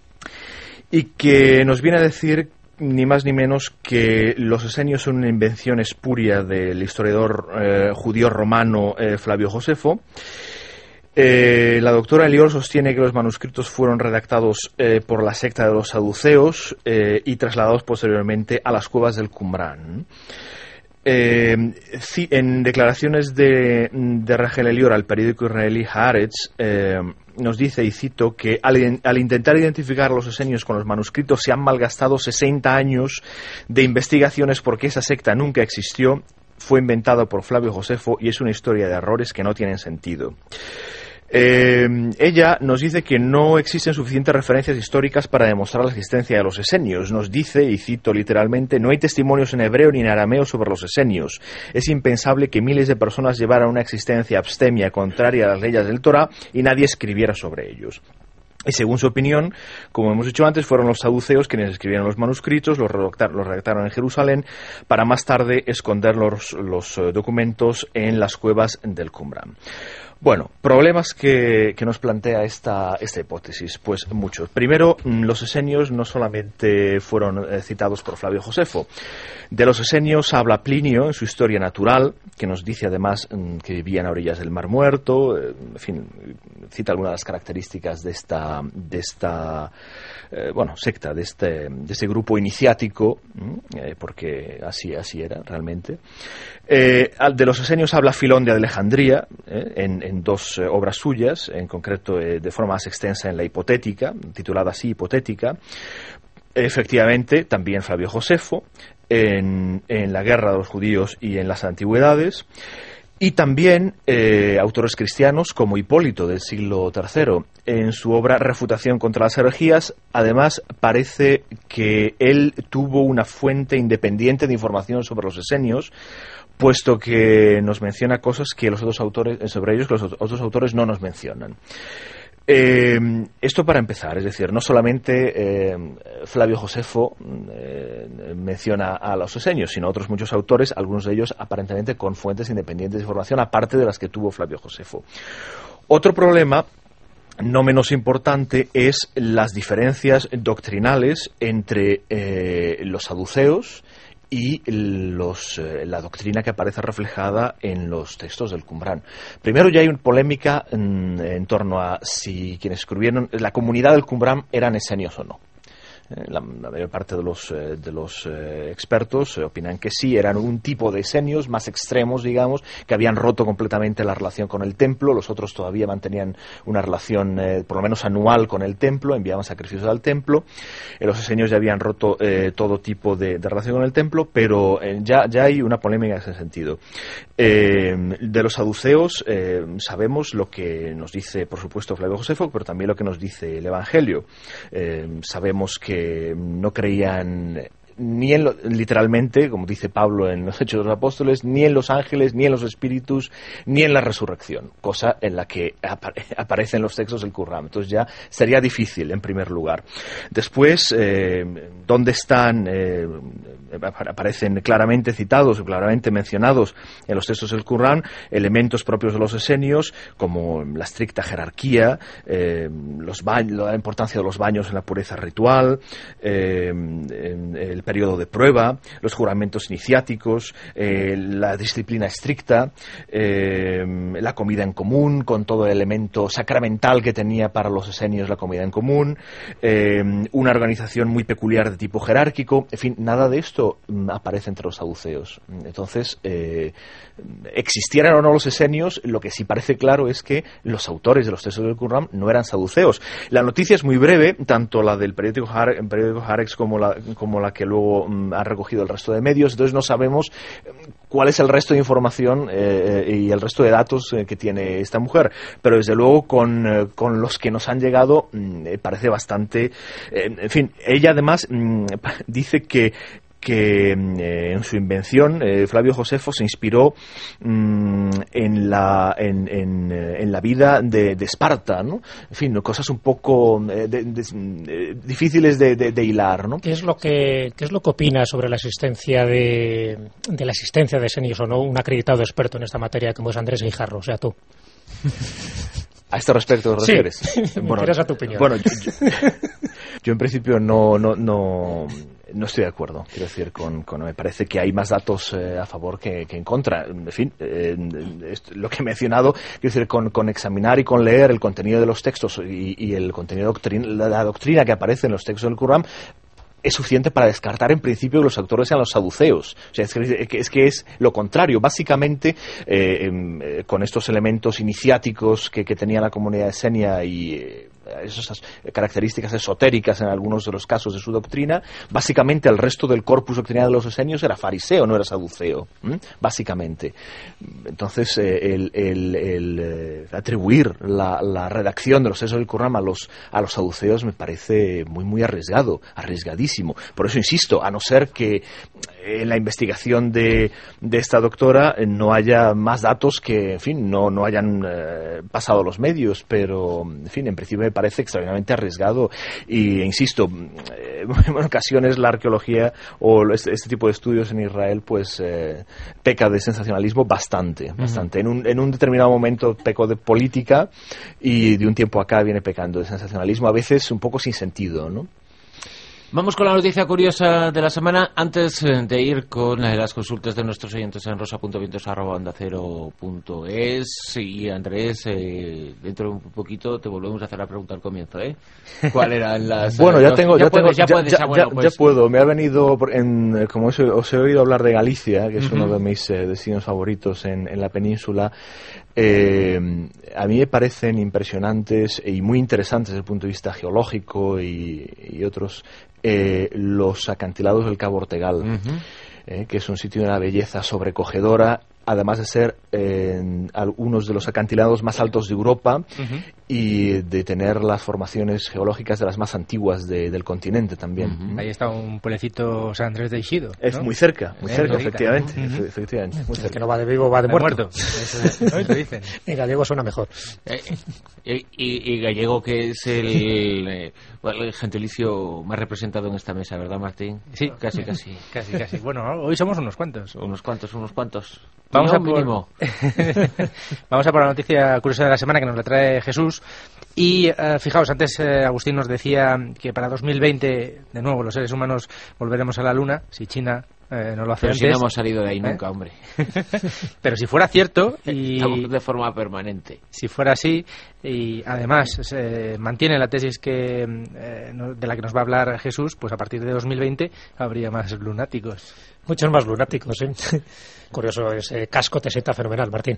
y que nos viene a decir ni más ni menos que los esenios son una invención espuria del historiador eh, judío romano eh, Flavio Josefo. Eh, la doctora Elior sostiene que los manuscritos fueron redactados eh, por la secta de los saduceos eh, y trasladados posteriormente a las cuevas del Qumrán. Eh, en declaraciones de, de Rachel Elior al periódico israelí Haaretz, eh, nos dice, y cito, que al, al intentar identificar a los esenios con los manuscritos se han malgastado sesenta años de investigaciones porque esa secta nunca existió, fue inventada por Flavio Josefo y es una historia de errores que no tienen sentido. Eh, ella nos dice que no existen suficientes referencias históricas para demostrar la existencia de los esenios. Nos dice, y cito literalmente, no hay testimonios en hebreo ni en arameo sobre los esenios. Es impensable que miles de personas llevaran una existencia abstemia contraria a las leyes del Torá y nadie escribiera sobre ellos. Y según su opinión, como hemos dicho antes, fueron los saduceos quienes escribieron los manuscritos, los redactaron, los redactaron en Jerusalén, para más tarde esconder los, los uh, documentos en las cuevas del Qumrán. Bueno, problemas que, que nos plantea esta, esta hipótesis, pues muchos. Primero, los esenios no solamente fueron eh, citados por Flavio Josefo. De los esenios habla Plinio en su Historia Natural, que nos dice además mm, que vivían a orillas del Mar Muerto, eh, en fin, cita algunas de las características de esta, de esta eh, bueno, secta, de este, de este grupo iniciático, eh, porque así, así era realmente. Eh, de los esenios habla Filón de Alejandría, eh, en, en dos eh, obras suyas, en concreto eh, de forma más extensa en la Hipotética, titulada así Hipotética. Efectivamente, también Flavio Josefo, en, en la Guerra de los Judíos y en las Antigüedades. Y también eh, autores cristianos como Hipólito del siglo tercero, en su obra Refutación contra las herejías. Además, parece que él tuvo una fuente independiente de información sobre los esenios, puesto que nos menciona cosas que los otros autores, sobre ellos que los otros autores no nos mencionan. Eh, esto para empezar, es decir, no solamente eh, Flavio Josefo eh, menciona a los esenios, sino otros muchos autores, algunos de ellos aparentemente con fuentes independientes de información, aparte de las que tuvo Flavio Josefo. Otro problema, no menos importante, es las diferencias doctrinales entre eh, los saduceos y los, eh, la doctrina que aparece reflejada en los textos del Qumrán. Primero, ya hay una polémica en, en torno a si quienes escribieron, la comunidad del Qumrán eran esenios o no. Eh, la, la mayor parte de los, eh, de los eh, expertos eh, opinan que sí, eran un tipo de esenios más extremos, digamos, que habían roto completamente la relación con el templo. Los otros todavía mantenían una relación, eh, por lo menos anual, con el templo, enviaban sacrificios al templo. Eh, los esenios ya habían roto eh, todo tipo de, de relación con el templo, pero eh, ya, ya hay una polémica en ese sentido. Eh, de los saduceos eh, sabemos lo que nos dice, por supuesto, Flavio Josefo, pero también lo que nos dice el Evangelio. Eh, sabemos que no creían ni en lo, literalmente, como dice Pablo en los Hechos de los Apóstoles, ni en los ángeles, ni en los espíritus, ni en la resurrección, cosa en la que apare aparece en los textos del Qur'án. Entonces ya sería difícil, en primer lugar. Después, eh, ¿dónde están? Eh, aparecen claramente citados, claramente mencionados en los textos del Qur'án elementos propios de los esenios, como la estricta jerarquía, eh, los la importancia de los baños en la pureza ritual, eh, el periodo de prueba, los juramentos iniciáticos, eh, la disciplina estricta, eh, la comida en común, con todo el elemento sacramental que tenía para los esenios la comida en común, eh, una organización muy peculiar de tipo jerárquico. En fin, nada de esto mm, aparece entre los saduceos. Entonces, eh, existieran o no los esenios, lo que sí parece claro es que los autores de los textos del Qur'án no eran saduceos. La noticia es muy breve, tanto la del periódico, Har periódico Haaretz como la, como la que luego mm, ha recogido el resto de medios. Entonces no sabemos cuál es el resto de información eh, y el resto de datos eh, que tiene esta mujer, pero desde luego con, eh, con los que nos han llegado mm, parece bastante eh, en fin, ella además mm, dice que que eh, en su invención eh, Flavio Josefo se inspiró mmm, en, la, en, en, en la vida de, de Esparta, ¿no? En fin, cosas un poco eh, de, de, de, difíciles de, de, de hilar, ¿no? ¿Qué es lo que, qué es lo que opina sobre la existencia de, de la existencia de esenios o no un acreditado experto en esta materia como es Andrés Guijarro, o sea, tú? ¿A este respecto te refieres? Sí, me bueno, interesa tu opinión. Bueno, yo, yo, yo en principio no... no, no No estoy de acuerdo, quiero decir, con, con me parece que hay más datos eh, a favor que, que en contra. En fin, eh, esto, lo que he mencionado, quiero decir, con, con examinar y con leer el contenido de los textos y, y el contenido doctrina, la, la doctrina que aparece en los textos del Qur'án, es suficiente para descartar en principio que los autores sean los saduceos. O sea, es que es, que es lo contrario. Básicamente, eh, eh, con estos elementos iniciáticos que, que tenía la comunidad esenia y eh, esas características esotéricas en algunos de los casos de su doctrina, básicamente el resto del corpus doctrinal de los esenios era fariseo, no era saduceo, ¿m? Básicamente. Entonces, eh, el, el, el eh, atribuir la, la redacción de los textos del Qur'án a los, a los saduceos me parece muy, muy arriesgado, arriesgadísimo. Por eso insisto, a no ser que en la investigación de, de esta doctora no haya más datos que, en fin, no, no hayan eh, pasado los medios, pero, en fin, en principio me parece extraordinariamente arriesgado y, insisto, eh, en ocasiones la arqueología o este, este tipo de estudios en Israel pues eh, peca de sensacionalismo bastante, bastante. Uh-huh. En un, en un determinado momento pecó de política y de un tiempo acá viene pecando de sensacionalismo, a veces un poco sin sentido, ¿no? Vamos con la noticia curiosa de la semana antes de ir con las consultas de nuestros oyentes en rosa punto vientos arroba onda cero punto es. Y Andrés, eh, dentro de un poquito te volvemos a hacer la pregunta al comienzo, ¿eh? ¿Cuál eran las...? Bueno, ya tengo, ya, ya, puedes, tengo, ya, puedes, ya, ya, bueno, ya, pues... ya puedo. Me ha venido, en, como os he, os he oído hablar de Galicia, que es uh-huh. uno de mis eh, destinos favoritos en, en la península. Eh, a mí me parecen impresionantes y muy interesantes desde el punto de vista geológico y, y otros eh, los acantilados del Cabo Ortegal, uh-huh. eh, que es un sitio de una belleza sobrecogedora, además de ser eh, algunos de los acantilados más altos de Europa uh-huh. y de tener las formaciones geológicas de las más antiguas de, del continente también. Uh-huh. Ahí está un pueblecito San Andrés de Eixido, ¿no? Es muy cerca, muy eh, cerca, Lorita. efectivamente, Uh-huh. efectivamente muy cerca. Que no va de vivo, va de muerto. muerto. Eso es, ¿no? Lo dicen. En gallego suena mejor. Eh, y, y, y gallego, que es el, eh, el gentilicio más representado en esta mesa, ¿verdad, Martín? Sí. Casi, casi. Casi, casi. Bueno, hoy somos unos cuantos. Unos cuantos, unos cuantos. Vamos no, a por... mínimo. Vamos a por la noticia curiosa de la semana que nos la trae Jesús. Y uh, fijaos, antes uh, Agustín nos decía que para dos mil veinte, de nuevo, los seres humanos volveremos a la Luna, si China eh, no lo hace Pero antes. si no hemos salido de ahí ¿Eh? nunca, hombre. Pero si fuera cierto y Estamos de forma permanente. si fuera así y además se mantiene la tesis que eh, no- de la que nos va a hablar Jesús, pues a partir de dos mil veinte habría más lunáticos. Muchos más lunáticos, ¿eh? Curioso, ese casco te sienta fenomenal, Martín.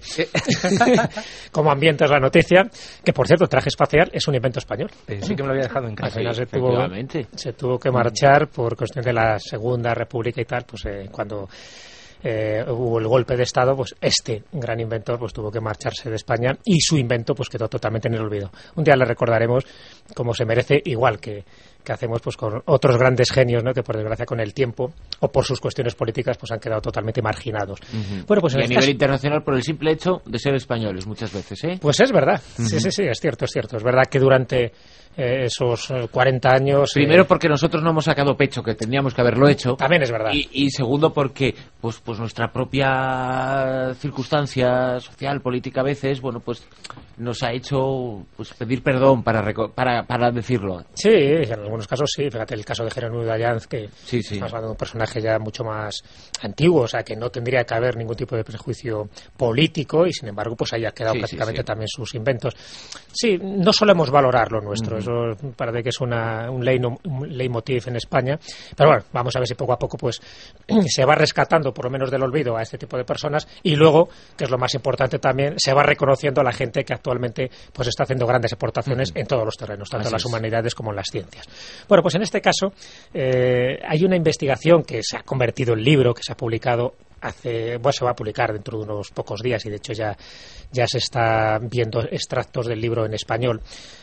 Como ambientas la noticia, que por cierto, el traje espacial es un invento español. Pensé que me lo había dejado en Al casa. final se tuvo, Efectivamente. se tuvo que marchar por cuestión de la Segunda República y tal, pues eh, cuando eh, hubo el golpe de Estado, pues este gran inventor pues tuvo que marcharse de España y su invento pues quedó totalmente en el olvido. Un día le recordaremos como se merece, igual que, que hacemos pues con otros grandes genios, ¿no? Que por desgracia con el tiempo o por sus cuestiones políticas pues han quedado totalmente marginados. Ujú. Bueno, pues en y a este nivel caso- internacional por el simple hecho de ser españoles muchas veces, ¿eh? Pues es verdad, sí, sí, sí, es cierto, es cierto. Es verdad que durante eh, esos eh, cuarenta años... Primero eh, porque nosotros no hemos sacado pecho, que tendríamos que haberlo hecho. También es verdad. Y, y segundo porque pues pues nuestra propia circunstancia social, política a veces, bueno, pues nos ha hecho pues pedir perdón para reco- para, para decirlo. Sí, en algunos casos sí. Fíjate el caso de Jerónimo Dayanz, que Sí, sí. estamos hablando de un personaje ya mucho más antiguo, o sea, que no tendría que haber ningún tipo de prejuicio político y, sin embargo, pues haya quedado Sí, sí, prácticamente sí. también sus inventos. Sí, no solemos valorar lo nuestro, eso parece que es una, un, leino- un leitmotiv en España, pero bueno, vamos a ver si poco a poco pues se va rescatando, por lo menos del olvido, a este tipo de personas y luego, que es lo más importante también, se va reconociendo a la gente que actualmente pues está haciendo grandes aportaciones en todos los terrenos, tanto Así en las es. humanidades como en las ciencias. Bueno, pues en este caso eh, hay una investigación que se ha convertido en libro, que se ha publicado hace, bueno, se va a publicar dentro de unos pocos días y de hecho ya, ya se está viendo extractos del libro en español,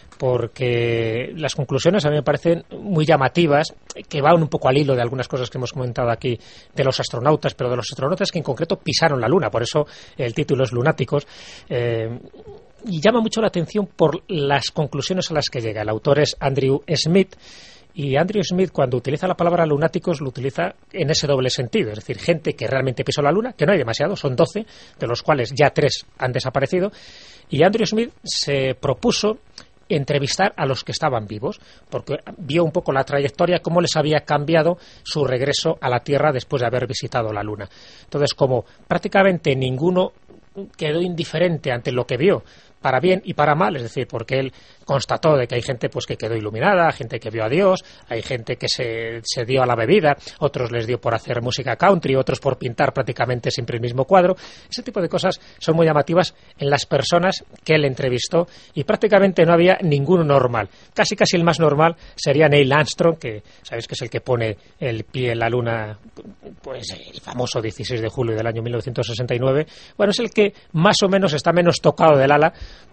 porque las conclusiones a mí me parecen muy llamativas, que van un poco al hilo de algunas cosas que hemos comentado aquí de los astronautas, pero de los astronautas que en concreto pisaron la Luna, por eso el título es Lunáticos. Eh, y llama mucho la atención por las conclusiones a las que llega. El autor es Andrew Smith, y Andrew Smith, cuando utiliza la palabra lunáticos, lo utiliza en ese doble sentido, es decir, gente que realmente pisó la Luna, que no hay demasiado, son doce, de los cuales ya tres han desaparecido, y Andrew Smith se propuso entrevistar a los que estaban vivos, porque vio un poco la trayectoria, cómo les había cambiado su regreso a la Tierra después de haber visitado la Luna. Entonces, como prácticamente ninguno quedó indiferente ante lo que vio, para bien y para mal, es decir, porque él constató de que hay gente pues que quedó iluminada, gente que vio a Dios, hay gente que se, se dio a la bebida, otros les dio por hacer música country, otros por pintar prácticamente siempre el mismo cuadro. Ese tipo de cosas son muy llamativas en las personas que él entrevistó y prácticamente no había ninguno normal. Casi casi el más normal sería Neil Armstrong, que sabéis que es el que pone el pie en la Luna, pues el famoso dieciséis de julio del año mil novecientos sesenta y nueve. Bueno, es el que más o menos está menos tocado del ala,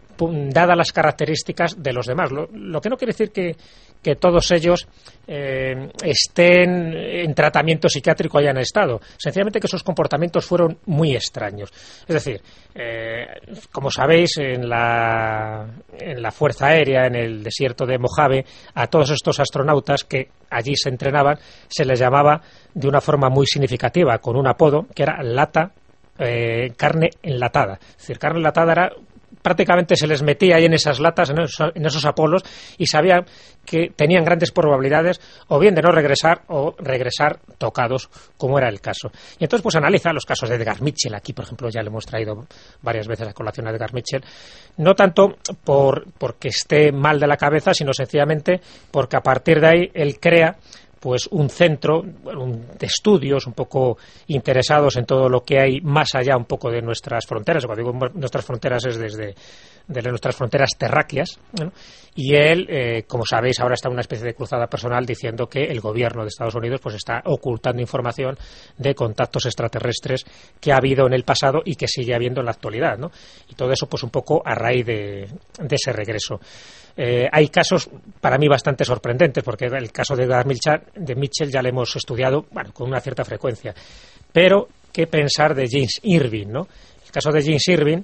dadas las características de los demás. Lo, lo que no quiere decir que, que todos ellos eh, estén en tratamiento psiquiátrico, hayan estado. Sencillamente que sus comportamientos fueron muy extraños. Es decir, eh, como sabéis, en la, en la Fuerza Aérea, en el desierto de Mojave, a todos estos astronautas que allí se entrenaban, se les llamaba de una forma muy significativa, con un apodo que era lata, eh, carne enlatada. Es decir, carne enlatada era... prácticamente se les metía ahí en esas latas, en esos, en esos Apolos, y sabían que tenían grandes probabilidades o bien de no regresar o regresar tocados, como era el caso. Y entonces pues analiza los casos de Edgar Mitchell. Aquí, por ejemplo, ya le hemos traído varias veces a colación a Edgar Mitchell, no tanto por porque esté mal de la cabeza, sino sencillamente porque a partir de ahí él crea pues un centro un, de estudios un poco interesados en todo lo que hay más allá un poco de nuestras fronteras. Cuando digo nuestras fronteras es desde, desde nuestras fronteras terráqueas, ¿no? Y él, eh, como sabéis, ahora está en una especie de cruzada personal diciendo que el gobierno de Estados Unidos pues está ocultando información de contactos extraterrestres que ha habido en el pasado y que sigue habiendo en la actualidad, ¿no? Y todo eso pues un poco a raíz de, de ese regreso. Eh, hay casos para mí bastante sorprendentes, porque el caso de Edgar Mitchell, de Mitchell ya lo hemos estudiado, bueno, con una cierta frecuencia. Pero, ¿qué pensar de James Irving, ¿no? El caso de James Irving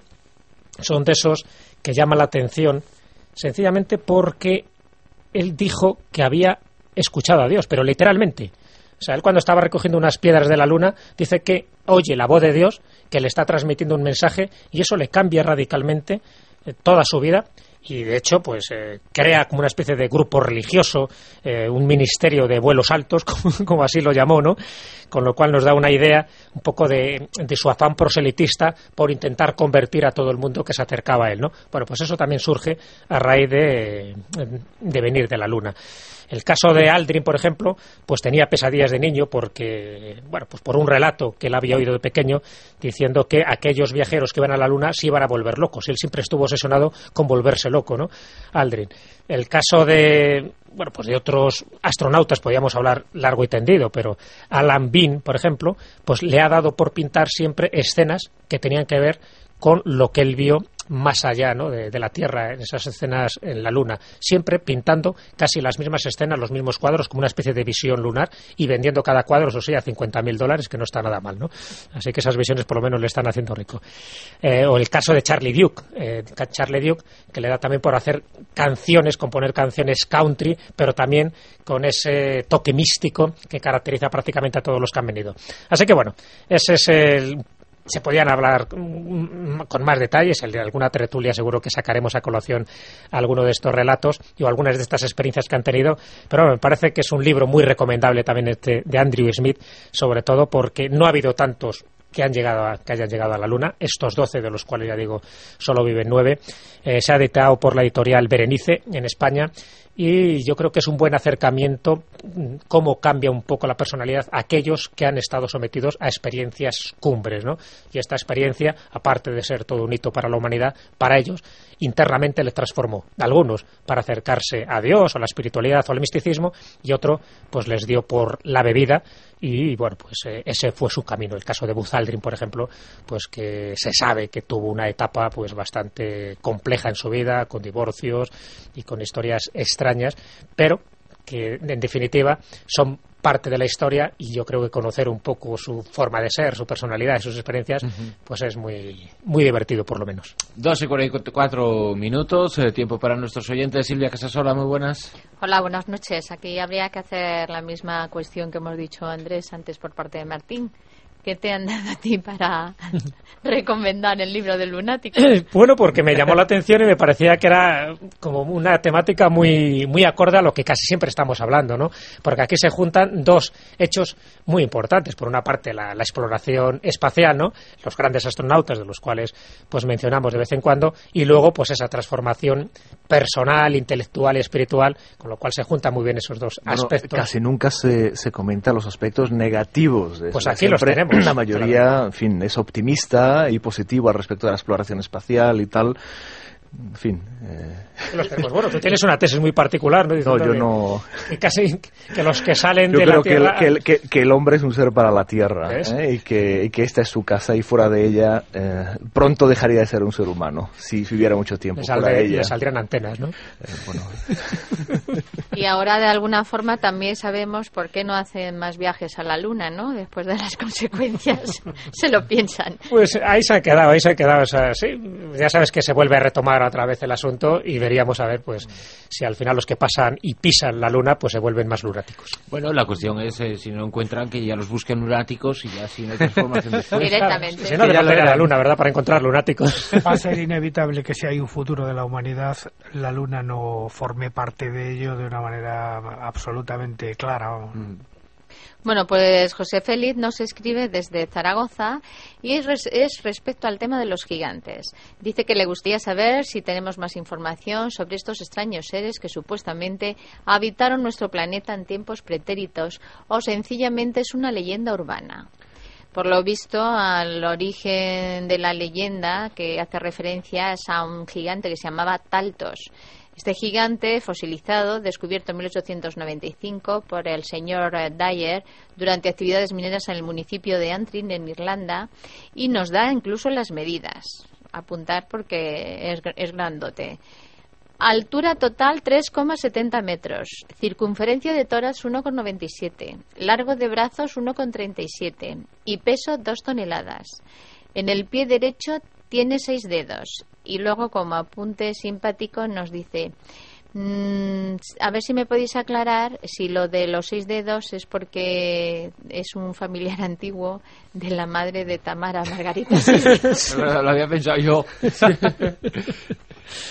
son de esos que llaman la atención sencillamente porque él dijo que había escuchado a Dios, pero literalmente. O sea, él cuando estaba recogiendo unas piedras de la Luna dice que oye la voz de Dios, que le está transmitiendo un mensaje y eso le cambia radicalmente eh, toda su vida. y de hecho pues eh, crea como una especie de grupo religioso, eh, un ministerio de vuelos altos, como, como así lo llamó, ¿no? Con lo cual nos da una idea un poco de, de su afán proselitista por intentar convertir a todo el mundo que se acercaba a él, ¿no? Bueno, pues eso también surge a raíz de, de venir de la Luna. El caso de Aldrin, por ejemplo, pues tenía pesadillas de niño porque, bueno, pues por un relato que él había oído de pequeño diciendo que aquellos viajeros que iban a la Luna se iban a volver locos. Él siempre estuvo obsesionado con volverse loco, ¿no? Aldrin. El caso de, bueno, pues de otros astronautas podríamos hablar largo y tendido, pero Alan Bean, por ejemplo, pues le ha dado por pintar siempre escenas que tenían que ver con lo que él vio más allá, ¿no?, de, de la Tierra, en esas escenas en la Luna, siempre pintando casi las mismas escenas, los mismos cuadros, como una especie de visión lunar, y vendiendo cada cuadro, eso sí, a cincuenta mil dólares, que no está nada mal, ¿no? Así que esas visiones por lo menos le están haciendo rico. Eh, o el caso de Charlie Duke, eh, Charlie Duke, que le da también por hacer canciones, componer canciones country, pero también con ese toque místico que caracteriza prácticamente a todos los que han venido. Así que bueno, ese es el... Se podían hablar con más detalles, en alguna tertulia seguro que sacaremos a colación alguno de estos relatos y algunas de estas experiencias que han tenido, pero bueno, me parece que es un libro muy recomendable también este de Andrew Smith, sobre todo porque no ha habido tantos que han llegado a, que hayan llegado a la Luna, estos doce, de los cuales ya digo solo viven nueve. Eh, se ha editado por la editorial Berenice en España, y yo creo que es un buen acercamiento cómo cambia un poco la personalidad a aquellos que han estado sometidos a experiencias cumbres, ¿no? Y esta experiencia, aparte de ser todo un hito para la humanidad, para ellos internamente les transformó. Algunos para acercarse a Dios o a la espiritualidad o al misticismo, y otro pues les dio por la bebida, y bueno, pues eh, ese fue su camino. El caso de Buzz Aldrin, por ejemplo, pues que se sabe que tuvo una etapa pues bastante compleja en su vida, con divorcios y con historias extrañas, pero que en definitiva son parte de la historia, y yo creo que conocer un poco su forma de ser, su personalidad y sus experiencias, uh-huh. pues es muy muy divertido, por lo menos. Dos y cuarenta y cuatro minutos, eh, tiempo para nuestros oyentes. Silvia Casasola, muy buenas. Hola, buenas noches. Aquí habría que hacer la misma cuestión que hemos dicho Andrés antes por parte de Martín. ¿Qué te han dado a ti para recomendar el libro del lunático? Bueno, porque me llamó la atención y me parecía que era como una temática muy muy acorde a lo que casi siempre estamos hablando, ¿no? Porque aquí se juntan dos hechos muy importantes. Por una parte, la, la exploración espacial, ¿no? Los grandes astronautas, de los cuales pues mencionamos de vez en cuando, y luego pues esa transformación personal, intelectual y espiritual, con lo cual se juntan muy bien esos dos bueno, aspectos. Casi nunca se, se comentan los aspectos negativos de eso. Pues aquí los tenemos. La mayoría, en fin, es optimista y positiva al respecto de la exploración espacial y tal. En fin. Eh... Los tenemos. Bueno, tú tienes una tesis muy particular, ¿no? Diciendo no, yo de, no. Que casi que los que salen yo de creo la Tierra. Que el, que, que, que el hombre es un ser para la Tierra, ¿eh? y, que, y que esta es su casa, y fuera de ella eh, pronto dejaría de ser un ser humano si viviera mucho tiempo fuera de ella. Le saldrían antenas, ¿no? Eh, bueno. Y ahora de alguna forma también sabemos por qué no hacen más viajes a la Luna, ¿no? Después de las consecuencias se lo piensan. Pues ahí se ha quedado, ahí se ha quedado. O sea, sí, ya sabes que se vuelve a retomar otra vez el asunto, y veríamos a ver pues si al final los que pasan y pisan la Luna pues se vuelven más lunáticos. Bueno, la cuestión es eh, si no encuentran, que ya los busquen lunáticos, y ya si no hay transformación después. Directamente. Claro, si no, depende de la Luna, ¿verdad? Para encontrar lunáticos. Va a ser inevitable que si hay un futuro de la humanidad, la Luna no forme parte de ello de una manera absolutamente clara. Mm. Bueno, pues José Félix nos escribe desde Zaragoza, y es, res, es respecto al tema de los gigantes. Dice que le gustaría saber si tenemos más información sobre estos extraños seres que supuestamente habitaron nuestro planeta en tiempos pretéritos, o sencillamente es una leyenda urbana. Por lo visto, al origen de la leyenda, que hace referencia es a un gigante que se llamaba Taltos. Este gigante fosilizado, descubierto en mil ochocientos noventa y cinco por el señor Dyer durante actividades mineras en el municipio de Antrim, en Irlanda, y nos da incluso las medidas. Apuntar porque es, es grandote. Altura total tres coma setenta metros, circunferencia de tórax uno coma noventa y siete, largo de brazos uno coma treinta y siete y peso dos toneladas. En el pie derecho tiene seis dedos. Y luego, como apunte simpático, nos dice, mmm, a ver si me podéis aclarar si lo de los seis dedos es porque es un familiar antiguo de la madre de Tamara, Margarita. lo, lo había pensado yo.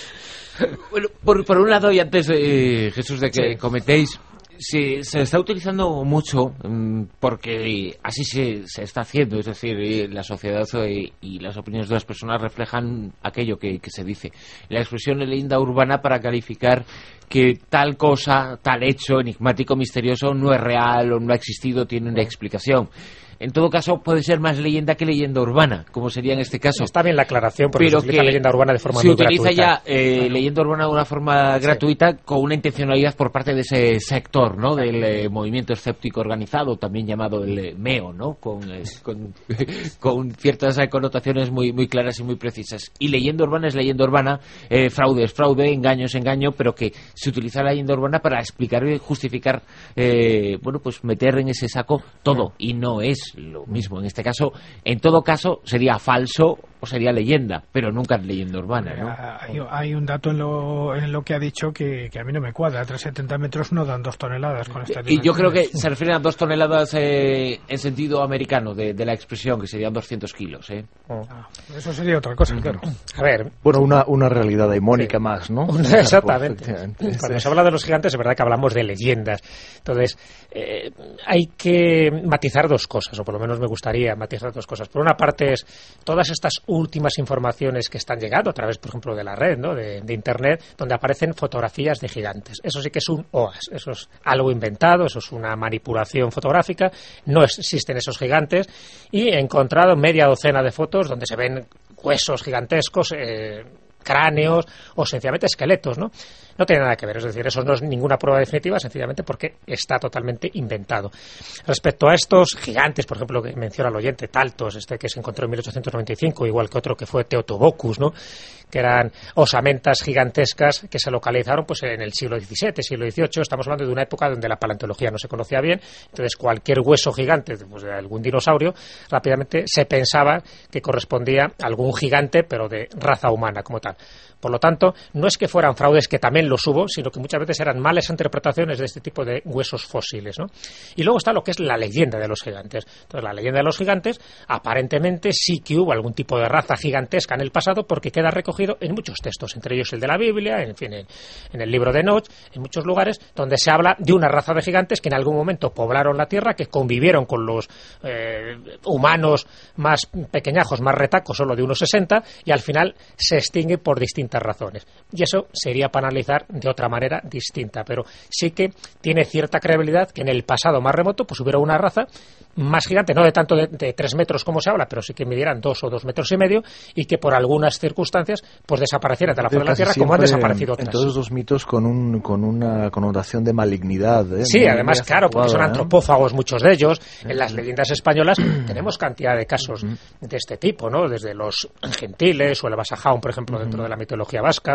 Bueno, por, por un lado, y antes, eh, Jesús, de que Sí. comentéis, se, se está utilizando mucho mm, porque así se, se está haciendo, es decir, eh, la sociedad eh, y las opiniones de las personas reflejan aquello que, que se dice. La expresión leyenda urbana para calificar que tal cosa, tal hecho enigmático, misterioso, no es real o no ha existido, tiene una explicación. En todo caso, puede ser más leyenda que leyenda urbana, como sería en este caso. Está bien la aclaración, porque Pero se utiliza que leyenda urbana de forma se muy utiliza gratuita. ya eh, leyenda urbana de una forma Sí. gratuita con una intencionalidad por parte de ese sector, ¿no? Del eh, movimiento escéptico organizado, también llamado el eh, M E O, ¿no? Con, eh, con, con ciertas eh, connotaciones muy muy claras y muy precisas. Y leyenda urbana es leyenda urbana, eh, fraude es fraude, engaño es engaño, pero que se utiliza la leyenda urbana para explicar y justificar, eh, bueno, pues meter en ese saco todo, y no es lo mismo. En este caso, en todo caso, sería falso o sería leyenda, pero nunca es leyenda urbana, ¿no? Hay, hay un dato en lo, en lo que ha dicho que, que a mí no me cuadra. trescientos setenta metros no dan dos toneladas con esta Y yo creo que se refieren a dos toneladas eh, en sentido americano de, de la expresión, que serían doscientos kilos, ¿eh? Ah, eso sería otra cosa, claro. A ver, Bueno, una, una realidad daimónica Sí. más, ¿no? exactamente. Efectivamente. Cuando se habla de los gigantes, es verdad que hablamos de leyendas. Entonces, eh, hay que matizar dos cosas, o por lo menos me gustaría matizar dos cosas. Por una parte es todas estas últimas informaciones que están llegando a través, por ejemplo, de la red, ¿no? de, de Internet, donde aparecen fotografías de gigantes. Eso sí que es un O A S, eso es algo inventado, eso es una manipulación fotográfica, no existen esos gigantes, y he encontrado media docena de fotos donde se ven huesos gigantescos, eh, cráneos o sencillamente esqueletos, ¿no? No tiene nada que ver, es decir, eso no es ninguna prueba definitiva, sencillamente porque está totalmente inventado. Respecto a estos gigantes, por ejemplo, que menciona el oyente, Taltos, este que se encontró en mil ochocientos noventa y cinco, igual que otro que fue Teotobocus, ¿no? Que eran osamentas gigantescas que se localizaron pues en el siglo diecisiete, siglo dieciocho. Estamos hablando de una época donde la paleontología no se conocía bien, entonces cualquier hueso gigante pues, de algún dinosaurio rápidamente se pensaba que correspondía a algún gigante, pero de raza humana como tal. Por lo tanto, no es que fueran fraudes, que también los hubo, sino que muchas veces eran malas interpretaciones de este tipo de huesos fósiles, ¿no? Y luego está lo que es la leyenda de los gigantes. Entonces, la leyenda de los gigantes, aparentemente sí que hubo algún tipo de raza gigantesca en el pasado, porque queda recogido en muchos textos, entre ellos el de la Biblia, en fin, en, en el libro de Enoch, en muchos lugares, donde se habla de una raza de gigantes que en algún momento poblaron la Tierra, que convivieron con los eh, humanos más pequeñajos, más retacos, solo de uno sesenta, y al final se extingue por distintas razones. Y eso sería para analizar de otra manera distinta, pero sí que tiene cierta credibilidad que en el pasado más remoto pues hubiera una raza más gigante, no de tanto de, de tres metros como se habla, pero sí que midieran dos o dos metros y medio, y que por algunas circunstancias pues desaparecieran de la faz de la Tierra, como han desaparecido otras. En todos los mitos con, un, con una connotación de malignidad. ¿eh? Sí, muy, además, muy claro, porque son acentuada, ¿eh? antropófagos muchos de ellos. En las leyendas españolas tenemos cantidad de casos de este tipo, ¿no? Desde los gentiles o el Basajaun, por ejemplo, dentro de la mitología vasca.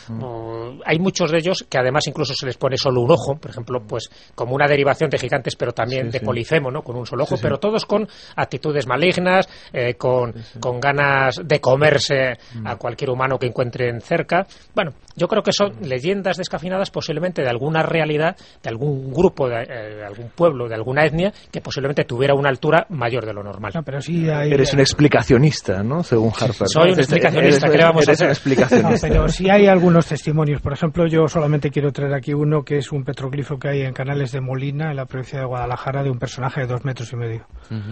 Uh, hay muchos de ellos que además incluso se les pone solo un ojo, por ejemplo, pues como una derivación de gigantes, pero también Sí, de sí. Polifemo, ¿no? Con un solo ojo, Sí, sí. pero todos con actitudes malignas, eh, con, con ganas de comerse a cualquier humano que encuentren cerca. Bueno, yo creo que son leyendas descafinadas posiblemente de alguna realidad, de algún grupo, de, eh, de algún pueblo, de alguna etnia, que posiblemente tuviera una altura mayor de lo normal. No, pero sí hay... Eres un explicacionista, ¿no? Según Harper. Soy un Eres- explicacionista, eres- ¿qué le vamos a eres un hacer? No, explicacionista. pero sí hay algunos testimonios. Por ejemplo, yo solamente quiero traer aquí uno que es un petroglifo que hay en Canales de Molina, en la provincia de Guadalajara, de un personaje de dos metros y medio.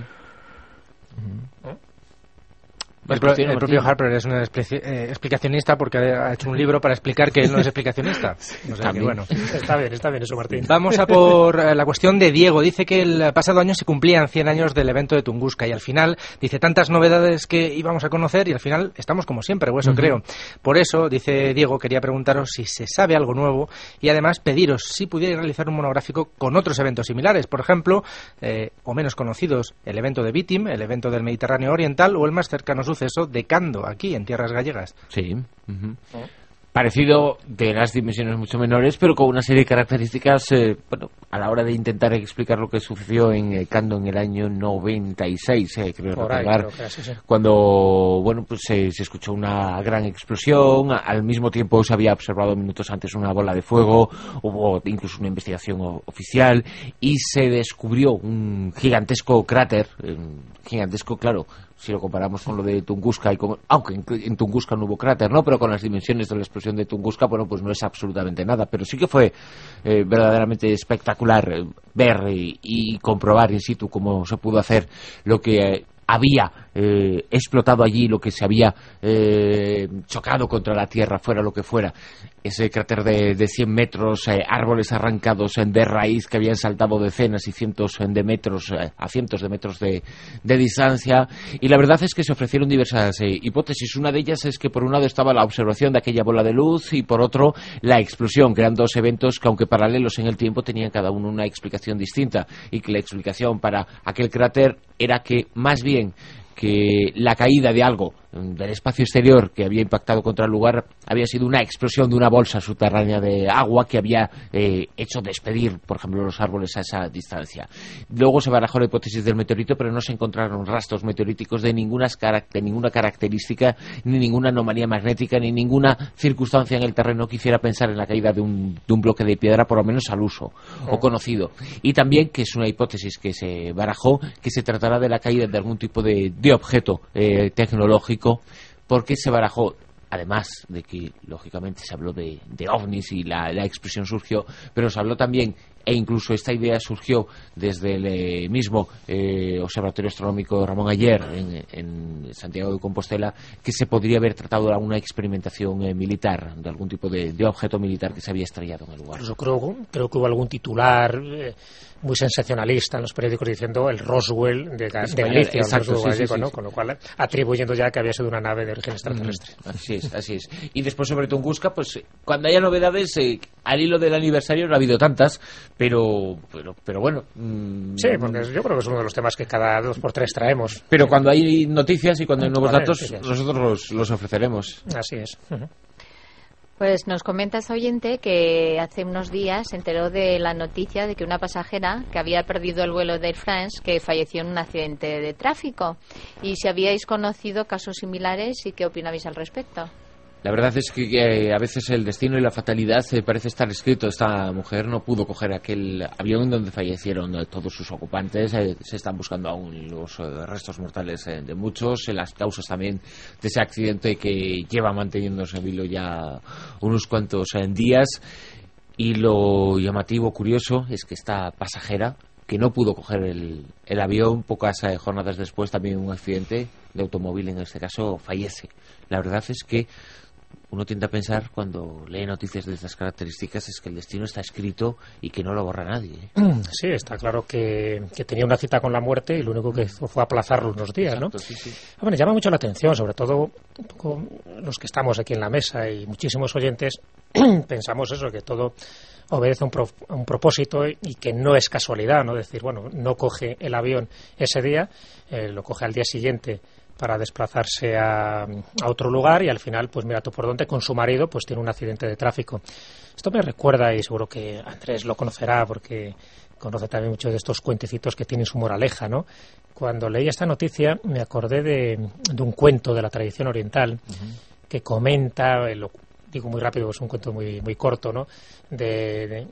El, pro- el propio Harper es un explici- eh, explicacionista porque ha hecho un libro para explicar que él no es explicacionista. O sea que, bueno. Está bien, está bien eso, Martín. Vamos a por eh, la cuestión de Diego. Dice que el pasado año se cumplían cien años del evento de Tunguska y al final dice tantas novedades que íbamos a conocer y al final estamos como siempre, o eso creo. Por eso, dice Diego, quería preguntaros si se sabe algo nuevo y además pediros si pudierais realizar un monográfico con otros eventos similares. Por ejemplo, eh, o menos conocidos, el evento de Bitim, el evento del Mediterráneo Oriental o el más cercano suceso de Cando, aquí en tierras gallegas. Sí. Ujú. Parecido, de las dimensiones mucho menores, pero con una serie de características, eh, bueno, a la hora de intentar explicar lo que sucedió en eh, Cando en el año noventa y seis, eh, creo Por ahí, recordar, creo que así, sí. cuando, bueno, pues eh, se escuchó una gran explosión, a- al mismo tiempo se había observado minutos antes una bola de fuego, hubo incluso una investigación o- oficial, y se descubrió un gigantesco cráter, eh, gigantesco, claro, si lo comparamos con lo de Tunguska, y con, aunque en, en Tunguska no hubo cráter, ¿no? Pero con las dimensiones de la explosión de Tunguska, bueno, pues no es absolutamente nada. Pero sí que fue eh, verdaderamente espectacular eh, ver y, y comprobar in situ cómo se pudo hacer lo que eh, había eh, explotado allí, lo que se había eh, chocado contra la tierra, fuera lo que fuera. Ese cráter de, de cien metros, eh, árboles arrancados eh, de raíz que habían saltado decenas y cientos de metros, eh, a cientos de metros de, de distancia. Y la verdad es que se ofrecieron diversas eh, hipótesis. Una de ellas es que por un lado estaba la observación de aquella bola de luz y por otro la explosión, que eran dos eventos que, aunque paralelos en el tiempo, tenían cada uno una explicación distinta, y que la explicación para aquel cráter era que más bien que la caída de algo del espacio exterior que había impactado contra el lugar había sido una explosión de una bolsa subterránea de agua que había eh, hecho despedir, por ejemplo, los árboles a esa distancia. Luego se barajó la hipótesis del meteorito, pero no se encontraron rastros meteoríticos de ninguna, de ninguna característica, ni ninguna anomalía magnética, ni ninguna circunstancia en el terreno que hiciera pensar en la caída de un, de un bloque de piedra, por lo menos al uso o conocido. Y también, que es una hipótesis que se barajó, que se tratará de la caída de algún tipo de, de objeto eh, tecnológico, porque se barajó, además de que lógicamente se habló de, de ovnis y la, la expresión surgió, pero se habló también, e incluso esta idea surgió desde el eh, mismo eh, Observatorio Astronómico Ramón Ayer en, en Santiago de Compostela, que se podría haber tratado de alguna experimentación eh, militar, de algún tipo de, de objeto militar que se había estrellado en el lugar. Yo creo, creo que hubo algún titular eh, muy sensacionalista en los periódicos diciendo el Roswell de, Ga- de Galicia, exacto, sí, gallego, sí, ¿no? sí. Con lo cual atribuyendo ya que había sido una nave de origen extraterrestre. Mm, así es, así es. Y después sobre Tunguska, pues cuando haya novedades, eh, al hilo del aniversario no ha habido tantas, pero pero, pero bueno. Mmm, sí, porque yo creo que es uno de los temas que cada dos por tres traemos. Pero cuando hay noticias y cuando hay nuevos Vale, datos, noticias. nosotros los, los ofreceremos. Así es. Uh-huh. Pues nos comenta ese oyente que hace unos días se enteró de la noticia de que una pasajera que había perdido el vuelo de Air France, que falleció en un accidente de tráfico. Y si habíais conocido casos similares y qué opinabais al respecto. La verdad es que, que a veces el destino y la fatalidad eh, parece estar escrito. Esta mujer no pudo coger aquel avión donde fallecieron eh, todos sus ocupantes. Eh, se están buscando aún los eh, restos mortales eh, de muchos, eh, las causas también de ese accidente que lleva manteniéndose en vilo ya unos cuantos eh, días. Y lo llamativo, curioso, es que esta pasajera, que no pudo coger el, el avión, pocas eh, jornadas después, también un accidente de automóvil, en este caso, fallece. La verdad es que uno tiende a pensar, cuando lee noticias de estas características, es que el destino está escrito y que no lo borra nadie, ¿eh? Sí, está claro que, que tenía una cita con la muerte y lo único que hizo fue aplazarlo unos días, Exacto, ¿no? sí, sí. Bueno, llama mucho la atención, sobre todo un poco los que estamos aquí en la mesa y muchísimos oyentes pensamos eso, que todo obedece a un, pro, a un propósito y que no es casualidad, ¿no? Decir, bueno, no coge el avión ese día, eh, lo coge al día siguiente para desplazarse a, a otro lugar y al final, pues mira tú por dónde, con su marido, pues tiene un accidente de tráfico. Esto me recuerda, y seguro que Andrés lo conocerá porque conoce también muchos de estos cuentecitos que tienen su moraleja, ¿no? Cuando leí esta noticia me acordé de, de un cuento de la tradición oriental uh-huh. que comenta, lo digo muy rápido, es un cuento muy muy corto, ¿no? De, de,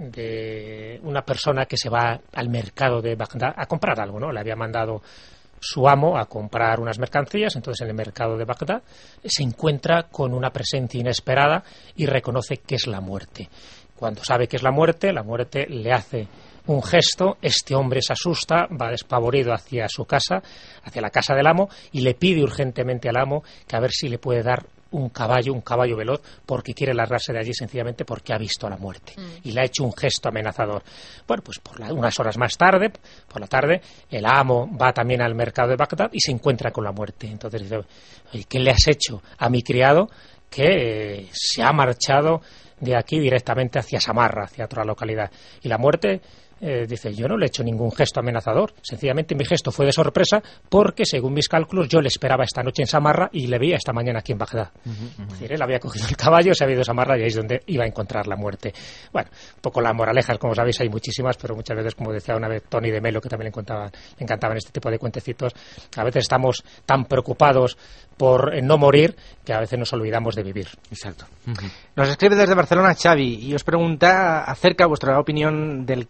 de una persona que se va al mercado de Bagdad a comprar algo, ¿no? Le había mandado su amo a comprar unas mercancías, entonces en el mercado de Bagdad se encuentra con una presencia inesperada y reconoce que es la muerte. Cuando sabe que es la muerte, la muerte le hace un gesto, este hombre se asusta, va despavorido hacia su casa, hacia la casa del amo, y le pide urgentemente al amo que a ver si le puede dar un caballo, un caballo veloz, porque quiere largarse de allí sencillamente porque ha visto a la muerte. Mm. Y le ha hecho un gesto amenazador. Bueno, pues por la, unas horas más tarde, por la tarde, el amo va también al mercado de Bagdad y se encuentra con la muerte. Entonces dice, oye, ¿qué le has hecho a mi criado que eh, se ha marchado de aquí directamente hacia Samarra, hacia otra localidad? Y la muerte Eh, dice, yo no le he hecho ningún gesto amenazador, sencillamente mi gesto fue de sorpresa porque, según mis cálculos, yo le esperaba esta noche en Samarra y le veía esta mañana aquí en Bagdad. Uh-huh, uh-huh. Es decir, él había cogido el caballo, se había ido a Samarra y ahí es donde iba a encontrar la muerte. Bueno, un poco las moralejas, como sabéis, hay muchísimas, pero muchas veces, como decía una vez Tony de Melo, que también le, contaba, le encantaban este tipo de cuentecitos, a veces estamos tan preocupados por no morir que a veces nos olvidamos de vivir. Exacto. Uh-huh. Nos escribe desde Barcelona Xavi y os pregunta acerca de vuestra opinión del caso de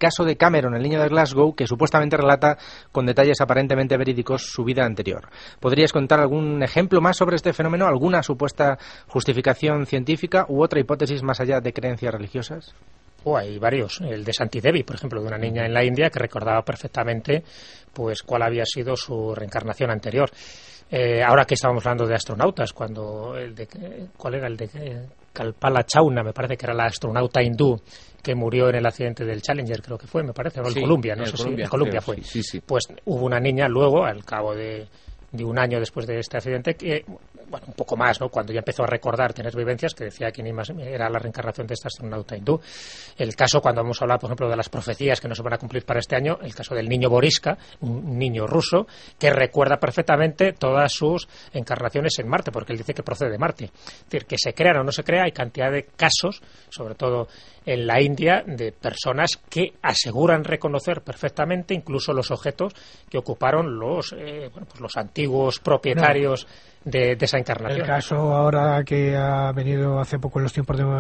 Cameron, el niño de Glasgow, que supuestamente relata con detalles aparentemente verídicos su vida anterior. ¿Podrías contar algún ejemplo más sobre este fenómeno? ¿Alguna supuesta justificación científica u otra hipótesis más allá de creencias religiosas? Oh, hay varios. El de Santi Devi, por ejemplo, de una niña en la India que recordaba perfectamente pues cuál había sido su reencarnación anterior. Eh, ahora que estábamos hablando de astronautas, cuando el de, ¿cuál era el de eh, Kalpana Chawla? Me parece que era la astronauta hindú que murió en el accidente del Challenger, creo que fue, me parece, o el sí, Columbia, no el sé Columbia, si el Columbia creo, fue. Sí, sí. Pues hubo una niña luego, al cabo de de un año después de este accidente, que, bueno, un poco más, ¿no? Cuando ya empezó a recordar, tener vivencias, que decía que ni más era la reencarnación de esta astronauta hindú. El caso, cuando hemos hablado, por ejemplo, de las profecías que no se van a cumplir para este año, el caso del niño Boriska, un niño ruso, que recuerda perfectamente todas sus encarnaciones en Marte, porque él dice que procede de Marte. Es decir, que se crean o no se crea, hay cantidad de casos, sobre todo en la India, de personas que aseguran reconocer perfectamente incluso los objetos que ocuparon los, eh, bueno, pues los antiguos propietarios no. de, de esa encarnación. El caso ahora que ha venido hace poco, en los tiempos de,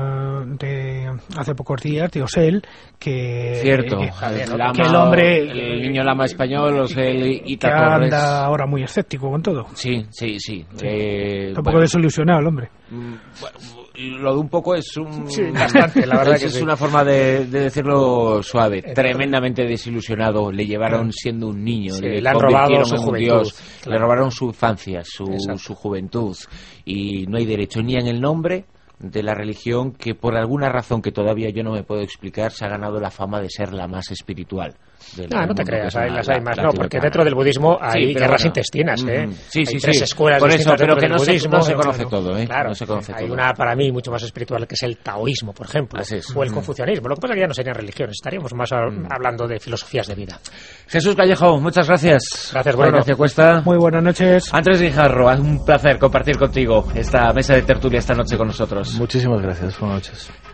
de hace pocos días, de Osel, que cierto, que, el, que el hombre, el niño lama español, Osel y que Torres, anda ahora muy escéptico con todo. Sí, sí, sí. sí. Eh, Está un poco bueno, desilusionado el hombre. Bueno, lo de un poco es un sí, bastante, la verdad es, que es sí. una forma de, de decirlo suave. Tremendamente desilusionado. Le llevaron siendo un niño, sí, le, le han robado su en un juventud, dios, claro. Le robaron su infancia, su, su juventud, y no hay derecho ni en el nombre de la religión que por alguna razón que todavía yo no me puedo explicar se ha ganado la fama de ser la más espiritual. Ah, no te creas, hay, las hay más, no, porque dentro del budismo hay sí, guerras bueno. intestinas, ¿eh? Sí, hay sí, tres sí. escuelas Por eso, distintas pero dentro que del no se, budismo. no se conoce claro, todo, ¿eh? Claro, no se conoce hay todo. una para mí mucho más espiritual que es el taoísmo, por ejemplo, o el confucianismo. Lo que pasa es que ya no serían religiones, estaríamos más a, mm. hablando de filosofías de vida. Jesús Callejo, muchas gracias. Gracias, Bruno. Ignacio Cuesta. Muy buenas noches. Andrés Guijarro, es un placer compartir contigo esta mesa de tertulia esta noche con nosotros. Muchísimas gracias, buenas noches.